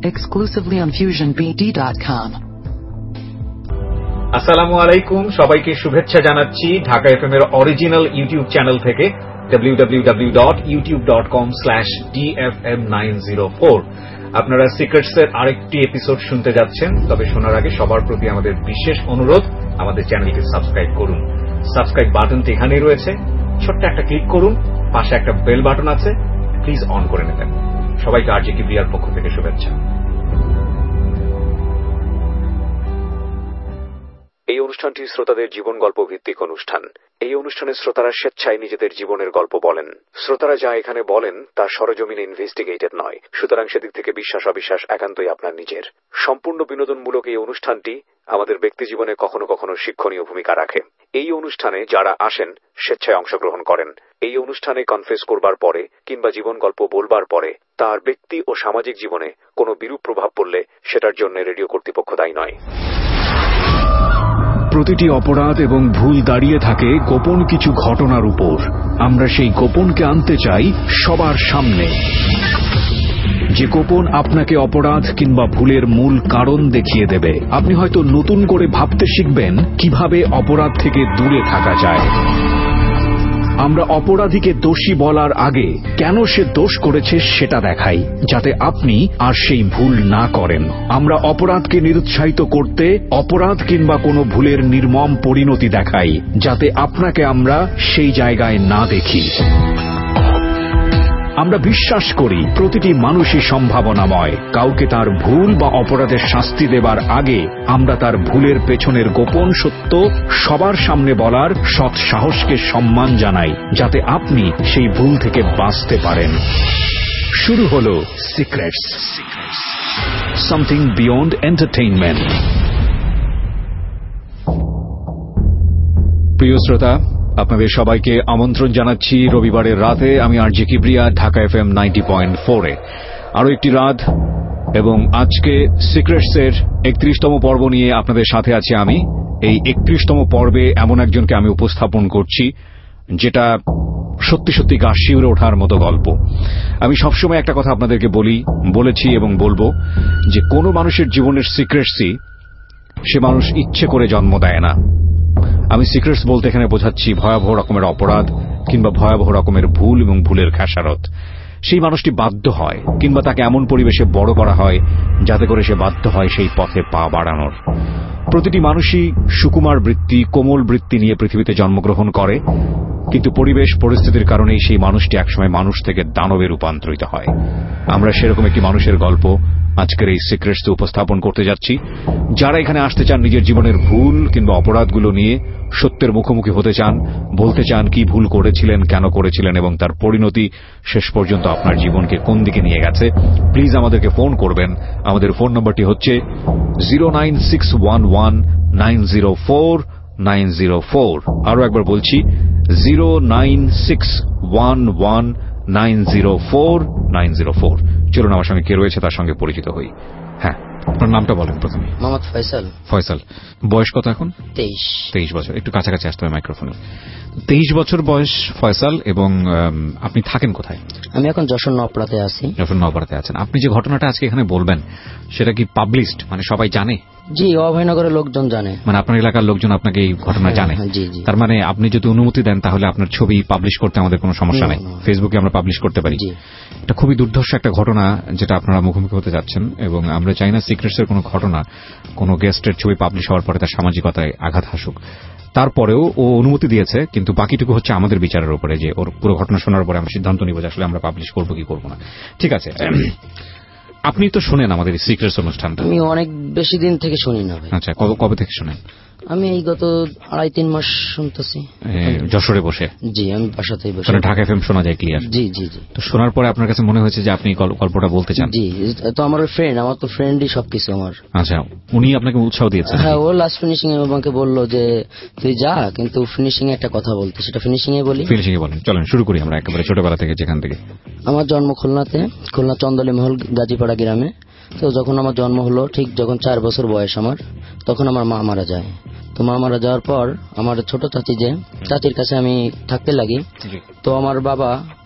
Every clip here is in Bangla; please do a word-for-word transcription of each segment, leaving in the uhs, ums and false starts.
exclusively on fusion b d dot com. আসসালামু আলাইকুম, সবাইকে শুভেচ্ছা জানাচ্ছি ঢাকা এফএম এর অরিজিনাল ইউটিউব চ্যানেল থেকে W W W dot YouTube dot com slash D F M nine zero four. আপনারা সিক্রেটস এর আরেকটি এপিসোড শুনতে যাচ্ছেন। তবে শোনার আগে সবার প্রতি আমাদের বিশেষ অনুরোধ, আমাদের চ্যানেলকে সাবস্ক্রাইব করুন। সাবস্ক্রাইব বাটনটি এখানেই রয়েছে, ছোট্ট একটা ক্লিক করুন, পাশে একটা বেল বাটন আছে, প্লিজ অন করে নেবেন। সবাইকে আরজে কিবরিয়ার পক্ষ থেকে শুভেচ্ছা। এই অনুষ্ঠানটি শ্রোতাদের জীবন গল্প ভিত্তিক অনুষ্ঠান। এই অনুষ্ঠানে শ্রোতারা স্বেচ্ছায় নিজেদের জীবনের গল্প বলেন। শ্রোতারা যা এখানে বলেন তা সরজমিনে ইনভেস্টিগেটেড নয়, সুতরাং সেদিক থেকে বিশ্বাস অবিশ্বাস একান্তই আপনার নিজের। সম্পূর্ণ বিনোদনমূলক এই অনুষ্ঠানটি আমাদের ব্যক্তি জীবনে কখনো কখনো শিক্ষণীয় ভূমিকা রাখে। এই অনুষ্ঠানে যারা আসেন স্বেচ্ছায় অংশগ্রহণ করেন। এই অনুষ্ঠানে কনফেস করবার পরে কিংবা জীবন গল্প বলবার পরে তার ব্যক্তি ও সামাজিক জীবনে কোনো বিরূপ প্রভাব পড়লে সেটার জন্য রেডিও কর্তৃপক্ষ দায়ী নয়। প্রতিটি অপরাধ এবং ভুল দাঁড়িয়ে থাকে গোপন কিছু ঘটনার উপর। আমরা সেই গোপনকে আনতে চাই সবার সামনে, যে গোপন আপনাকে অপরাধ কিংবা ভুলের মূল কারণ দেখিয়ে দেবে। আপনি হয়তো নতুন করে ভাবতে শিখবেন কিভাবে অপরাধ থেকে দূরে থাকা যায়। আমরা অপরাধীকে দোষী বলার আগে কেন সে দোষ করেছে সেটা দেখাই, যাতে আপনি আর সেই ভুল না করেন। আমরা অপরাধকে নিরুৎসাহিত করতে অপরাধ কিংবা কোনো ভুলের নির্মম পরিণতি দেখাই, যাতে আপনাকে আমরা সেই জায়গায় না দেখি। আমরা বিশ্বাস করি প্রতিটি মানুষই সম্ভাবনাময়। কাউকে তার ভুল বা অপরাধের শাস্তি দেবার আগে আমরা তার ভুলের পেছনের গোপন সত্য সবার সামনে বলার সৎ সাহসকে সম্মান জানাই, যাতে আপনি সেই ভুল থেকে বাঁচতে পারেন। শুরু হলো সিক্রেটস, সামথিং বিয়ন্ড এন্টারটেইনমেন্ট। প্রিয় শ্রোতা, আপনাদের সবাইকে আমন্ত্রণ জানাচ্ছি রবিবারের রাতে। আমি RJ Kibria, Dhaka F M ninety point four এ আরো একটি রাত, এবং আজকে সিক্রেটস এর একত্রিশতম পর্ব নিয়ে আপনাদের সাথে আছি আমি। এই একত্রিশতম পর্বে এমন একজনকে আমি উপস্থাপন করছি যেটা সত্যি সত্যি গা শিউরে ওঠার মতো গল্প। আমি সবসময় একটা কথা আপনাদেরকে বলি, বলেছি এবং বলবো, যে কোনো মানুষের জীবনের সিক্রেটসই সে মানুষ ইচ্ছে করে জন্ম দেয় না। আমি সিক্রেটস বলতে এখানে বোঝাচ্ছি ভয়াবহ রকমের অপরাধ কিংবা ভয়াবহ রকমের ভুল এবং ভুলের খেসারত। সেই মানুষটি বাধ্য হয় কিংবা তাকে এমন পরিবেশে বড় করা হয় যাতে করে সে বাধ্য হয় সেই পথে পা বাড়ানোর। প্রতিটি মানুষই সুকুমার বৃত্তি, কোমল বৃত্তি নিয়ে পৃথিবীতে জন্মগ্রহণ করে, কিন্তু পরিবেশ পরিস্থিতির কারণেই সেই মানুষটি একসময় মানুষ থেকে দানবে রূপান্তরিত হয়। আমরা সেরকম একটি মানুষের গল্প আজকের এই সিক্রেটস উপস্থাপন করতে যাচ্ছি। যারা এখানে আসতে চান নিজের জীবনের ভুল কিংবা অপরাধগুলো নিয়ে সত্যের মুখোমুখি হতে চান, বলতে চান কি ভুল করেছিলেন, কেন করেছিলেন এবং তার পরিণতি শেষ পর্যন্ত আপনার জীবনকে কোন দিকে নিয়ে গেছে, প্লিজ আমাদেরকে ফোন করবেন। আমাদের ফোন নম্বরটি হচ্ছে zero nine six one one nine zero four nine zero four. আরো একবার বলছি, zero nine six one one nine zero four nine zero four. চলুন আমার সঙ্গে কে রয়েছে তার সঙ্গে পরিচিত হই। হ্যাঁ, আপনার নামটা বলেন প্রথমে। মোহাম্মদ ফয়সাল। ফয়সাল, বয়স কত এখন? তেইশ। তেইশ বছর। একটু কাছাকাছি আসতে হবে মাইক্রোফোনে। তেইশ বছর বয়স ফয়সাল, এবং আপনি থাকেন কোথায়? আমি এখন যশোর নওপাড়াতে আছি। যশোর নওপাড়াতে আছেন। আপনি যে ঘটনাটা আজকে এখানে বলবেন সেটা কি পাবলিশড, মানে সবাই জানে? জি, অভয়নগরের লোকজন জানে। মানে আপনার এলাকার লোকজন আপনাকে এই ঘটনা জানে? জি জি। তার মানে আপনি যদি অনুমতি দেন তাহলে আপনার ছবি পাবলিশ করতে আমাদের কোনো সমস্যা নেই, ফেসবুকে আমরা পাবলিশ করতে পারি। এটা খুবই দুর্ধর্ষ একটা ঘটনা যেটা আপনারা মুখোমুখি হতে যাচ্ছেন, এবং আমরা চাই না সিক্রেটস এর কোনো ঘটনা কোনো গেস্টের ছবি পাবলিশ হওয়ার পরে তার সামাজিকতায় আঘাত হাসুক। তারপরেও ও অনুমতি দিয়েছে, কিন্তু বাকিটুকু হচ্ছে আমাদের বিচারের উপরে, যে ওর পুরো ঘটনা শোনার পরে আমরা সিদ্ধান্ত নিব যে আসলে আমরা পাবলিশ করবো কি করবো না। ঠিক আছে, আপনি তো শোনেন আমাদের এই সিক্রেটস অনুষ্ঠানটা? আমি অনেক বেশি দিন থেকে শুনি না ভাই। আচ্ছা, কবে থেকে শোনেন? আমি এই গত আড়াই তিন মাস শুনতেছি যশোরে বসে। জি, আমি বাসাতেই বসে। ঢাকা এফএম শোনা যায় ক্লিয়ার? জি জি জি। তো শোনার পরে আপনার কাছে মনে হয়েছে যে আপনি গল্পটা বলতে চান? জি, তো আমার ফ্রেন্ড, আমার তো ফ্রেন্ডই সবকিছু আমার। আচ্ছা, উনি আপনাকে উৎসাহ দিয়েছেন? হ্যাঁ, ও লাস্ট ফিনিশিং এ আমাকে বললো যে তুই যা, কিন্তু ফিনিশিং এ একটা কথা বলতে, সেটা ফিনিশিং এ বলি। ফিনিশিং এ বলেন, চলেন শুরু করি আমরা একেবারে ছোটবেলা থেকে, যেখান থেকে। আমার জন্ম খুলনাতে, খুলনা চন্দলি মহল গাজীপাড়া গ্রামে। তো যখন আমার জন্ম হলো, ঠিক যখন চার বছর বয়স আমার, তখন আমার মা মারা যায়। তো মা মারা যাওয়ার পর আমার ছোট চাচি, যে চাচির কাছে আমি থাকতে লাগি। তো আমার বাবা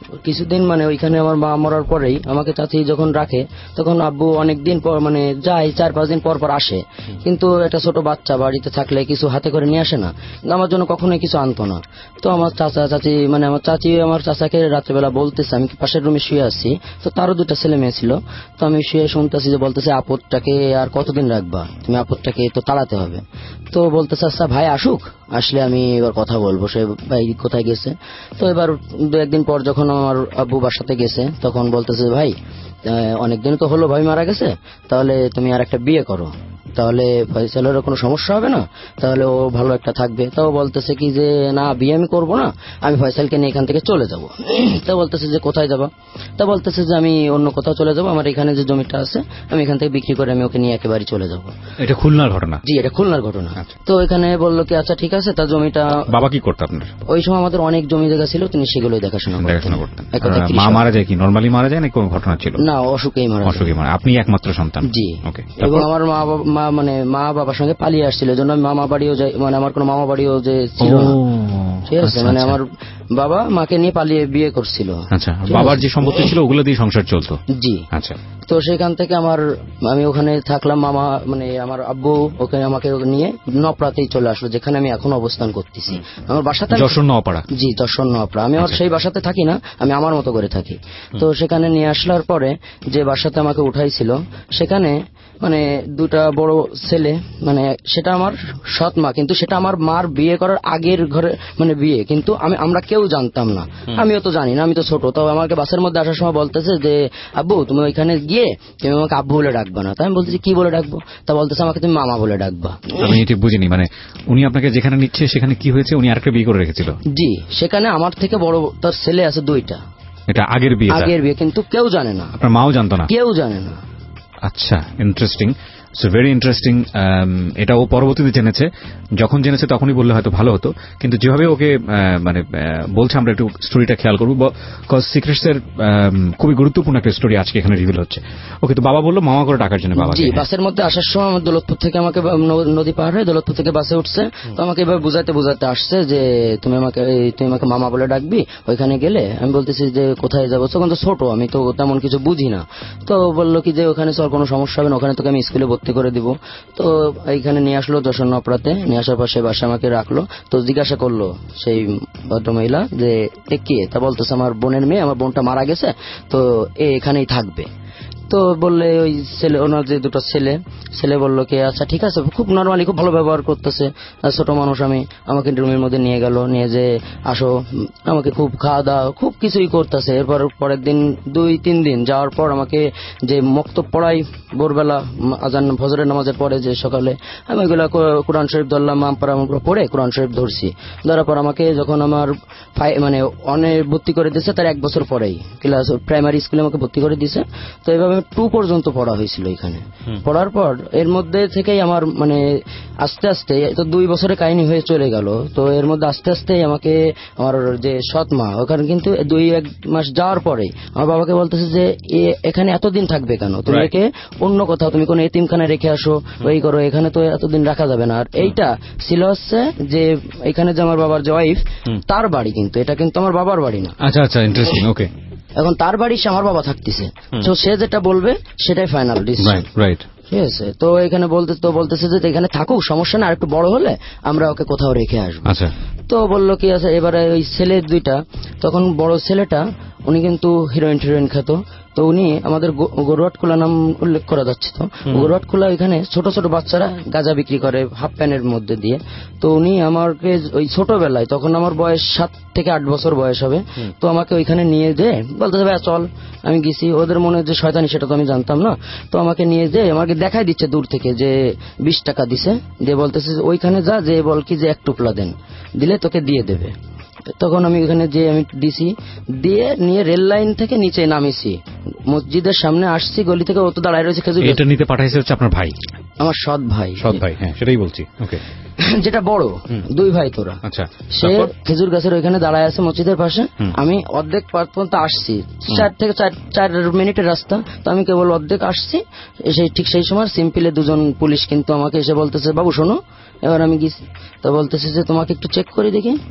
কিছুদিন মানে ওইখানে আমার মা মরার পরেই আমাকে চাচি যখন রাখে তখন আব্বু অনেকদিন পর মানে যায়, চার পাঁচ দিন পর পর আসে, কিন্তু একটা ছোট বাচ্চা বাড়িতে থাকলে কিছু হাতে করে নিয়ে আসে না, আমার জন্য কখনোই কিছু আনতো না। তো আমার চাচা চাচি মানে আমার চাচি আমার চাচাকে রাত্রেবেলা বলতেছে, আমি পাশের রুমে শুয়ে আসছি, তো তারও দুটা ছেলে মেয়ে ছিল, তো আমি শুয়ে শুনতেছি যে বলতেছে আপদটাকে আর কতদিন রাখবা তুমি, আপদটাকে তো তাড়াতে হবে। তো বলতেছে আচ্ছা ভাই আসুক, আসলে আমি এবার কথা বলবো সে ভাই কোথায় গেছে। তো এবার দু একদিন পর যখন আমার আব্বু বাসাতে গেছে তখন বলতেছে ভাই অনেকদিন তো হলো ভাই মারা গেছে, তাহলে তুমি আর একটা বিয়ে করো, তাহলে ফয়সালেরও কোনো সমস্যা হবে না, তাহলে ও ভালো একটা থাকবে। তাও বলতেছে কি যে না বিয়ে আমি করবো না, আমি ফয়সালকে নিয়ে এখান থেকে চলে যাব। তা বলতেছে যে কোথায় যাবা, তা বলতেছে যে আমি অন্য কোথাও চলে যাবো, আমার এখানে যে জমিটা আছে আমি এখান থেকে বিক্রি করে আমি ওকে নিয়ে একেবারে চলে যাব। এটা খুলনার ঘটনা? জি এটা খুলনার ঘটনা। তো এখানে বললো কি আচ্ছা ঠিক আছে, তার জমিটা বাবা কি করতো আপনার? ওই সময় আমাদের অনেক জমি জায়গা ছিল, তিনি সেগুলোই দেখাশোনা দেখাশোনা করতেন। মা মারা যায় কি নরমালি মারা যায় না কোনো ঘটনা ছিল? না অসুখেই মারা। অসুখে মারা। আপনি একমাত্র সন্তান? জি। ওকে। এবং আমার মা মা মানে মা বাবার সঙ্গে পালিয়ে আসছিল, জন্য আমি মামা বাড়িও যাই, মানে আমার কোনো মামা বাড়িও যে ছিল না, ঠিক আছে, মানে আমার বাবা মাকে নিয়ে পালিয়ে বিয়ে করছিল। আচ্ছা, বাবার যে সম্পত্তি ছিল ওগুলো দিয়ে সংসার চলতো? জি। আচ্ছা। তো সেখান থেকে আমার আমি ওখানে থাকলাম, মামা মানে আমার আব্বু ওখানে আমাকে নিয়ে নপড়াতেই চলে আসলো, যেখানে আমি এখন অবস্থান করতেছি। আমার বাসাতে যশোর নওপাড়া? জি যশোর নওপাড়া। আমি আর সেই বাসাতে থাকি না, আমি আমার মতো করে থাকি। তো সেখানে নিয়ে আসলার পরে যে বাসাতে আমাকে উঠাইছিল সেখানে মানে দুটা বড় ছেলে, মানে সেটা আমার সৎ মা, কিন্তু সেটা আমার মার বিয়ে করার আগের ঘরে মানে বিয়ে, কিন্তু আমি আমরা কেউ জানতাম না, আমিও তো জানি না, আমি তো ছোট। তো আমাকে বাসের মধ্যে আসার সময় বলতেছে যে আব্বু তুমি ওইখানে গিয়ে তুমি আমাকে আব্বু বলে ডাকবা না। তাই আমি বলতেছি কি বলে ডাকবো, তা বলতেছে আমাকে তুমি মামা বলে ডাকবা। আমি ঠিক বুঝিনি, মানে উনি আপনাকে যেখানে নিচ্ছে সেখানে কি হয়েছে, উনি আরেকটা বিয়ে করে রেখেছিল? জি, সেখানে আমার থেকে বড় তার ছেলে আছে দুইটা। এটা আগের বিয়ে? আগের বিয়ে, কিন্তু কেউ জানে না। আপনার মাও জানতো না? কেউ জানে না। আচ্ছা, ইন্টারেস্টিং, সো ভেরি ইন্টারেস্টিং। এটা ও পরবর্তীতে জেনেছে, যখন জেনেছে তখনই বললে হয়তো ভালো হতো, কিন্তু যেভাবে ওকে মানে বলছে আমরা একটু স্টোরিটা খেয়াল করবো, বিকজ সিক্রেটস এর খুবই গুরুত্বপূর্ণ একটা স্টোরি আজকে এখানে রিভিল হচ্ছে। ওকে, তো বাবা বললো মামা করে ডাকার জন্য। বাবা জি, বাসের মধ্যে আসার সময় আমার দৌলতপুর থেকে আমাকে নদী পার হয়ে দৌলতপুর থেকে বাসে উঠছে, তো আমাকে এবার বুঝাতে বুঝাতে আসছে যে তুমি আমাকে তুমি আমাকে মামা বলে ডাকবি। ওইখানে গেলে আমি বলতেছি যে কোথায় যাবো, তখন তো ছোট, আমি তো তেমন কিছু বুঝি না। তো বললো কি যে ওখানে চল, কোনো সমস্যা হবে না, ওখানে তোকে আমি স্কুলে ভর্তি করে দিব। তো এইখানে নিয়ে আসলো যশোর নপড়াতে, নিয়ে আসার পর সে বাসা আমাকে রাখলো। তো জিজ্ঞাসা করলো সেই ভদ্রমহিলা যে এ কে, তা বলতেছে আমার বোনের মেয়ে, আমার বোনটা মারা গেছে, তো এ এখানেই থাকবে। তো বললে ওই ছেলে ওনার যে দুটো ছেলে ছেলে বললো কি আচ্ছা ঠিক আছে, খুব নর্মালি খুব ভালো ব্যবহার করতেছে, ছোট মানুষ। আমি আমাকে রুমের মধ্যে নিয়ে গেল, নিয়ে যে আসো, আমাকে খুব খাওয়া দাওয়া খুব কিছুই করতেছে। এরপর পরের দিন দুই তিন দিন যাওয়ার পর আমাকে যে মক্তব পড়াই ভোরবেলা আজান ফজরের নামাজের পরে যে সকালে, আমি ওইগুলো কোরআন শরীফ ধরলাম, আমপারা পড়ে কোরআন শরীফ ধরছি। ধরার পর আমাকে যখন আমার মানে অনেক ভর্তি করে দিয়েছে তার এক বছর পরেই ক্লাস প্রাইমারি স্কুলে আমাকে ভর্তি করে দিয়েছে। তো এভাবে টু পর্যন্ত পড়া হয়েছিল এখানে। পড়ার পর এর মধ্যে থেকেই আমার মানে আস্তে আস্তে তো দুই বছরের কাহিনী হয়ে চলে গেল। তো এর মধ্যে আস্তে আস্তে আমাকে আমার যে সৎ মা ওখানে কিন্তু দুই এক মাস যাওয়ার পরে আমার বাবাকে বলতেছে যে এখানে এতদিন থাকবে কেন, তুমি একে অন্য কোথাও তুমি কোন এতিমখানে রেখে আসো, ওই করো, এখানে তো এতদিন রাখা যাবে না। আর এইটা ছিল হচ্ছে যে এখানে যে আমার বাবার যে ওয়াইফ তার বাড়ি, কিন্তু এটা কিন্তু আমার বাবার বাড়ি না। আচ্ছা আচ্ছা, ইন্টারেস্টিং। ওকে, এখন তার বাড়ি সে আমার বাবা থাকতেছে, তো সে যেটা বলবে সেটাই ফাইনাল ডিসিশন। রাইট, ঠিক আছে। তো এখানে বলতে তো বলতেছে যে এখানে থাকুক, সমস্যা না, আর একটু বড় হলে আমরা ওকে কোথাও রেখে আসবো। আচ্ছা, তো বললো কি আছে। এবারে ওই ছেলে দুইটা, তখন বড় ছেলেটা উনি কিন্তু হিরোইন হিরোইন খেত। তো উনি আমাদের গরুয়াটখোলা নাম উল্লেখ করা যাচ্ছে, তো গরুয়াটখোলা এখানে ছোট ছোট বাচ্চারা গাঁজা বিক্রি করে হাফ প্যানের মধ্যে দিয়ে। তো উনি আমাকে ওই ছোটবেলায়, তখন আমার বয়স সাত থেকে আট বছর বয়স হবে, তো আমাকে ওইখানে নিয়ে যেয়ে বলতে ভাই চল, আমি গেছি। ওদের মনে যে শয়তানি সেটা তো আমি জানতাম না। তো আমাকে নিয়ে যেয়ে আমাকে দেখাই দিচ্ছে দূর থেকে যে বিশ টাকা দিছে, দিয়ে বলতেছে ওইখানে যা, যে বল কি যে এক টুকলা দেন, দিলে তোকে দিয়ে দেবে। তখন আমি ওখানে যে আমি দিছি, দিয়ে নিয়ে রেল লাইন থেকে নিচে নামিছি, মসজিদের সামনে আসছি, গলি থেকে ও তো দাঁড়ায় রয়েছে। খেজুর এটা নিতে পাঠাইছে হচ্ছে আপনার ভাই? আমার সৎ ভাই। সৎ ভাই, হ্যাঁ সেটাই বলছি। ওকে, যেটা বড় দুই ভাই তোরা। আচ্ছা, সে খেজুর গাছের ওইখানে দাঁড়ায় আছে মসজিদের পাশে। আমি অর্ধেক পর্যন্ত আসছি, চার থেকে চার চার মিনিটের রাস্তা। তো আমি কেবল অর্ধেক আসছি, এসে ঠিক সেই সময় সিম্পলে দুজন পুলিশ কিন্তু আমাকে এসে বলতেছে বাবু শোনো। এবার আমি গেছি, তো বলতেছে যে তোমাকে একটু চেক করে দেখি।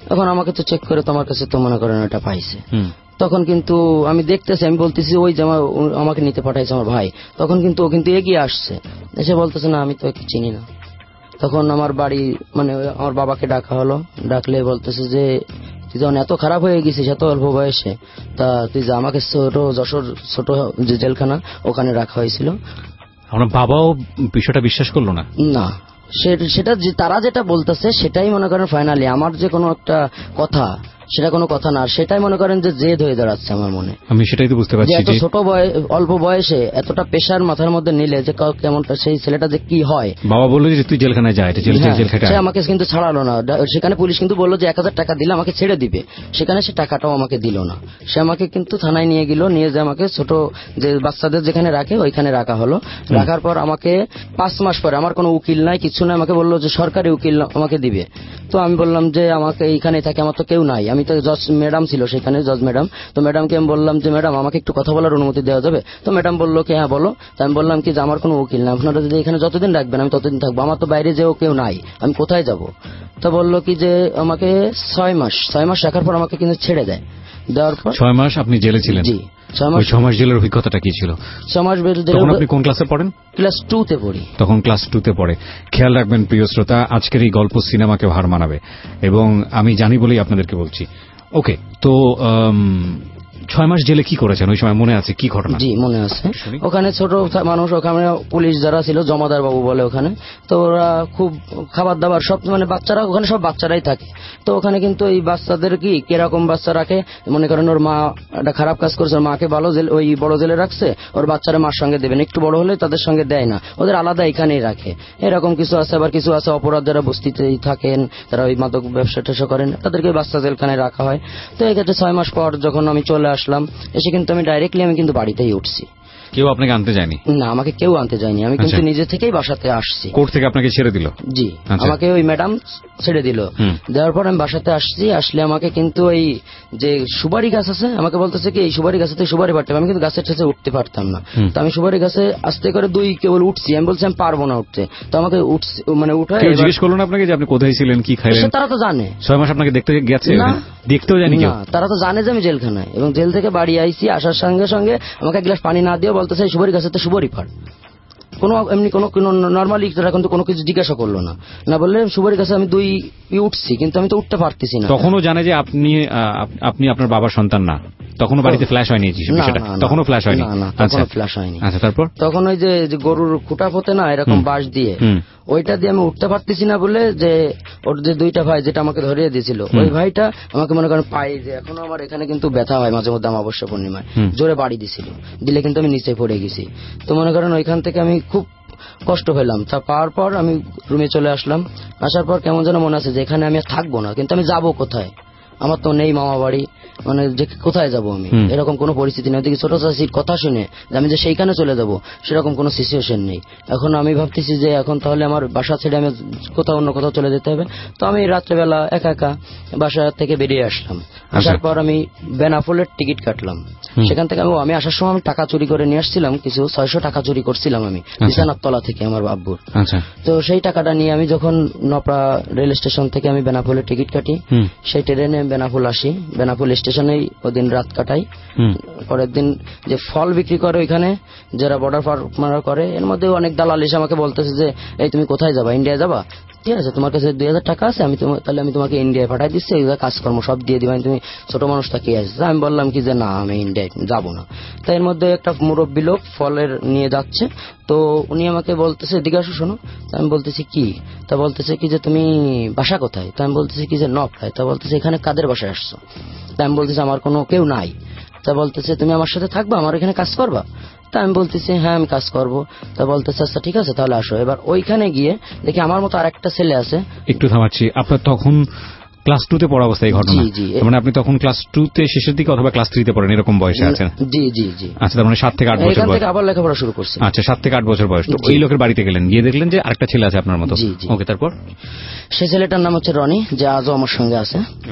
এখন আমাকে তো চেক করে তোমার কাছে তো মনে করেন এটা পাইছে। তখন কিন্তু আমি দেখতেছি, আমি বলতেছি ওই যে আমাকে নিতে পাঠাইছে আমার ভাই, তখন কিন্তু ও কিন্তু এগিয়ে আসছে, এসে বলতেছে না আমি তো একে চিনি না। তখন আমার বাড়ি মানে আমার বাবাকে ডাকা হলো, ডাকলে বলতেছে যে তুই যখন এত খারাপ হয়ে গেছিস এত অল্প বয়সে, তা তুই যে আমাকে ছোট যশোর ছোট যে জেলখানা ওখানে রাখা হয়েছিল। আমার বাবাও বিষয়টা বিশ্বাস করলো না? না, সেটা তারা যেটা বলতেছে সেটাই মনে করেন ফাইনালি, আমার যে কোনো একটা কথা সেটা কোনো কথা না, সেটাই মনে করেন যে জেদ হয়ে দাঁড়াচ্ছে আমার মনে। আমি সেটাই তো বুঝতে পারছি, এত ছোট অল্প বয়সে এতটা প্রেশার মাথার মধ্যে নিলে যে কেমনটা সেই ছেলেটা যে কি হয়। বাবা বললো যে তুই জেলখানায় যা, এটা জেল খাটা। সে আমাকে কিন্তু ছাড়ালো না, সেখানে পুলিশ কিন্তু বললো যে এক হাজার টাকা দিলে আমাকে ছেড়ে দিবে, সেখানে সে টাকাটাও আমাকে দিল না। সে আমাকে কিন্তু থানায় নিয়ে গেল, নিয়ে যে আমাকে ছোট যে বাচ্চাদের যেখানে রাখে ওইখানে রাখা হলো। রাখার পর আমাকে পাঁচ মাস পরে, আমার কোনো উকিল নাই কিছু নাই, আমাকে বললো যে সরকারি উকিল আমাকে দিবে। তো আমি বললাম যে আমাকে এইখানে থাকে, আমার তো কেউ নাই, আমি তো জজ ম্যাডাম ছিল সেখানে, জজ ম্যাডাম। তো ম্যাডামকে আমি বললাম যে ম্যাডাম আমাকে একটু কথা বলার অনুমতি দেওয়া যাবে? তো ম্যাডাম বললো কি হ্যাঁ বলো। তো আমি বললাম কি যে আমার কোনো উকিল না, আপনারা যদি এখানে যতদিন রাখবেন আমি ততদিন থাকবো, আমার তো বাইরে যেও কেউ নাই, আমি কোথায় যাব? তো বললো কি যে আমাকে ছয় মাস ছয় মাস রাখার পর আমাকে কিন্তু ছেড়ে দেয়। দেওয়ার পর ছয় মাস আপনি জেলে ছিলেন? জি, ছয় মাস জেলের অভিজ্ঞতাটা কি ছিল? ছয় মাস তখন আপনি কোন ক্লাসে পড়েন? ক্লাস টু তে পড়ি। তখন ক্লাস টু তে পড়ে। খেয়াল রাখবেন প্রিয় শ্রোতা, আজকের এই গল্প সিনেমাকে হার মানাবে, এবং আমি জানি বলেই আপনাদেরকে বলছি। ওকে, তো ছয় মাস জেলে কি করেছেন ওই সময় মনে আছে? কি ঘটনা? জি মনে আছে। ওখানে ছোট মানুষ, ওখানে পুলিশ যারা ছিল জমাদার বাবু বলে ওখানে, তো ওরা খুব খাবার দাবার সব মানে বাচ্চারা ওখানে সব বাচ্চারাই থাকে। তো ওখানে কিন্তু এই বাচ্চাদের কি কিরকম বাচ্চা রাখে, মনে করেন ওর মা একটা খারাপ কাজ করেছে, ওর মাকে ভালো জেল ওই বড় জেলে রাখছে, ওর বাচ্চারা মার সঙ্গে দেবেন, একটু বড় হলে তাদের সঙ্গে দেয় না, ওদের আলাদা এখানেই রাখে। এরকম কিছু আছে। আবার কিছু আছে অপরাধ যারা বস্তিতেই থাকেন, তারা ওই মাদক ব্যবসা টেসা করেন, তাদেরকে বাচ্চা জেলখানায় রাখা হয়। তো এক্ষেত্রে ছয় মাস পর যখন আমি চলে আসলাম, এসে কিন্তু আমি ডাইরেক্টলি আমি কিন্তু বাড়িতেই উঠছি। কেউ আপনাকে আনতে যায়নি? না, আমাকে কেউ আনতে যায়নি, আমি কিন্তু নিজে থেকেই বাসাতে আসছি। কোর্ট থেকে আপনাকে ছেড়ে দিল? জি, আমাকে ওই ম্যাডাম ছেড়ে দিল। দেওয়ার পর আমি বাসাতে আসছি। আসলে আমাকে কিন্তু ওই যে সুপারি গাছ আছে, আমাকে বলতেছে কি এই সুপারি গাছে সুপারি পারতাম, আমি কিন্তু গাছের কাছে উঠতে পারতাম না। তো আমি সুপারি গাছে আস্তে করে দুই কেবল উঠছি, আমি বলছি আমি পারবো না উঠতে। তো আমাকে মানে উঠায় জিজ্ঞেস করলো না আপনাকে যে আপনি কোথায় ছিলেন, কি খাইলেন? তারা তো জানে। ছয় মাস আপনাকে দেখতে গেছে? দেখতেও জানি না, তারা তো জানে যে আমি জেলখানায়, এবং জেল থেকে বাড়ি আইছি, আসার সঙ্গে সঙ্গে আমাকে এক গ্লাস পানি না দিয়ে বলতেছে সুপারি গাছে তো সুপারি পার। কোনো এমনি কোনো নর্মালি তারা কিন্তু কোনো কিছু জিজ্ঞাসা করলো না, না বললে সুপারি গাছে আমি দুই উঠছি, কিন্তু আমি তো উঠতে পারতেছি না। তখনও জানে যে আপনি আপনি আপনার বাবার সন্তান না? তখনও বাড়িতে ফ্ল্যাশ হয়নি বিষয়টা? তখনও ফ্ল্যাশ হয়নি? তখনও ফ্ল্যাশ হয়নি। আচ্ছা, তারপর? তখন ওই যে গরুর খুঁটা পোতে না এরকম বাঁশ দিয়ে, ওইটা দিয়ে আমি উঠতে পারতেছি না বলে যে ওর যে দুইটা ভাই যেটা আমাকে ধরিয়ে দিয়েছিল, ওই ভাইটা আমাকে মনে করেন পাই যে এখনো আমার এখানে কিন্তু ব্যথা হয় মাঝে মধ্যে অমাবস্যা পূর্ণিমায়, জোরে বাড়ি দিছিল, দিলে কিন্তু আমি নিচে পড়ে গেছি। তো মনে করেন ওইখান থেকে আমি খুব কষ্ট পেলাম। তা পাওয়ার পর আমি রুমে চলে আসলাম। আসার পর কেমন যেন মনে আছে যে এখানে আমি থাকবো না, কিন্তু আমি যাবো কোথায়? আমার তো নেই মামা বাড়ি, মানে যে কোথায় যাব আমি, এরকম কোনো পরিস্থিতি নেই। ওদিকে ছোট চাষির কথা শুনে যে আমি যে সেইখানে চলে যাব সেরকম কোনো সিচুয়েশন নেই। এখন আমি ভাবতেছি যে এখন তাহলে আমার বাসা ছেড়ে আমি কোথাও অন্য কোথাও চলে যেতে হবে। তো আমি রাত্রেবেলা একা একা বাসা থেকে বেরিয়ে আসলাম। আসার পর আমি বেনাপোলের টিকিট কাটলাম। সেখান থেকে আমি আমি আসার সময় আমি টাকা চুরি করে নিয়ে আসছিলাম, কিছু ছয়শো টাকা চুরি করছিলাম আমি বিছানার তলা থেকে আমার আব্বুর। তো সেই টাকাটা নিয়ে আমি যখন নপড়া রেল স্টেশন থেকে আমি বেনাপোলের টিকিট কাটি, সেই ট্রেনে বেনাপোল আসি। বেনাপোল স্টেশনেই ওদিন রাত কাটাই। পরের দিন যে ফল বিক্রি করে ওইখানে যারা বর্ডার পার করে, এর মধ্যে অনেক দালাল এসে আমাকে বলতেছে যে এই তুমি কোথায় যাবা? ইন্ডিয়া যাবা? ঠিক আছে, তোমার কাছে দুই হাজার টাকা আছে, আমি তাহলে আমি তোমাকে ইন্ডিয়ায় পাঠাই দিচ্ছি, এই কাজকর্ম সব দিয়ে দিবা, তুমি ছোট মানুষটা কে আসছে? আমি বললাম কি যে না আমি ইন্ডিয়ায় যাবো না। তাই এর মধ্যে একটা মুরব্বী লোক ফলের নিয়ে যাচ্ছে, তো উনি আমাকে বলতেছে এদিকে আসো শোনো। আমি বলতেছি কি? তা বলতেছে কি যে তুমি বাসা কোথায়? তা আমি বলতেছি কি যে নকলায়। তা বলতেছে এখানে কাদের বাসায় আসছো? তা আমি বলতেছি আমার কোনো কেউ নাই। তা বলতেছে তুমি আমার সাথে থাকবা, আমার এখানে কাজ করবা? তা আমি বলতেছি হ্যাঁ আমি কাজ করবো। তা বলতেছে আচ্ছা ঠিক আছে তাহলে আসো। এবার ওইখানে গিয়ে দেখি আমার মতো আর একটা ছেলে আছে। একটু থামাচ্ছি, আপনার তখন ক্লাস টু তে পড়া অবস্থায় ঘটনা? মানে আপনি তখন ক্লাস টু তে শেষের দিকে অথবা ক্লাস থ্রি তে পড়েন এরকম বয়সে আছেন? জি জি জি। আচ্ছা, তার মানে সাত থেকে আট বছর বয়স। আবার লেখাপড়া শুরু করছি। আচ্ছা, সাত থেকে আট বছর বয়স। তো ওই লোকের বাড়িতে গেলেন, গিয়ে দেখলেন যে আরেকটা ছেলে আছে আপনার মতো। ওকে, তারপর? সে ছেলেটার নাম হচ্ছে রনি, যে আজও আমার সঙ্গে আছে।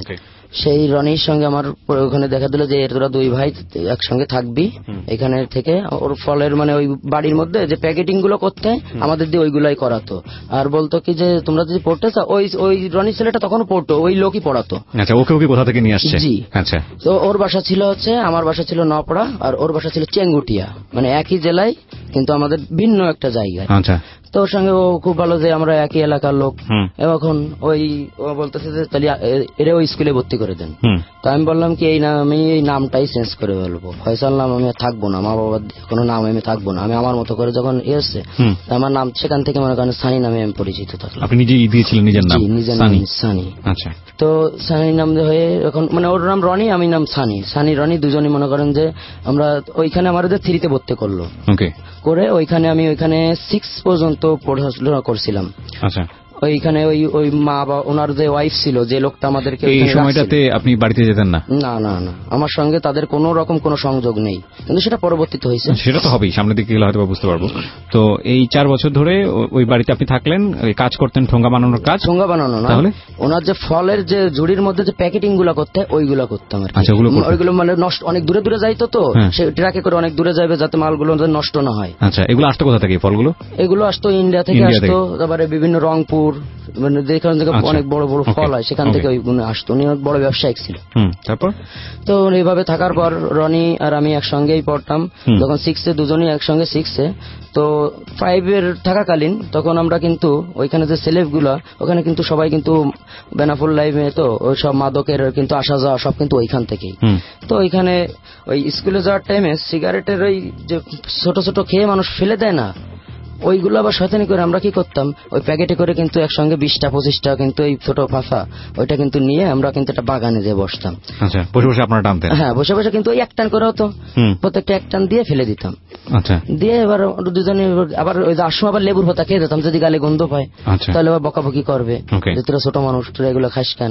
সেই রনির সঙ্গে আমার ওখানে দেখা দিল যে তোরা দুই ভাই একসঙ্গে থাকবি এখানে থেকে। ওর ফলের মানে ওই বাড়ির মধ্যে যে প্যাকেটিং গুলো করতে আমাদের দিয়ে ওইগুলাই করাতো, আর বলতো কি যে তোমরা যদি পড়তে চাও, ওই ওই রনির ছেলেটা তখন পড়তো, ওই লোকই পড়াতো। আচ্ছা, ওকে ওকে কোথা থেকে নিয়ে আসছে? জি, আচ্ছা। তো ওর বাসা ছিল হচ্ছে, আমার বাসা ছিল নপড়া আর ওর বাসা ছিল চেঙ্গুটিয়া, মানে একই জেলায় কিন্তু আমাদের ভিন্ন একটা জায়গায়। আচ্ছা। তো ওর সঙ্গে ও খুব ভালো যে আমরা একই এলাকার লোক। এখন ওই ও বলতেছে যে তাহলে এরা ওই স্কুলে ভর্তি করে দেন। তো আমি বললাম কি এই নাম আমি এই নামটাই চেঞ্জ করে বলবো, ফয়সাল নাম আমি থাকবো না, মা বাবার কোনো নাম আমি থাকবো না, আমি আমার মতো করে যখন এসছে আমার নাম সেখান থেকে মনে করেন সানি নামে আমি পরিচিত থাকলাম। আপনি নিজেই দিয়েছিলেন নিজের নাম? নিজের নাম সানি। আচ্ছা। তো সানি নাম হয়ে এখন মানে ওর নাম রনি, আমি নাম সানি। সানি রনি দুজনই মনে করেন যে আমরা ওইখানে আমাদের থ্রিতে ভর্তি করলো। ওকে। করে ওইখানে আমি ওইখানে সিক্স পর্যন্ত পড়াশোনা করছিলাম। আচ্ছা। ওইখানে ওই ওই মা বা ওনার যে ওয়াইফ ছিল, যে লোকটা আমাদেরকে এই সময়টাতে আপনি বাড়িতে যেতেন না? না না না, আমার সঙ্গে তাদের কোনো রকম কোনো সংযোগ নেই, কিন্তু সেটা পরবর্তীতে হয়েছে। সেটা তো হবেই, সামনের দিকে গেলে হয়তো বুঝতে পারবো। তো এই চার বছর ধরে ওই বাড়িতে আপনি থাকলেন, কাজ করতেন, ঠোঙ্গা বানানোর কাজ? ঠোঙ্গা বানানো না, তাহলে ওনার যে ফলের যে ঝুড়ির মধ্যে যে প্যাকেটিং গুলো করতে ওইগুলো করতাম আর কি। আচ্ছা, ওইগুলো মানে নষ্ট অনেক দূরে দূরে যাইতো, তো সে ট্রাকে করে অনেক দূরে যাবে যাতে মালগুলো নষ্ট না হয়। আচ্ছা, এগুলো আসতো কোথা থেকে ফলগুলো? এগুলো আসতো ইন্ডিয়া থেকে আসতো, তারপরে বিভিন্ন রংপুর মানে যেখান থেকে অনেক বড় বড় ফল হয় সেখান থেকে ওইগুলো আসতো। উনি অনেক বড় ব্যবসায়িক ছিল। তারপর তো এইভাবে থাকার পর রনি আর আমি একসঙ্গেই পড়তাম, যখন সিক্সে দুজনই একসঙ্গে সিক্সে। তো ফাইভের থাকাকালীন তখন আমরা কিন্তু ওইখানে যে সেলেব গুলা ওখানে কিন্তু সবাই কিন্তু বেনাফুল লাইফে তো ওই সব মাদকের কিন্তু আসা যাওয়া সব কিন্তু ওইখান থেকেই। তো ওইখানে ওই স্কুলে যাওয়ার টাইমে সিগারেটের ওই যে ছোট ছোট খেয়ে মানুষ ফেলে দেয় না, ওইগুলো আবার শয়তানি করে আমরা কি করতাম, ওই প্যাকেটে করে কিন্তু একসঙ্গে বিশটা পঁচিশটা কিন্তু এই ছোট ফাঁসা ওইটা কিন্তু নিয়ে আমরা কিন্তু একটা বাগানে যেয়ে বসতাম। আচ্ছা, বসে বসে আপনারা টানতেন? হ্যাঁ, বসে বসে কিন্তু ওই এক টান করে হতো, প্রত্যেকটা এক টান দিয়ে ফেলে দিতাম। আচ্ছা। দিয়ে এবার দুজনে আবার ওই আসময় আবার লেবুর পাতা খেয়ে যেতাম, যদি গালে গন্ধ পায় তাহলে আবার বকাবকি করবে যে তোরা ছোট মানুষ তোরা এগুলো খাস কেন।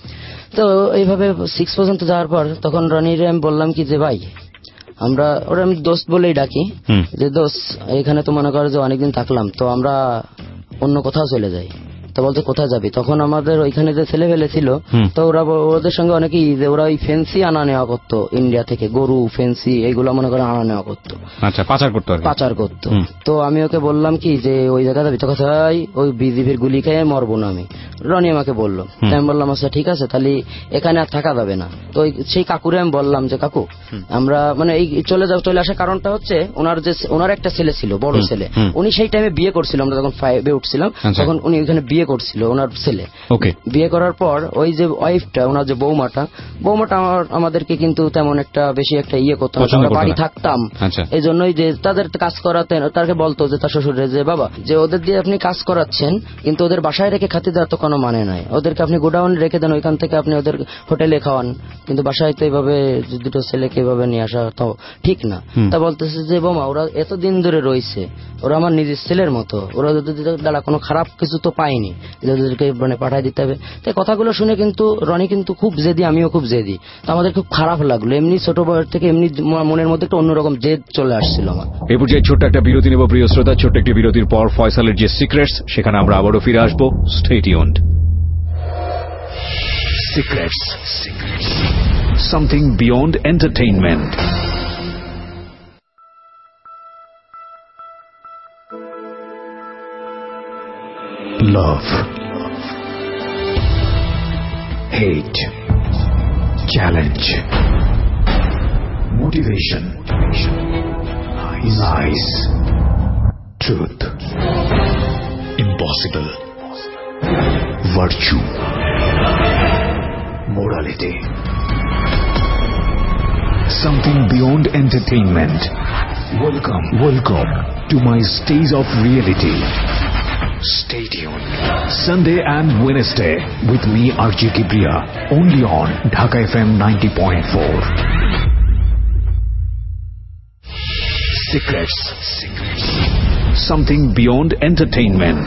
তো এইভাবে সিক্স পর্যন্ত যাওয়ার পর তখন রনিরে আমি বললাম কি যে ভাই আমরা, ওরা আমি দোস্ত বলেই ডাকি, যে দোস্ত এখানে তো মনে করো যে অনেকদিন থাকলাম, তো আমরা অন্য কোথাও চলে যাই। তো বলতে কোথায় যাবি, তখন আমাদের ওইখানে যে ছেলে ফেলে ছিল তো ওরা ওদের সঙ্গে অনেকেই যে ওরা ওই ফেন্সি আনা নেওয়া করতো ইন্ডিয়া থেকে, গরু ফেন্সি এইগুলো মনে করে আনা নেওয়া করতো। আচ্ছা, পাচার করতো? পাচার করতো। তো আমি ওকে বললাম কি যে ওই জায়গা যাবি, তো কোথায় ওই বিজিবির গুলি খেয়ে মরবো না আমি। রনি আমাকে বললো, আমি বললাম আচ্ছা ঠিক আছে, তাহলে এখানে আর থাকা যাবে না। তো সেই কাকুরে আমি বললাম যে কাকু আমরা মানে এই চলে যাও, চলে আসার কারণটা হচ্ছে ওনার যে ওনার একটা ছেলে ছিল, বড় ছেলে, উনি সেই টাইমে বিয়ে করছিল, আমরা যখন ফাইভে উঠছিলাম তখন উনি ওইখানে বিয়ে করছিল ওনার ছেলে। বিয়ে করার পর ওই যে ওয়াইফটা ওনার যে বৌমাটা বৌমাটা আমাদেরকে কিন্তু তেমন একটা বেশি একটা ইয়ে করতো না, আমরা বাড়ি থাকতাম, এই জন্যই যে তাদের কাজ করাতে তাকে বলতো যে তার শ্বশুরে যে বাবা যে ওদের দিয়ে আপনি কাজ করাচ্ছেন কিন্তু ওদের বাসায় রেখে খাতে দেওয়ার তো কোনো মানে নাই, ওদেরকে আপনি গোডাউন রেখে দেন, ওইখান থেকে আপনি ওদের হোটেলে খাওয়ান, কিন্তু বাসায় তো এইভাবে দুটো ছেলেকে এভাবে নিয়ে আসা তো ঠিক না। তা বলতেছে যে বোমা ওরা এতদিন ধরে রয়েছে, ওরা আমার নিজের ছেলের মতো, ওরা দ্বারা কোনো খারাপ কিছু তো পায়নি, ওদেরকে মানে পাঠাই দিতে হবে। তাই কথাগুলো শুনে কিন্তু রনি কিন্তু খুব জেদি, আমিও খুব জেদি, তো আমাদের খুব খারাপ লাগলো। এমনি ছোট বয়স থেকে এমনি মনের মধ্যে একটা অন্যরকম জেদ চলে আসছিল আমার। এই পর্যায়ে ছোট্ট একটা বিরতি নেব প্রিয় শ্রোতা। ছোট্ট একটি বিরতির পর ফয়সালের যে সিক্রেটস সেখানে আমরা আবারও ফিরে আসবো। Stay tuned. Secrets. Something beyond entertainment. Love. Hate. Challenge. Motivation. Lies. Truth. Impossible. Virtue. Morality. Something beyond entertainment. Welcome, welcome to my stage of reality. Stay tuned. Sunday and Wednesday with me R J Kibriya, only on Dhaka F M ninety point four. Secrets. Secrets. Something beyond entertainment.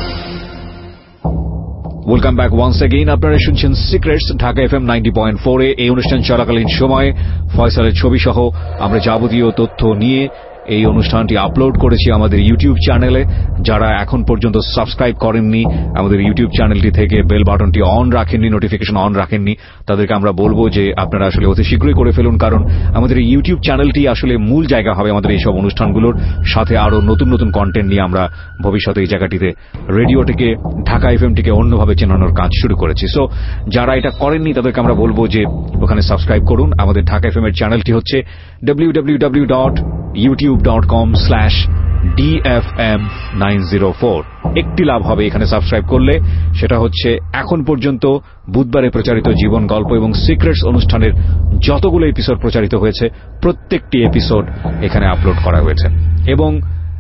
Welcome back once again. আপনারা শুনছেন secrets Dhaka F M ninety point four এ। এই অনুষ্ঠান চলাকালীন সময় ফয়সালের ছবি সহ আমরা যাবতীয় তথ্য নিয়ে এই অনুষ্ঠানটি আপলোড করেছি আমাদের ইউটিউব চ্যানেলে। যারা এখন পর্যন্ত সাবস্ক্রাইব করেননি, আমাদের ইউটিউব চ্যানেলটি থেকে বেল বাটনটি অন রাখেননি, নোটিফিকেশন অন রাখেননি, তাদেরকে আমরা বলবো যে আপনারা আসলে অতি শীঘ্রই করে ফেলুন, কারণ আমাদের এই ইউটিউব চ্যানেলটি আসলে মূল জায়গা হবে আমাদের এইসব অনুষ্ঠানগুলোর সাথে। আরো নতুন নতুন কন্টেন্ট নিয়ে আমরা ভবিষ্যতে এই জায়গাটিতে রেডিওটিকে, ঢাকা এফএমটিকে অন্যভাবে চেনানোর কাজ শুরু করেছি। সো যারা এটা করেননি তাদেরকে আমরা বলবো যে ওখানে সাবস্ক্রাইব করুন। আমাদের ঢাকা এফএম এর চ্যানেলটি হচ্ছে W W W dot YouTube dot com slash D F M nine zero four. একটি লাভ হবে এখানে সাবস্ক্রাইব করলে, সেটা হচ্ছে এখন পর্যন্ত বুধবারে প্রচারিত জীবন গল্প এবং সিক্রেটস অনুষ্ঠানের যতগুলো এপিসোড প্রচারিত হয়েছে প্রত্যেকটি এপিসোড এখানে আপলোড করা হয়েছে। এবং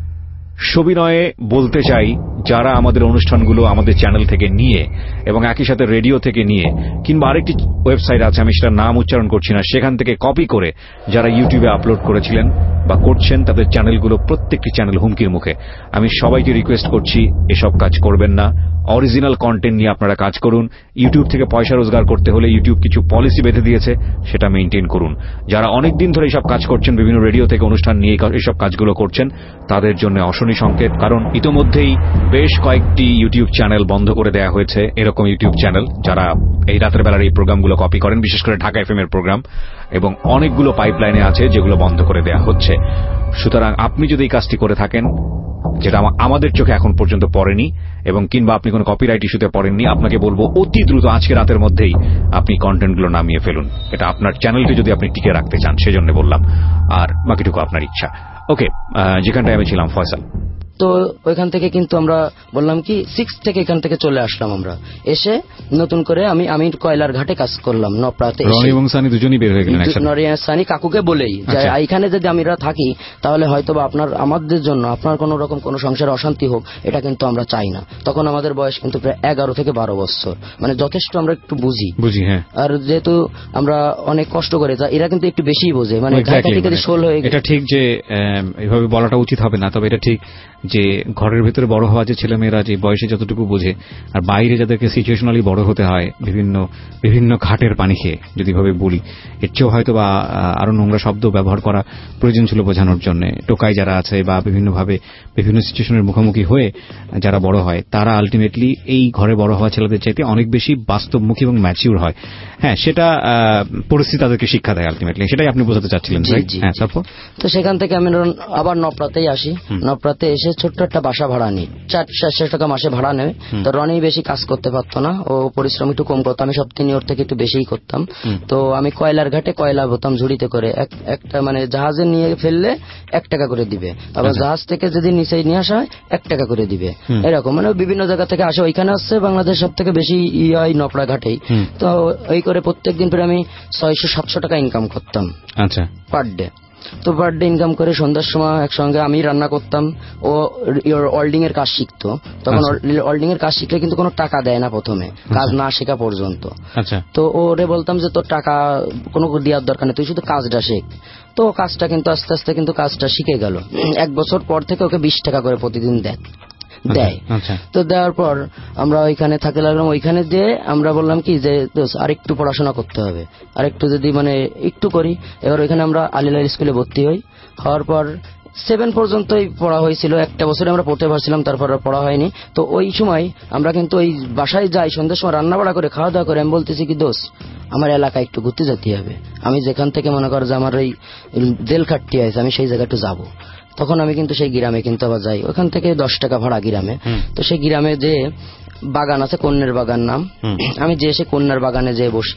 সবিনয়ে বলতে চাই, যারা আমাদের অনুষ্ঠানগুলো আমাদের চ্যানেল থেকে নিয়ে এবং একই সাথে রেডিও থেকে নিয়ে কিংবা আরেকটি ওয়েবসাইট আছে, আমি সেটার নাম উচ্চারণ করছি না, সেখান থেকে কপি করে যারা ইউটিউবে আপলোড করেছিলেন বা করছেন, তাদের চ্যানেলগুলো প্রত্যেকটি চ্যানেল হুমকির মুখে। আমি সবাইকে রিকোয়েস্ট করছি এসব কাজ করবেন না। অরিজিনাল কন্টেন্ট নিয়ে আপনারা কাজ করুন। ইউটিউব থেকে পয়সা রোজগার করতে হলে ইউটিউব কিছু পলিসি বেঁধে দিয়েছে, সেটা মেইনটেইন করুন। যারা অনেক দিন ধরে এইসব কাজ করছেন, বিভিন্ন রেডিও থেকে অনুষ্ঠান নিয়ে এইসব কাজগুলো করছেন, তাদের জন্য অশনি সংকেত, কারণ ইতোমধ্যেই বেশ কয়েকটি ইউটিউব চ্যানেল বন্ধ করে দেওয়া হয়েছে। এরকম ইউটিউব চ্যানেল যারা এই রাতের বেলার এই প্রোগ্রামগুলো কপি করেন, বিশেষ করে ঢাকা এফএম এর প্রোগ্রাম, এবং অনেকগুলো পাইপলাইনে আছে যেগুলো বন্ধ করে দেওয়া হচ্ছে। সুতরাং আপনি যদি এই কাজটি করে থাকেন, যেটা আমাদের চোখে এখন পর্যন্ত পড়েনি, এবং কিংবা আপনি কোনো কপিরাইট ইস্যুতে পড়েননি, আপনাকে বলবো অতি দ্রুত আজকে রাতের মধ্যেই আপনি কন্টেন্টগুলো নামিয়ে ফেলুন। এটা আপনার চ্যানেলটি যদি আপনি টিকে রাখতে চান, সেজন্য বললাম। আর বাকিটুকু আপনার ইচ্ছা। ওকে, যেখানটায় আমি ছিলাম, ফয়সাল। তো ওইখান থেকে কিন্তু আমরা বললাম কি সিক্স থেকে এখান থেকে চলে আসলাম। আমরা এসে নতুন করে আমি আমি কয়লার ঘাটে কাজ করলাম নপরাতে। রনি এবং সানি দুজনই বের হয়ে গেলেন একসাথে। নরি এবং সানি কাকুকে বলেই যে এইখানে যদি আমরা থাকি তাহলে হয়তো বা আপনার আমাদের জন্য আপনার কোন রকম কোন সংসারে অশান্তি হোক, এটা কিন্তু আমরা চাই না। তখন আমাদের বয়স কিন্তু প্রায় এগারো থেকে বারো বছর, মানে যথেষ্ট আমরা একটু বুঝি বুঝি হ্যাঁ। আর যেহেতু আমরা অনেক কষ্ট করে, এরা কিন্তু একটু বেশি বোঝে, মানে শোল হয়ে। এটা ঠিক যে এভাবে বলাটা উচিত হবে না, তবে এটা ঠিক যে ঘরের ভেতরে বড় হওয়া যে ছেলেমেয়েরা যে বয়সে যতটুকু বোঝে, আর বাইরে যাদেরকে সিচুয়েশনালি বড় হতে হয় বিভিন্ন বিভিন্ন ঘাটের পানি খেয়ে, যদি ভাবে বলি, এর চেয়েও হয়তো বা আরো নোংরা শব্দ ব্যবহার করা প্রয়োজন ছিল বোঝানোর জন্য। টোকাই যারা আছে বা বিভিন্নভাবে বিভিন্ন সিচুয়েশনের মুখোমুখি হয়ে যারা বড় হয়, তারা আলটিমেটলি এই ঘরে বড় হওয়া ছেলেদের চাইতে অনেক বেশি বাস্তবমুখী এবং ম্যাচিউর হয়। হ্যাঁ, সেটা পরিস্থিতি তাদেরকে শিক্ষা দেয় আলটিমেটলি। সেটাই আপনি বোঝাতে চাচ্ছিলেন। হ্যাঁ, তারপর তো সেখান থেকে আমি আবার নপরাতেই আসি। নপরাতে এসে ছোট্ট একটা বাসা ভাড়া নিই, চার চারশো টাকা মাসে ভাড়া নেবে। তো রনি বেশি কাজ করতে পারতো না, ও পরিশ্রম একটু কম করতো, আমি সব তিনি ওর থেকে একটু বেশিই করতাম। তো আমি কয়লার ঘাটে কয়লা বোতাম ঝুড়িতে করে একটা, মানে জাহাজে নিয়ে ফেললে এক টাকা করে দিবে, আবার জাহাজ থেকে যদি নিচে নিয়ে আসা হয় এক টাকা করে দিবে, এরকম মানে বিভিন্ন জায়গা থেকে আসে। ওইখানে আসছে বাংলাদেশ সব থেকে বেশি ই হয় নপড়া ঘাটেই। তো এই করে প্রত্যেক দিন পরে আমি ছয়শো সাতশো টাকা ইনকাম করতাম আচ্ছা পার ডে। তো পার ডে ইনকাম করে সন্ধ্যার সময় একসঙ্গে আমি রান্না করতাম, ও ওয়েল্ডিং এর কাজ শিখতো। তখন ওয়েল্ডিং এর কাজ শিখলে কিন্তু কোনো টাকা দেয় না প্রথমে, কাজ না শেখা পর্যন্ত। তো ওরে বলতাম যে তোর টাকা কোনো দেওয়ার দরকার নেই, তুই শুধু কাজটা শেখ। তো কাজটা কিন্তু আস্তে আস্তে কিন্তু কাজটা শিখে গেল। এক বছর পর থেকে ওকে বিশ টাকা করে প্রতিদিন দেয় দেয় তো দেওয়ার পর আমরা ওইখানে থাকতে লাগলাম। ওইখানে যে আমরা বললাম কি যে আরেকটু পড়াশোনা করতে হবে, আরেকটু যদি মানে একটু করি। এবার ওইখানে আমরা আলিলার স্কুলে ভর্তি হই। হওয়ার পর সেভেন পর্যন্তই পড়া হয়েছিল, একটা বছরে আমরা পড়তে পারছিলাম, তারপর আর পড়া হয়নি। তো ওই সময় আমরা কিন্তু ওই বাসায় যাই, সন্ধ্যার সময় রান্না বাড়া করে খাওয়া দাওয়া করে আমি বলতেছি কি দোষ আমার এলাকায় একটু ঘুরতে যেতে হবে, আমি যেখান থেকে মনে করো যে আমার ওই জেল খাটটি আছে আমি সেই জায়গায় একটু যাবো। তখন আমি কিন্তু সেই গ্রামে কিন্তু আবার যাই, ওখান থেকে দশ টাকা ভাড়া গ্রামে। তো সেই গ্রামে যে বাগান আছে, কন্যার বাগান নাম, আমি যে সে কন্যার বাগানে যেয়ে বসি।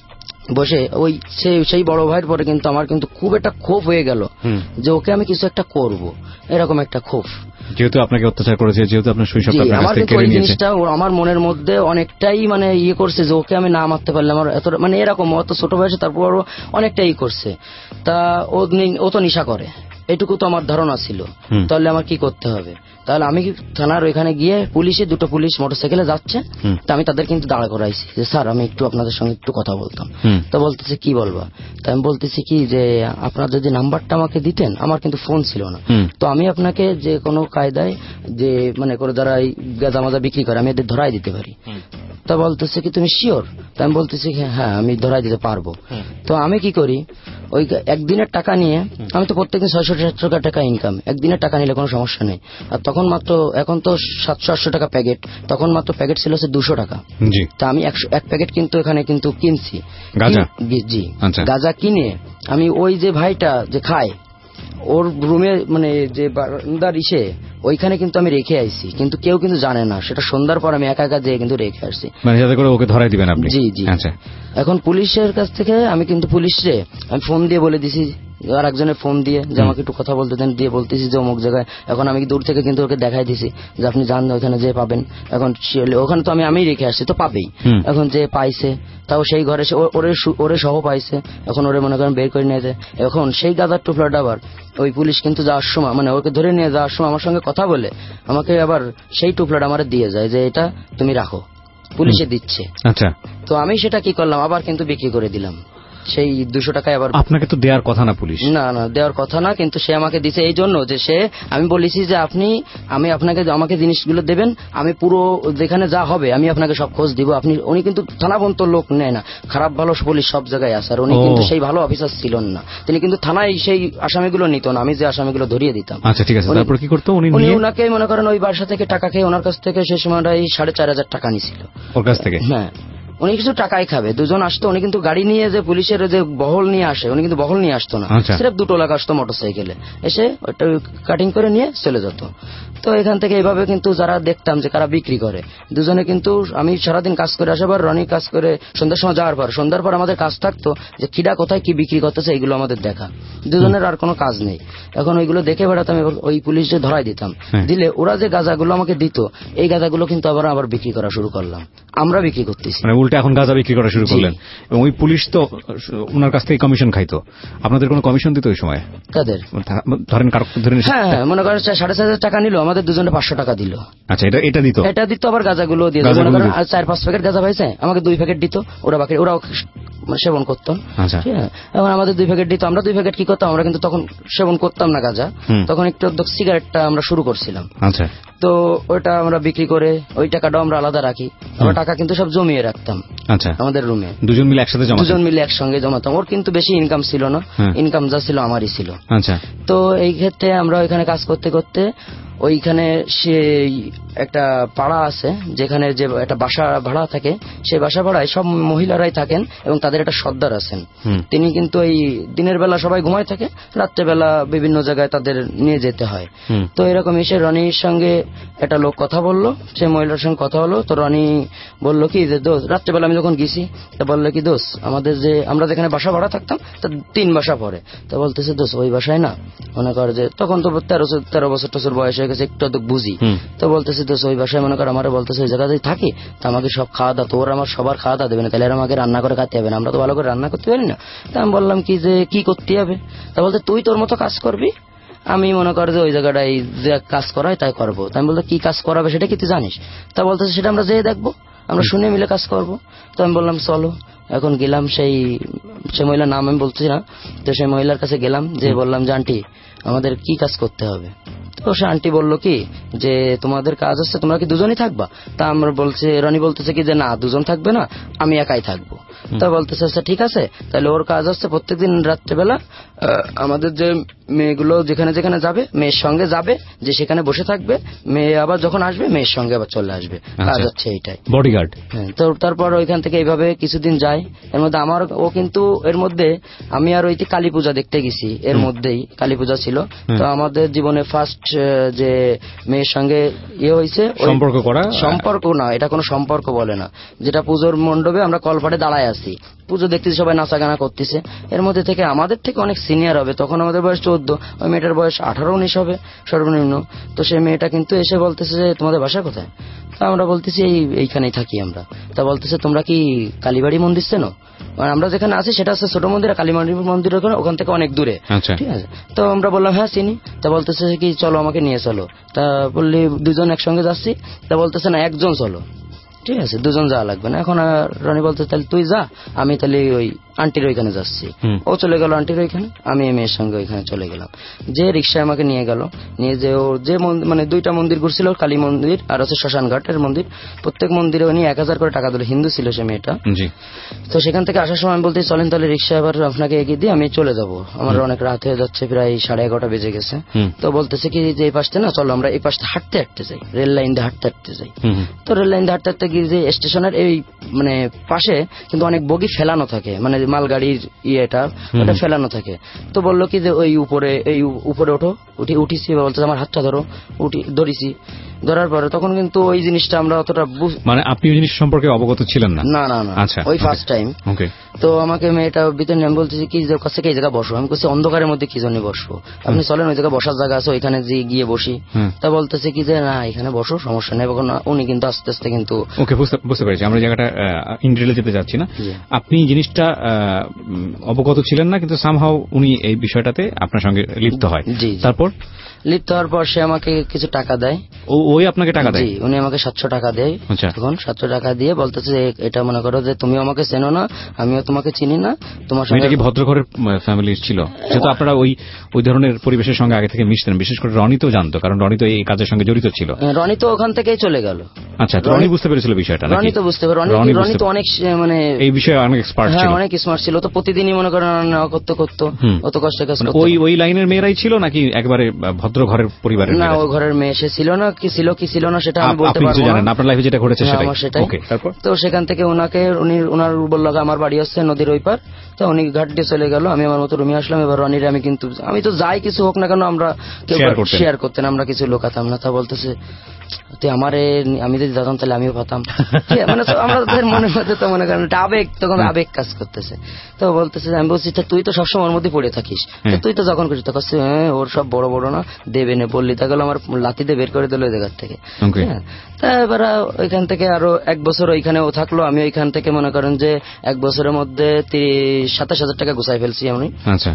বসে ওই সেই বড় ভাইয়ের পরে কিন্তু আমার কিন্তু খুব একটা ক্ষোভ হয়ে গেল যে ওকে আমি কিছু একটা করব, এরকম একটা ক্ষোভ। যেহেতু আপনাকে অত্যাচার করেছে, যেহেতু আপনার শৈশবটা আপনার কাছ থেকে কেড়ে নিয়েছে, জিনিসটা আমার মনের মধ্যে অনেকটাই মানে ইয়ে করছে যে ওকে আমি না মারতে পারলে আমার এত মানে এরকম অত ছোট বয়সে তারপরও অনেকটাই করছে। তা ও তো নেশা করে, এটুকু তো আমার ধারণা ছিল। তাহলে আমার কি করতে হবে? তাহলে আমি থানার ওইখানে গিয়ে পুলিশে দুটো পুলিশ মোটরসাইকেলে যাচ্ছে, তা আমি তাদের কিন্তু দাঁড়া করাইছি যে স্যার আমি একটু আপনাদের সঙ্গে একটু কথা বলতাম। তো বলতেছে কি বলবা? তা আমি বলতেছি কি যে আপনার যদি নাম্বারটা আমাকে দিতেন, আমার কিন্তু ফোন ছিল না, তো আমি আপনাকে যে কোনো কায়দায় যে মানে করে যারা গাঁজা মাজা বিক্রি করে আমি এদের ধরাই দিতে পারি। তা বলতেছে কি তুমি শিওর? তা আমি বলতেছি হ্যাঁ আমি ধরাই দিতে পারবো। তো আমি কি করি, ওই একদিনের টাকা নিয়ে, আমি তো প্রত্যেকদিন ছয়শো সাতশো টাকা ইনকাম, একদিনের টাকা নিলে কোনো সমস্যা নেই। আর তখন মাত্র, এখন তো সাতশো আটশো টাকা প্যাকেট, তখন মাত্র প্যাকেট ছিল হচ্ছে দুশো টাকা। তা আমি এক প্যাকেট কিন্তু এখানে কিন্তু কিনছি গাঁজা। জি, গাঁজা কিনে আমি ওই যে ভাইটা যে খায় ওর রুমে, মানে যে বারান্দার ইসে, ওইখানে কিন্তু আমি রেখে আইছি, কিন্তু কেউ কিন্তু জানে না। সেটা সন্ধ্যার পর আমি একা একা যেয়ে কিন্তু রেখে আসছি, মানে যাতে করে ওকে ধরাই দিবেন আপনি। জি জি। আচ্ছা, এখন পুলিশের কাছ থেকে আমি কিন্তু পুলিশে আমি ফোন দিয়ে বলে দিছি, আর একজনের ফোন দিয়ে যে আমাকে একটু কথা বলতে দেন, দিয়ে বলতেছি যে অমুক জায়গায়। এখন আমি দূর থেকে কিন্তু ওকে দেখাই দিছি যে আপনি যান ওখানে যে পাবেন। এখন ওখানে তো আমি আমি রেখে আসছি, তো পাবেই। এখন যে পাইছে তাও সেই ঘরে ওরে ওরে সহ পাইছে, এখন ওরে মনে করেন বের করে নিয়ে যায়। এখন সেই গাদার টুকরাটা আবার ওই পুলিশ কিন্তু যাওয়ার সময়, মানে ওকে ধরে নিয়ে যাওয়ার সময় আমার সঙ্গে কথা বলে আমাকে আবার সেই টুকরাটা আমার দিয়ে যায় যে এটা তুমি রাখো, পুলিশে দিচ্ছে। আচ্ছা, তো আমি সেটা কি করলাম, আবার কিন্তু বিক্রি করে দিলাম সেই দুশো টাকায়। আবার আপনাকে তো দেওয়ার কথা না পুলিশ? না না, দেওয়ার কথা না, কিন্তু সে আমাকে দিছে এই জন্য যে সে, আমি বলেছি যে আপনি, আমি আপনাকে আমাকে জিনিসগুলো দেবেন, আমি পুরো যেখানে যা হবে আমি আপনাকে সব খোঁজ দিব। আপনি, উনি কিন্তু থানাবন্ত লোক নেয় না, খারাপ ভালো পুলিশ সব জায়গায় আছে, আর উনি কিন্তু সেই ভালো অফিসার ছিলেন না, তিনি কিন্তু থানায় সেই আসামিগুলো নিত না, আমি যে আসামিগুলো ধরিয়ে দিতাম। আচ্ছা ঠিক আছে, তারপর কি করতো উনি? উনি ওনাকে মনে করেন ওই বাসা থেকে টাকা খেয়ে ওনার কাছ থেকে সেই সময়টাই সাড়ে চার হাজার টাকা নিছিল ওর কাছ থেকে। হ্যাঁ, উনি কিছু টাকাই খাবে, দুজন আসতো, উনি কিন্তু গাড়ি নিয়ে যে পুলিশের যে বহল নিয়ে আসে, উনি কিন্তু বহল নিয়ে আসতো না, সিরেফ দুটো লাখ আসতো মোটরসাইকেলে, এসে ওটা কাটিং করে নিয়ে চলে যেত। তো এখান থেকে এইভাবে কিন্তু যারা দেখতাম যে কারা বিক্রি করে, দুজনে কিন্তু, আমি সারাদিন কাজ করে আসার, রনি কাজ করে সন্ধ্যার সময় যাওয়ার পর, সন্ধ্যার পর আমাদের কাজ থাকতো যে কিডা কোথায় কি বিক্রি করতেছে এইগুলো আমাদের দেখা, দুজনের আর কোনো কাজ নেই। এখন ওইগুলো দেখে বেড়াতাম, ওই পুলিশে ধরাই দিতাম, দিলে ওরা যে গাঁজাগুলো আমাকে দিত, এই গাঁজাগুলো কিন্তু আবার আবার বিক্রি করা শুরু করলাম, আমরা বিক্রি করতেছি, মানে উল্টে এখন গাঁজা বিক্রি করা শুরু করলেন। এবং ওই পুলিশ তো ওনার কাছ থেকে কমিশন খাইতো, আপনাদের কোনো কমিশন দিত ওই সময়? কাদের? ধরেন কার ধরেন, হ্যাঁ মনে করেন সাড়ে চার হাজার টাকা নিল, আমাদের দুজনে পাঁচশো টাকা দিল। আচ্ছা, এটা এটা দিত, এটা দিত, আবার গাঁজাগুলো দিয়ে মনে করেন চার পাঁচ প্যাকেট গাঁজা পাইছে, আমাকে দুই প্যাকেট দিত, ওরা বাকি ওরাও সেবন করতাম। এখন আমাদের দুই প্যাকেট দিত, আমরা দুই প্যাকেট কি করতাম, আমরা কিন্তু তখন সেবন করতাম না গাঁজা, তখন একটু সিগারেটটা আমরা শুরু করছিলাম। আচ্ছা, তো ওইটা আমরা বিক্রি করে ওই টাকাটাও আমরা আলাদা রাখি, আমরা টাকা কিন্তু সব জমিয়ে রাখতাম। আচ্ছা, আমাদের রুমে দুজন মিলে একসাথে জমা, দুজন মিলে একসঙ্গে জমাতাম। ওর কিন্তু বেশি ইনকাম ছিল না, ইনকাম যা ছিল আমারই ছিল। আচ্ছা, তো এই ক্ষেত্রে আমরা ওইখানে কাজ করতে করতে, ওইখানে সে একটা পাড়া আছে যেখানে যে একটা বাসা ভাড়া থাকে, সেই বাসা ভাড়ায় সব মহিলারাই থাকেন এবং তাদের একটা সর্দার আছেন, তিনি কিন্তু এই দিনের বেলা সবাই ঘুমায় থাকে, রাত্রেবেলা বিভিন্ন জায়গায় তাদের নিয়ে যেতে হয়। তো এরকম এসে রনির সঙ্গে একটা লোক কথা বললো, সে মহিলার সঙ্গে কথা হলো, তো রনি বললো কি যে দোষ, রাত্রেবেলা আমি যখন গেছি তা বললো কি দোষ, আমাদের যে আমরা যেখানে বাসা ভাড়া থাকতাম তার তিন বাসা পরে, তা বলতেছে দোষ ওই বাসায় না, মনে কর যে তখন তো তেরো তেরো বছর টছর বয়স হয়ে গেছে, একটু তো বুঝি, তো বলতেছে দোষ ওই বাসায় মনে কর আমার বলতেছে ওই জায়গাতেই থাকি, তো আমাকে সব খাওয়া দাওয়া, তোর আমার সবার খাওয়া দাওয়া দেবে না, তাহলে আমাকে রান্না করে খাতে হবে না, আমরা তো ভালো করে রান্না করতে পারি না। তা আমি বললাম কি যে কি করতে হবে, তা বলতে তুই তোর মতো কাজ করবি, আমি মনে কর যে ওই জায়গাটাই যে কাজ করাই তাই করবো। আমি বলতে কি কাজ করাবে সেটা কি তুই জানিস? তা বলতেছে সেটা আমরা যেয়ে দেখবো, আমরা শুনে মিলে কাজ করবো। তো আমি বললাম চলো। এখন গেলাম, সেই সে মহিলার নাম আমি বলছি না, তো সেই মহিলার কাছে গেলাম, যে বললাম যে আন্টি আমাদের কি কাজ করতে হবে? তো সে আন্টি বললো কি যে তোমাদের কাজ হচ্ছে তোমরা কি দুজনই থাকবা? তা আমরা বলছে, রনি বলতেছে কি যে না দুজন থাকবে না, আমি একাই থাকবো। তা বলতেছে আচ্ছা ঠিক আছে, তাহলে ওর কাজ হচ্ছে প্রত্যেকদিন রাত্রেবেলা আমাদের যে মেয়েগুলো যেখানে যেখানে যাবে, মেয়ের সঙ্গে যাবে, যে সেখানে বসে থাকবে, মেয়ে আবার যখন আসবে মেয়ের সঙ্গে আবার চলে আসবে, কাজ হচ্ছে এইটাই, বডিগার্ড। হ্যাঁ, তো তারপর ওইখান থেকে এইভাবে কিছুদিন যায়। এর মধ্যে আমার ও কিন্তু এর মধ্যে আমি আর ওই কালী পূজা দেখতে গেছি, এর মধ্যেই কালী পূজা ছিল, তো আমাদের জীবনে ফার্স্ট যে মেয়ের সঙ্গে ইয়ে হয়েছে, সম্পর্ক করা, সম্পর্ক না এটা কোনো সম্পর্ক বলে না, যেটা পুজোর মণ্ডপে আমরা কলপাটে দাঁড়ায় আছি, পুজো দেখতেছি, সবাই নাচা গানা করতেছে, এর মধ্যে থেকে আমাদের থেকে অনেক সিনিয়র হবে, তখন আমাদের বয়স চোদ্দ, ওই মেয়েটার বয়স আঠারো উনিশ হবে সর্বনিম্ন। তো সেই মেয়েটা কিন্তু এসে বলতেছে যে তোমাদের বাসা কোথায়? তা আমরা বলতেছি এই এইখানেই থাকি আমরা। তা বলতেছে তোমরা কি কালীবাড়ি মন্দির চেনো? আমরা যেখানে আছি সেটা হচ্ছে ছোট মন্দির, কালীবাড়ি মন্দির ওখান থেকে অনেক দূরে, ঠিক আছে। তো আমরা বললাম হ্যাঁ চিনি। তা বলতেছে কি চলো আমাকে নিয়ে চলো। তা বললি দুজন একসঙ্গে যাচ্ছি। তা বলতেছে না একজন চলো, ঠিক আছে, দুজন যাওয়া লাগবে না। এখন রনি বলতে তাহলে তুই যা, আমি তাহলে ওই আন্টির ওইখানে যাচ্ছি। ও চলে গেল আন্টির ওইখানে, আমি মেয়ের সঙ্গে ওইখানে চলে গেলাম। যে রিক্সায় আমাকে নিয়ে গেল, নিয়ে যে ও যে মানে দুইটা মন্দির ঘুরছিল, কালী মন্দির আর হচ্ছে শ্মশান ঘাটের মন্দির, প্রত্যেক মন্দিরে উনি এক হাজার করে টাকা দিল। হিন্দু ছিল সে মেয়েটা। তো সেখান থেকে আসার সময় আমি বলতে চলেন তাহলে রিক্সা এবার আপনাকে এগিয়ে দিয়ে আমি চলে যাব, আমার অনেক রাত হয়ে যাচ্ছে, প্রায় সাড়ে এগারোটা বেজে গেছে। তো বলতেছে কি যে এই পাশে না চলো আমরা এই পাশে হাঁটতে হাঁটতে যাই, রেল লাইন দিয়ে হাঁটতে হাঁটতে যাই। তো রেল লাইন দিয়ে হাঁটতে হাঁটতে গিয়ে যে স্টেশনের এই মানে পাশে কিন্তু অনেক বগি ফেলানো থাকে, মানে মালগাড়ির ইয়েটা ওটা ফেলানো থাকে। তো বললো কি যে ওই উপরে এই উপরে ওঠো, উঠি উঠিছি, বলতে আমার হাতটা ধরো, উঠি ধরিছি। ধরার পরে তখন কিন্তু ওই জিনিসটা আমরা অতটা মানে আপনি ওই জিনিস সম্পর্কে অবগত ছিলেন না? না না না, ওই ফার্স্ট টাইম। তো আমাকে মেয়েটা ভিতরে আমি বলতেছি কি যে কাছে এই জায়গা বসো। আমি বলছি অন্ধকারের মধ্যে কি জন্য বসবো, আপনি চলেন ওই জায়গায় বসার জায়গা আছে ওইখানে গিয়ে বসি। তা বলতেছে কি যে না এখানে বসো, সমস্যা নেই। উনি কিন্তু আস্তে আস্তে কিন্তু ওকে বুঝতে পেরেছি, আমরা জায়গাটা ইন ডিটেইলে যেতে যাচ্ছি না। আপনি জিনিসটা অবগত ছিলেন না, কিন্তু সামহাউ উনি এই বিষয়টাতে আপনার সঙ্গে লিপ্ত হয়। তারপর লিপ্ত হওয়ার পর সে আমাকে কিছু টাকা দেয়। ওই আপনাকে টাকা দেয়? উনি আমাকে সাতশো টাকা দেয়। তখন সাতশো টাকা দিয়ে বলতেছে এটা মনে করো যে তুমি আমাকে চেনো না, আমিও তোমাকে চিনি না, তোমার সঙ্গে। এটা কি ভদ্রঘরের ফ্যামিলি ছিল? যেহেতু আপনারা ওই ওই ধরনের পরিবেশের সঙ্গে আগে থেকে মিশতেন, বিশেষ করে রনি তো জানতো, কারণ রনি তো এই কাজের সঙ্গে জড়িত ছিল। রনি তো ওখান থেকেই চলে গেল। আচ্ছা, রনি বুঝতে পেরেছিল বিষয়টা? রনি তো বুঝতে পারে, রনি তো অনেক মানে এই বিষয়ে অনেক এক্সপার্ট ছিল, অনেক স্মার্ট ছিল। তো প্রতিদিনই মনে করেন করতে করতে অত কষ্ট কাজ করতো। ওই ওই লাইনের মেয়েরাই ছিল নাকি একবারে ভদ্র ঘরের পরিবারের? না, ওই ঘরের মেয়ে সে ছিল না, কি ছিল কি ছিল না সেটা আমি বলতে পারবো না। আপনার লাইফে যেটা ঘটেছে সেটাই। তো সেখান থেকে ওনাকে উনি ওনার বললো আমার বাড়ি হচ্ছে নদীর ওই পার। তো উনি ঘাট দিয়ে চলে গেল, আমি আমার মতো রুমে আসলাম। এবার রনির আমি কিন্তু আমি তো যাই কিছু হোক না কেন আমরা শেয়ার করতেন, আমরা কিছু লোকাতাম না। তা বলতেছে তুই আমারে, আমি যদি যেতাম তাহলে আমিও পাতাম। মানে আমাদের মনের মধ্যে তো মনে করেন আবেগ, তখন আবেগ কাজ করতেছে। তো বলতেছে আমি বলছি তুই তো সবসময় ওর মধ্যে পড়ে থাকিস, তুই তো যখন করছিস তখন হ্যাঁ ওর সব বড় বড় না দেবে না বললি, তা গেল আমার লাথি দিয়ে বের করে দিল ওই জায়গার থেকে। তা এবার ওইখান থেকে আরো এক বছর ওইখানে ও থাকলো, আমি ওইখান থেকে মনে করেন যে এক বছরের মধ্যে সাতাশ হাজার টাকা গুছাই ফেলছি আমি।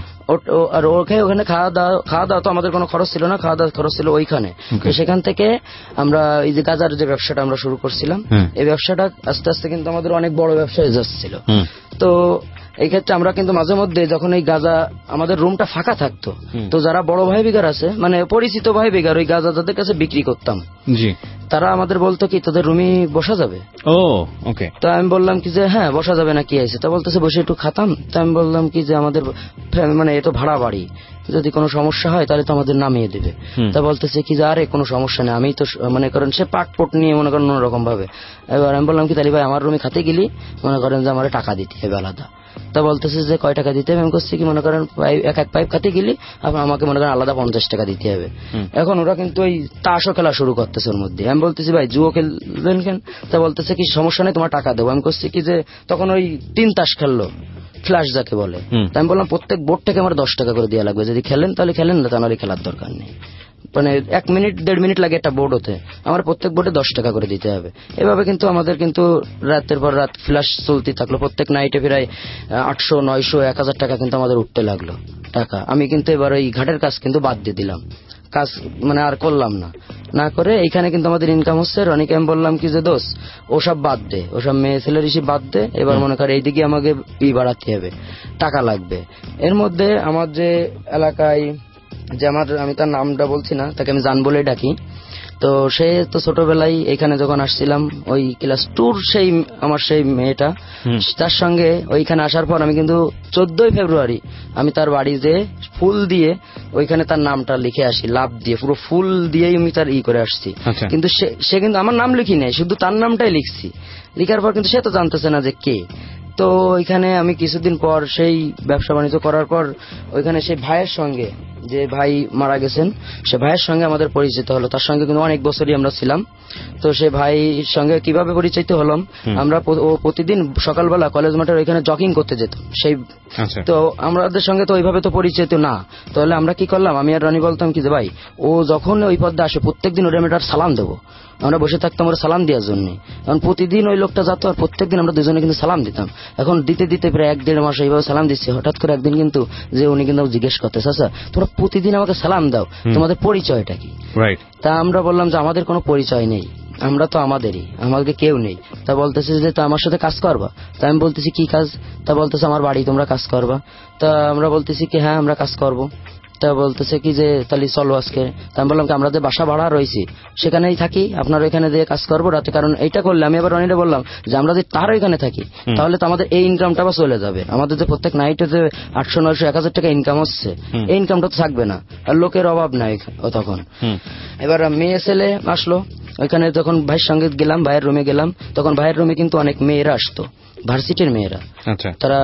আর ওকে ওখানে খাওয়া দাওয়া খাওয়া দাওয়া তো আমাদের কোনো খরচ ছিল না, খাওয়া দাওয়া খরচ ছিল ওইখানে। সেখান থেকে আমরা এই যে গাজার যে ব্যবসাটা আমরা শুরু করছিলাম, এই ব্যবসাটা আস্তে আস্তে কিন্তু আমাদের অনেক বড় ব্যবসা হয়ে যাচ্ছিল। তো এই ক্ষেত্রে আমরা কিন্তু মাঝে মধ্যে যখন এই গাজা আমাদের রুমটা ফাঁকা থাকতো, তো যারা বড় ভাই বিঘার আছে মানে পরিচিত ভাই বিঘার ওই গাজা যাদের কাছে বিক্রি করতাম, তারা আমাদের বলতো কি তোদের রুমে বসা যাবে? ও ওকে। তো আমি বললাম কি যে হ্যাঁ বসা যাবে না, কি আছে? তা বলতেছে বসে একটু খাতাম। তো আমি বললাম কি যে আমাদের মানে এ তো ভাড়া বাড়ি, যদি কোনো সমস্যা হয় তাহলে তো আমাদের নামিয়ে দেবে। তা বলতেছে কি যে আরে কোনো সমস্যা নেই, আমি তো মনে করেন সে পাটপট নিয়ে মনে করেন অন্যরকম ভাবে। এবার আমি বললাম কি তাহলে ভাই আমার রুমে খাতে গেলি মনে করেন যে আমার টাকা দিতে হবে আলাদা। তা বলতেছে যে কয় টাকা দিতে হবে? আমি করছি কি মনে করেন এক এক পাইপ খাতে গেলি আপনার আমাকে মনে করেন আলাদা পঞ্চাশ টাকা দিতে হবে। এখন ওরা কিন্তু ওই তাসও খেলা শুরু করতেছে ওর মধ্যে। আমি বলতেছি ভাই জুয়ো খেলবেন কেন? তা বলতেছে কি সমস্যা নেই তোমার টাকা দেবো। আমি করছি কি যে তখন ওই তিন তাস খেললো, ফ্ল্যাশ যাকে বলে। আমি বললাম প্রত্যেক বোর্ড থেকে আমার দশ টাকা করে দেওয়া লাগবে, যদি খেলেন তাহলে খেলেন, না তাহলে খেলার দরকার নেই। মানে এক মিনিট দেড় মিনিট লাগে একটা বোর্ড হতে, আমার প্রত্যেক বোর্ডে দশ টাকা করে দিতে হবে। এভাবে কিন্তু আমাদের কিন্তু রাতের পর রাত ফ্ল্যাশ চলতে থাকলো, প্রত্যেক নাইটে প্রায় আটশো নয়শো এক হাজার টাকা কিন্তু আমাদের উঠতে লাগলো টাকা। আমি কিন্তু এবার ওই ঘাটের কাজ কিন্তু বাদ দিয়ে দিলাম, কাজ মানে আর করলাম না। না করে এইখানে কিন্তু আমাদের ইনকাম হচ্ছে। রনিকে আমি বললাম কি যে দোষ ওসব বাদ দে, ওসব মেয়ে ছেলের ইসে বাদ দে, এবার মনে করে এইদিকে আমাকে ই বাড়াতে হবে, টাকা লাগবে। এর মধ্যে আমার যে এলাকায় যে আমার আমি তার নামটা বলছি না, তাকে আমি জান বলে ডাকি। তো সে তো ছোটবেলায় এখানে যখন আসছিলাম ওই ক্লাস টুর সেই আমার সেই মেয়েটা, তার সঙ্গে ওইখানে আসার পর আমি কিন্তু চোদ্দই ফেব্রুয়ারি আমি তার বাড়ি যে ফুল দিয়ে ওইখানে তার নামটা লিখে আসি, লাভ দিয়ে পুরো ফুল দিয়েই আমি তার ই করে আসছি। কিন্তু সে কিন্তু আমার নাম লিখি নাই, শুধু তার নামটাই লিখছি। লিখার পর কিন্তু সে তো জানতেছে না যে কে। তো ওইখানে আমি কিছুদিন পর সেই ব্যবসা বাণিজ্য করার পর ওইখানে সেই ভাইয়ের সঙ্গে, যে ভাই মারা গেছেন সে ভাইয়ের সঙ্গে আমাদের পরিচিত হলো। তার সঙ্গে কিন্তু অনেক বছরই আমরা ছিলাম। তো সে ভাইয়ের সঙ্গে কিভাবে পরিচিত হলাম, আমরা প্রতিদিন সকালবেলা কলেজ মাঠের ওইখানে জগিং করতে যেতাম সেই। তো আমাদের সঙ্গে তো ওইভাবে তো পরিচিত না, তাহলে আমরা কি করলাম, আমি আর রনি বলতাম কি যে ভাই ও যখন ওই পথে আসে প্রত্যেকদিন ওরা আমি একটা সালাম দেবো। আমরা বসে থাকতাম ওরা সালাম দেওয়ার জন্য, কারণ প্রতিদিন ওই লোকটা যেত আর প্রত্যেকদিন আমরা দুজনে কিন্তু সালাম দিতাম। এখন দিতে দিতে প্রায় এক দেড় মাস এইভাবে সালাম দিচ্ছি। হঠাৎ করে একদিন কিন্তু যে উনি কিন্তু জিজ্ঞেস করতেছে আচ্ছা তোমরা প্রতিদিন আমাকে সালাম দাও, তোমাদের পরিচয়টা কি? তা আমরা বললাম যে আমাদের কোনো পরিচয় নেই, আমরা তো আমাদেরই, আমাদেরকে কেউ নেই, তা বলতেছে যে তা আমার সাথে কাজ করবা। তা আমি বলতেছি কি কাজ? তা বলতেছে আমার বাড়ি তোমরা কাজ করবা। তা আমরা বলতেছি কি হ্যাঁ আমরা কাজ করবো। তা বলতেছে কি যে তাহলে চলো আজকে। তা আমি বললাম কি আমরা যে বাসা ভাড়া রয়েছি সেখানেই থাকি, আপনার ওইখানে দিয়ে কাজ করবো রাতে। কারণ এইটা করলে আমি আবার অনেকটা বললাম যে আমরা যদি তার ওইখানে থাকি তাহলে তো আমাদের এই ইনকামটা আবার চলে যাবে। আমাদের যে প্রত্যেক নাইটে যে আটশো নয়শো এক হাজার টাকা ইনকাম হচ্ছে এই ইনকামটা তো থাকবে না, আর লোকের অভাব নাই তখন। এবার মেয়ে ছেলে আসলো ওইখানে, যখন ভাইয়ের সঙ্গে গেলাম ভাইয়ের রুমে গেলাম, তখন ভাইয়ের রুমে কিন্তু অনেক মেয়েরা আসতো, ভার্সিটির মেয়েরা। তারা